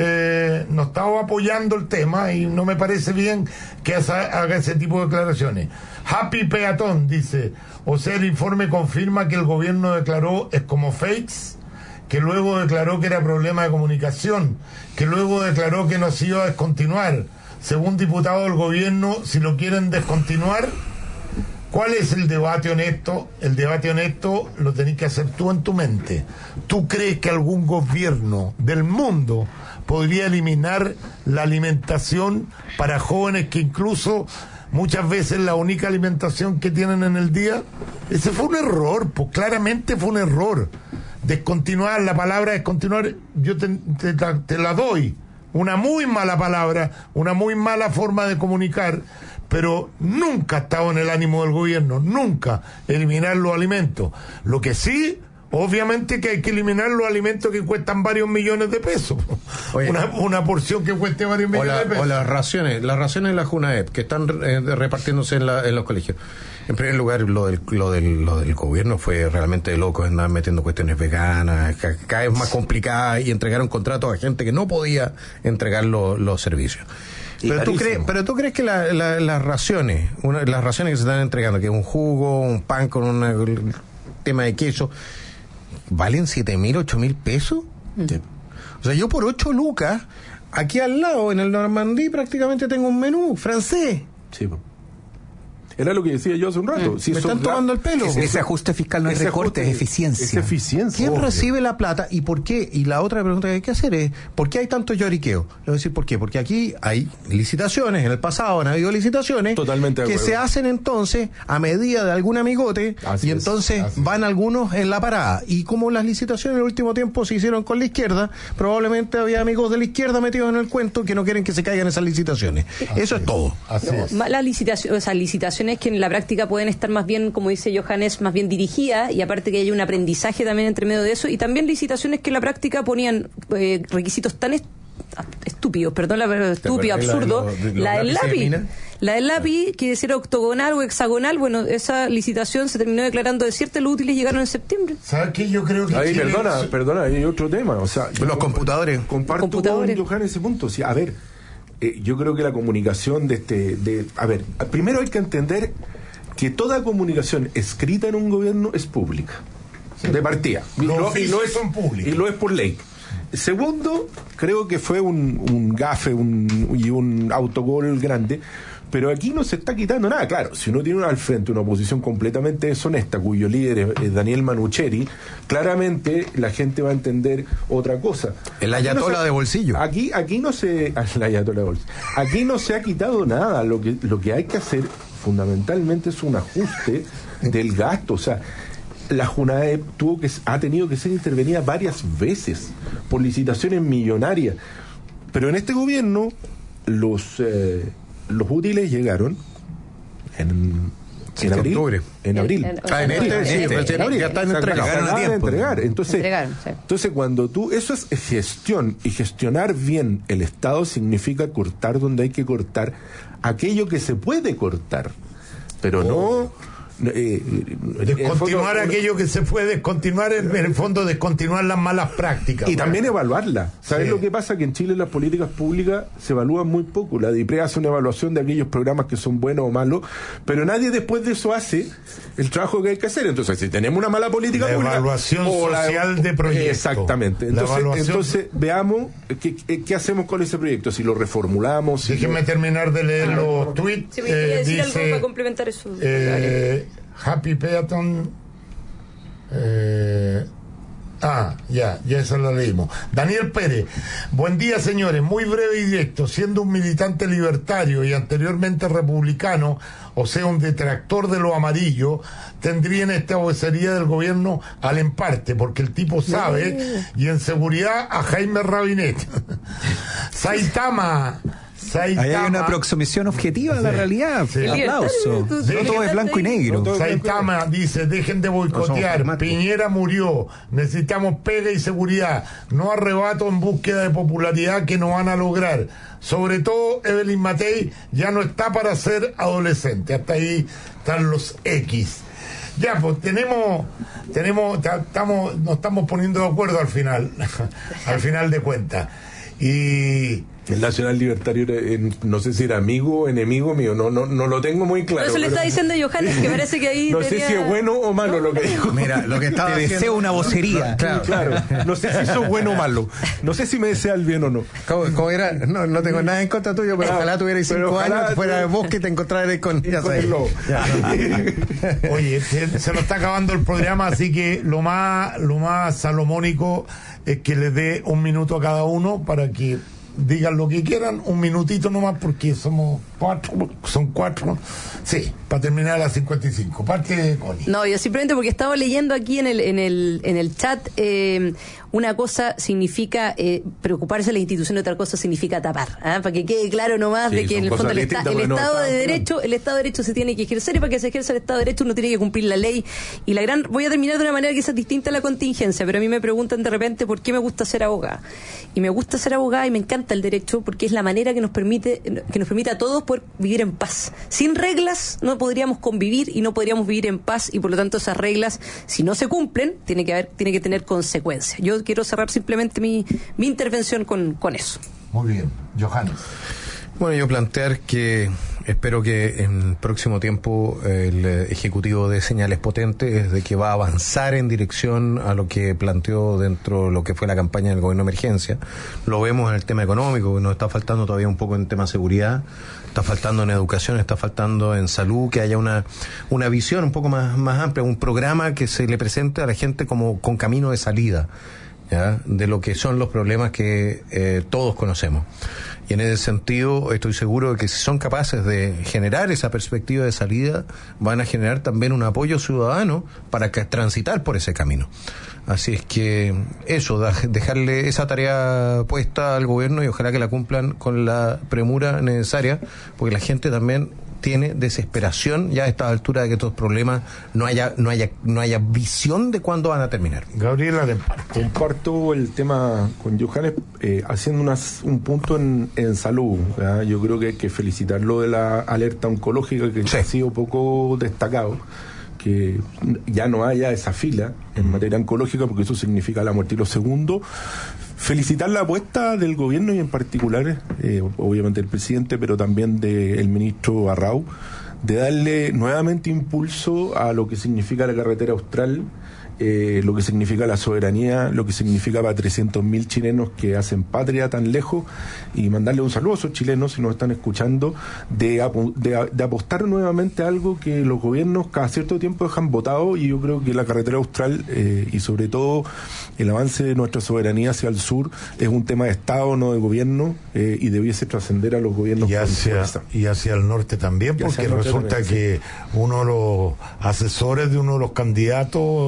eh, no ha estado apoyando el tema y no me parece bien que haga ese tipo de declaraciones. Happy Peatón dice, o sea, el informe confirma que el gobierno declaró es como fakes, que luego declaró que era problema de comunicación, que luego declaró que no se iba a descontinuar. Según diputado del gobierno, si lo quieren descontinuar, ¿cuál es el debate honesto? El debate honesto lo tenés que hacer tú en tu mente. ¿Tú crees que algún gobierno del mundo podría eliminar la alimentación para jóvenes que incluso muchas veces la única alimentación que tienen en el día? Ese fue un error, pues claramente fue un error. Descontinuar, la palabra descontinuar, yo te, te, te la doy. Una muy mala palabra, una muy mala forma de comunicar, pero nunca ha estado en el ánimo del gobierno, nunca eliminar los alimentos. Lo que sí, obviamente que hay que eliminar los alimentos que cuestan varios millones de pesos. Oye, una, una porción que cueste varios millones la, de pesos. O las raciones, las raciones de la JUNAEP, que están eh, repartiéndose en, la, en los colegios. En primer lugar, lo del, lo del, lo del gobierno fue realmente loco, andaban metiendo cuestiones veganas, cada vez más complicadas, y entregaron contratos a gente que no podía entregar lo, los servicios. Pero tú, crees, pero tú crees que la, la, las raciones, una, las raciones que se están entregando, que es un jugo, un pan con un tema de queso, ¿valen siete mil, ocho mil pesos? Sí. O sea, yo por ocho lucas, aquí al lado, en el Normandí, prácticamente tengo un menú francés. Sí, era lo que decía yo hace un rato. Mm, si me están tomando el pelo. Ese, ese ajuste fiscal no es recorte, es eficiencia. Es eficiencia. ¿Quién obvio. recibe la plata y por qué? Y la otra pregunta que hay que hacer es, ¿por qué hay tanto lloriqueo? Le voy a decir por qué. Porque aquí hay licitaciones, en el pasado han habido licitaciones Totalmente que se hacen entonces a medida de algún amigote, así y entonces es, van algunos en la parada. Y como las licitaciones en el último tiempo se hicieron con la izquierda, probablemente había amigos de la izquierda metidos en el cuento que no quieren que se caigan esas licitaciones. Así Eso es, es todo. Así no, es. Las licitaciones, o sea, licitaciones que en la práctica pueden estar más bien, como dice Johannes, más bien dirigidas, y aparte que hay un aprendizaje también entre medio de eso, y también licitaciones que en la práctica ponían eh, requisitos tan est estúpidos, perdón, la verdad, estúpido, absurdo, la, de lo, de la del lápiz, la del lápiz, que decía octogonal o hexagonal. Bueno, esa licitación se terminó declarando desierta, los útiles llegaron en septiembre. ¿Sabes qué? Yo creo que ahí, Chile... perdona, perdona, hay otro tema, o sea, los computadores. Comparto computadores. con Johannes ese punto, o sea, a ver, eh, yo creo que la comunicación de este, de, a ver, primero hay que entender que toda comunicación escrita en un gobierno es pública, sí, de partida, y lo, y, lo es, son públicos. Y lo es por ley. Segundo, creo que fue un, un gafe un, y un autogol grande, pero aquí no se está quitando nada. Claro, si uno tiene al frente una oposición completamente deshonesta, cuyo líder es Daniel Manucheri, claramente la gente va a entender otra cosa. El ayatola no se, de bolsillo. Aquí, aquí no se, el ayatola de bolsillo. Aquí no se ha quitado nada. Lo que, lo que hay que hacer fundamentalmente es un ajuste del gasto. O sea, la JUNAEP tuvo que, ha tenido que ser intervenida varias veces por licitaciones millonarias, pero en este gobierno los eh, los útiles llegaron en, en abril, octubre. en abril, en, ah, en este, sí, este, en abril, ya están entregados de entregar. Entonces, Entregaron, sí. entonces cuando tú, eso es gestión, y gestionar bien el Estado significa cortar donde hay que cortar aquello que se puede cortar, pero oh. no Eh, descontinuar fondo, aquello que se puede descontinuar, en el fondo descontinuar las malas prácticas. Y bueno. también evaluarlas. ¿Sabes Sí. lo que pasa? Que en Chile las políticas públicas se evalúan muy poco. La DIPRE hace una evaluación de aquellos programas que son buenos o malos, pero nadie después de eso hace el trabajo que hay que hacer. Entonces, si tenemos una mala política la pública... evaluación social la, de proyectos. Exactamente. Entonces, evaluación... entonces veamos qué, qué hacemos con ese proyecto. Si lo reformulamos... Si Déjenme lo... terminar de leer los tweets. Sí, me quería eh, decir dice, algo para complementar eso. Eh, Happy Peaton. Eh, ah, ya, ya eso lo leímos. Daniel Pérez. Buen día, señores. Muy breve y directo. Siendo un militante libertario y anteriormente republicano, o sea, un detractor de lo amarillo, tendría en esta vocería del gobierno al emparte, porque el tipo sabe, y en seguridad a Jaime Rabinet. Saitama. Saitama. Ahí hay una aproximación objetiva a la Sí. realidad. Sí. Aplauso. No todo es blanco y negro. Saitama dice, dejen de boicotear, Piñera murió, necesitamos pega y seguridad, no arrebato en búsqueda de popularidad que no van a lograr. Sobre todo Evelyn Matei ya no está para ser adolescente. Hasta ahí están los X. Ya, pues tenemos, tenemos, estamos, nos estamos poniendo de acuerdo al final, al final de cuentas. Y el Nacional Libertario era, eh, no sé si era amigo o enemigo mío, no no no lo tengo muy claro. Pero eso le está diciendo Johannes, que parece que ahí no tenía... sé si es bueno o malo lo que dijo. Mira, lo que estaba Te haciendo... deseo una vocería. Claro, claro. No sé si eso es bueno o malo. No sé si me desea el bien o no. ¿Cómo, cómo era? No, no tengo nada en contra tuyo, pero ojalá tuvierais cinco ojalá años, fuera tú- del bosque y te encontraras con, ya con sabes. el lobo. Ya. oye, se, se nos está acabando el programa, así que lo más, lo más salomónico es que les dé un minuto a cada uno para que digan lo que quieran, un minutito nomás, porque somos cuatro, son cuatro. Sí, para terminar a las cincuenta y cinco. Parte, Connie. No, yo simplemente porque estaba leyendo aquí en el en el en el chat, eh, una cosa significa eh, preocuparse de la institución, otra cosa significa tapar, ¿ah? Para que quede claro nomás Sí, de que son en el fondo cosas el, esta- distintas, el pero no Estado de estamos Derecho, el Estado de Derecho se tiene que ejercer, y para que se ejerza el Estado de Derecho uno tiene que cumplir la ley. Y la gran, voy a terminar de una manera quizás distinta a la contingencia, pero a mí me preguntan de repente por qué me gusta ser abogada. Y me gusta ser abogada y me encanta el derecho porque es la manera que nos permite, que nos permite a todos poder vivir en paz. Sin reglas no podríamos convivir y no podríamos vivir en paz, y por lo tanto esas reglas, si no se cumplen, tiene que haber, tiene que tener consecuencias. Yo quiero cerrar simplemente mi, mi intervención con, con eso. Muy bien, Johannes. Bueno, yo plantear que espero que en próximo tiempo el Ejecutivo dé señales potentes de que va a avanzar en dirección a lo que planteó dentro de lo que fue la campaña del gobierno de emergencia. Lo vemos en el tema económico, que nos está faltando todavía un poco en el tema de seguridad, está faltando en educación, está faltando en salud, que haya una, una visión un poco más, más amplia, un programa que se le presente a la gente como con camino de salida, ¿ya? De lo que son los problemas que eh, todos conocemos. Y en ese sentido estoy seguro de que si son capaces de generar esa perspectiva de salida, van a generar también un apoyo ciudadano para que transitar por ese camino. Así es que eso, dejarle esa tarea puesta al gobierno y ojalá que la cumplan con la premura necesaria, porque la gente también tiene desesperación ya a esta altura de que estos problemas no haya no haya no haya visión de cuándo van a terminar. Gabriela, comparto el tema con Johannes, eh, haciendo unas, un punto en, en salud, ¿verdad? Yo creo que hay que felicitarlo de la alerta oncológica, que sí. ha sido poco destacado, que ya no haya esa fila en materia oncológica, porque eso significa la muerte. Y lo segundo, felicitar la apuesta del gobierno y en particular, eh, obviamente el presidente, pero también del ministro Arrau, de darle nuevamente impulso a lo que significa la carretera austral, eh, lo que significa la soberanía, lo que significa para trescientos mil chilenos que hacen patria tan lejos, y mandarle un saludo a esos chilenos si nos están escuchando, de, de, de apostar nuevamente a algo que los gobiernos cada cierto tiempo dejan votado. Y yo creo que la carretera austral eh, y sobre todo el avance de nuestra soberanía hacia el sur es un tema de Estado, no de gobierno, eh, y debiese trascender a los gobiernos y hacia, y hacia el norte también, porque resulta también, que sí. uno de los asesores de uno de los candidatos en Perú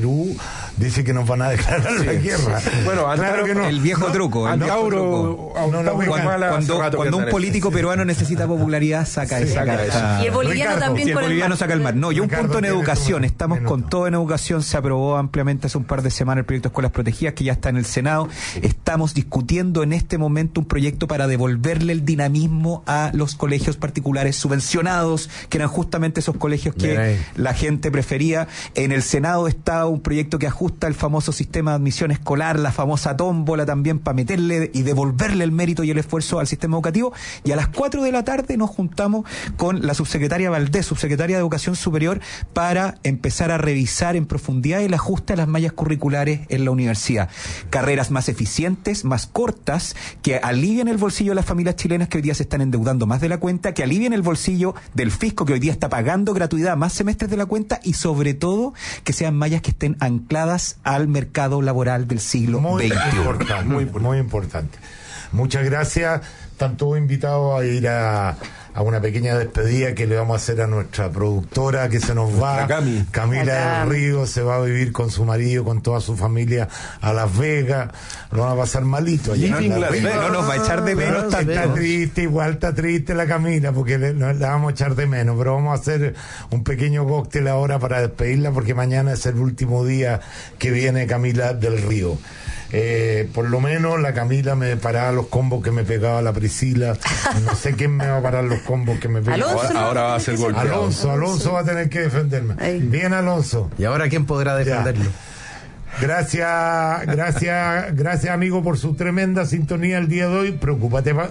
Perú dice que nos van a declarar sí, la guerra. Sí, sí. Bueno, claro Antauro, que no. El viejo no, truco. El Antauro, viejo truco. No, no, cuando, cuando, cuando un político sí. peruano necesita popularidad, saca sí, esa carta. Y el boliviano Ricardo, también y el con boliviano el saca el mar. No, y un Ricardo, punto en educación. Estamos minuto. con todo en educación. Se aprobó ampliamente hace un par de semanas el proyecto de Escuelas Protegidas, que ya está en el Senado. Sí. Estamos discutiendo en este momento un proyecto para devolverle el dinamismo a los colegios particulares subvencionados, que eran justamente esos colegios que la gente prefería. En el Senado está un proyecto que ajusta el famoso sistema de admisión escolar, la famosa tómbola también, para meterle y devolverle el mérito y el esfuerzo al sistema educativo. Y a las cuatro de la tarde nos juntamos con la subsecretaria Valdés, subsecretaria de Educación Superior, para empezar a revisar en profundidad el ajuste a las mallas curriculares en la universidad. Carreras más eficientes, más cortas, que alivien el bolsillo de las familias chilenas que hoy día se están endeudando más de la cuenta, que alivien el bolsillo del fisco que hoy día está pagando gratuidad más semestres de la cuenta, y sobre todo que sean mallas que estén ancladas al mercado laboral del siglo muy veintiuno. Importante, muy, muy importante. Muchas gracias. Están todos invitados a ir a, a una pequeña despedida que le vamos a hacer a nuestra productora que se nos va. Cami. Camila del Río se va a vivir con su marido, con toda su familia a Las Vegas. Lo van a pasar malito allá. No, Las Vegas. No nos va a echar de menos. Está, está triste, igual está triste la Camila, porque le, no, la vamos a echar de menos. Pero vamos a hacer un pequeño cóctel ahora para despedirla, porque mañana es el último día que viene Camila del Río. Eh, por lo menos la Camila me paraba los combos que me pegaba la Priscila. No sé quién me va a parar los combos que me pegaba. Alonso, ahora, ahora va a ser golpeado. Alonso, Alonso va a tener que defenderme. Ay. Bien, Alonso. ¿Y ahora quién podrá defenderlo? Ya. Gracias, gracias, gracias amigo por su tremenda sintonía el día de hoy. Preocúpate, pa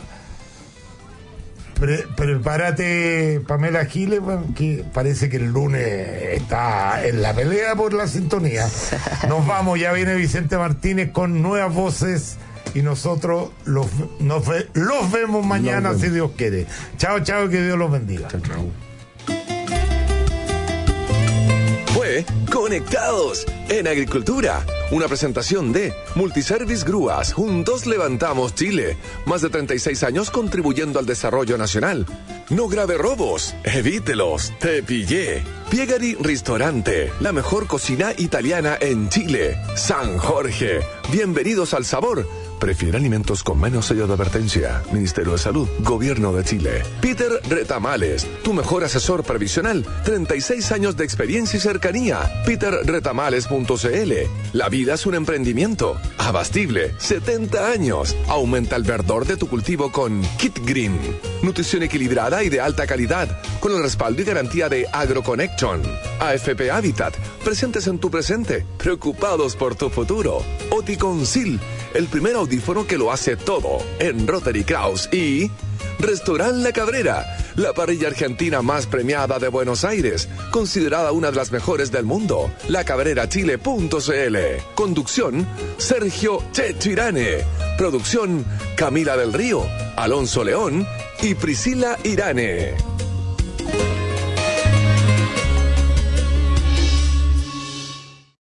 Pre prepárate, Pamela Giles, que parece que el lunes está en la pelea por la sintonía. Nos vamos, ya viene Vicente Martínez con nuevas voces y nosotros los, nos ve, los vemos mañana si Dios quiere. Chao, chao, que Dios los bendiga. Chao, chao. Fue Conectados en Agricultura, una presentación de Multiservice Grúas. Juntos levantamos Chile. Más de treinta y seis años contribuyendo al desarrollo nacional. No grave robos, evítelos, te pillé. Piegari Ristorante, la mejor cocina italiana en Chile. San Jorge, bienvenidos al sabor. Prefiere alimentos con menos sello de advertencia. Ministerio de Salud, Gobierno de Chile. Peter Retamales, tu mejor asesor previsional. treinta y seis años de experiencia y cercanía. peter retamales punto c l. La vida es un emprendimiento. Abastible, setenta años. Aumenta el verdor de tu cultivo con Kit Green. Nutrición equilibrada y de alta calidad, con el respaldo y garantía de AgroConnection. A F P Habitat, presentes en tu presente, preocupados por tu futuro. Oticonsil, el primer audífono que lo hace todo, en Rotary Kraus. Y Restaurant La Cabrera, la parrilla argentina más premiada de Buenos Aires, considerada una de las mejores del mundo. la cabrera chile punto c l. Conducción, Sergio Checho Irane. Producción, Camila del Río, Alonso León y Priscila Irane.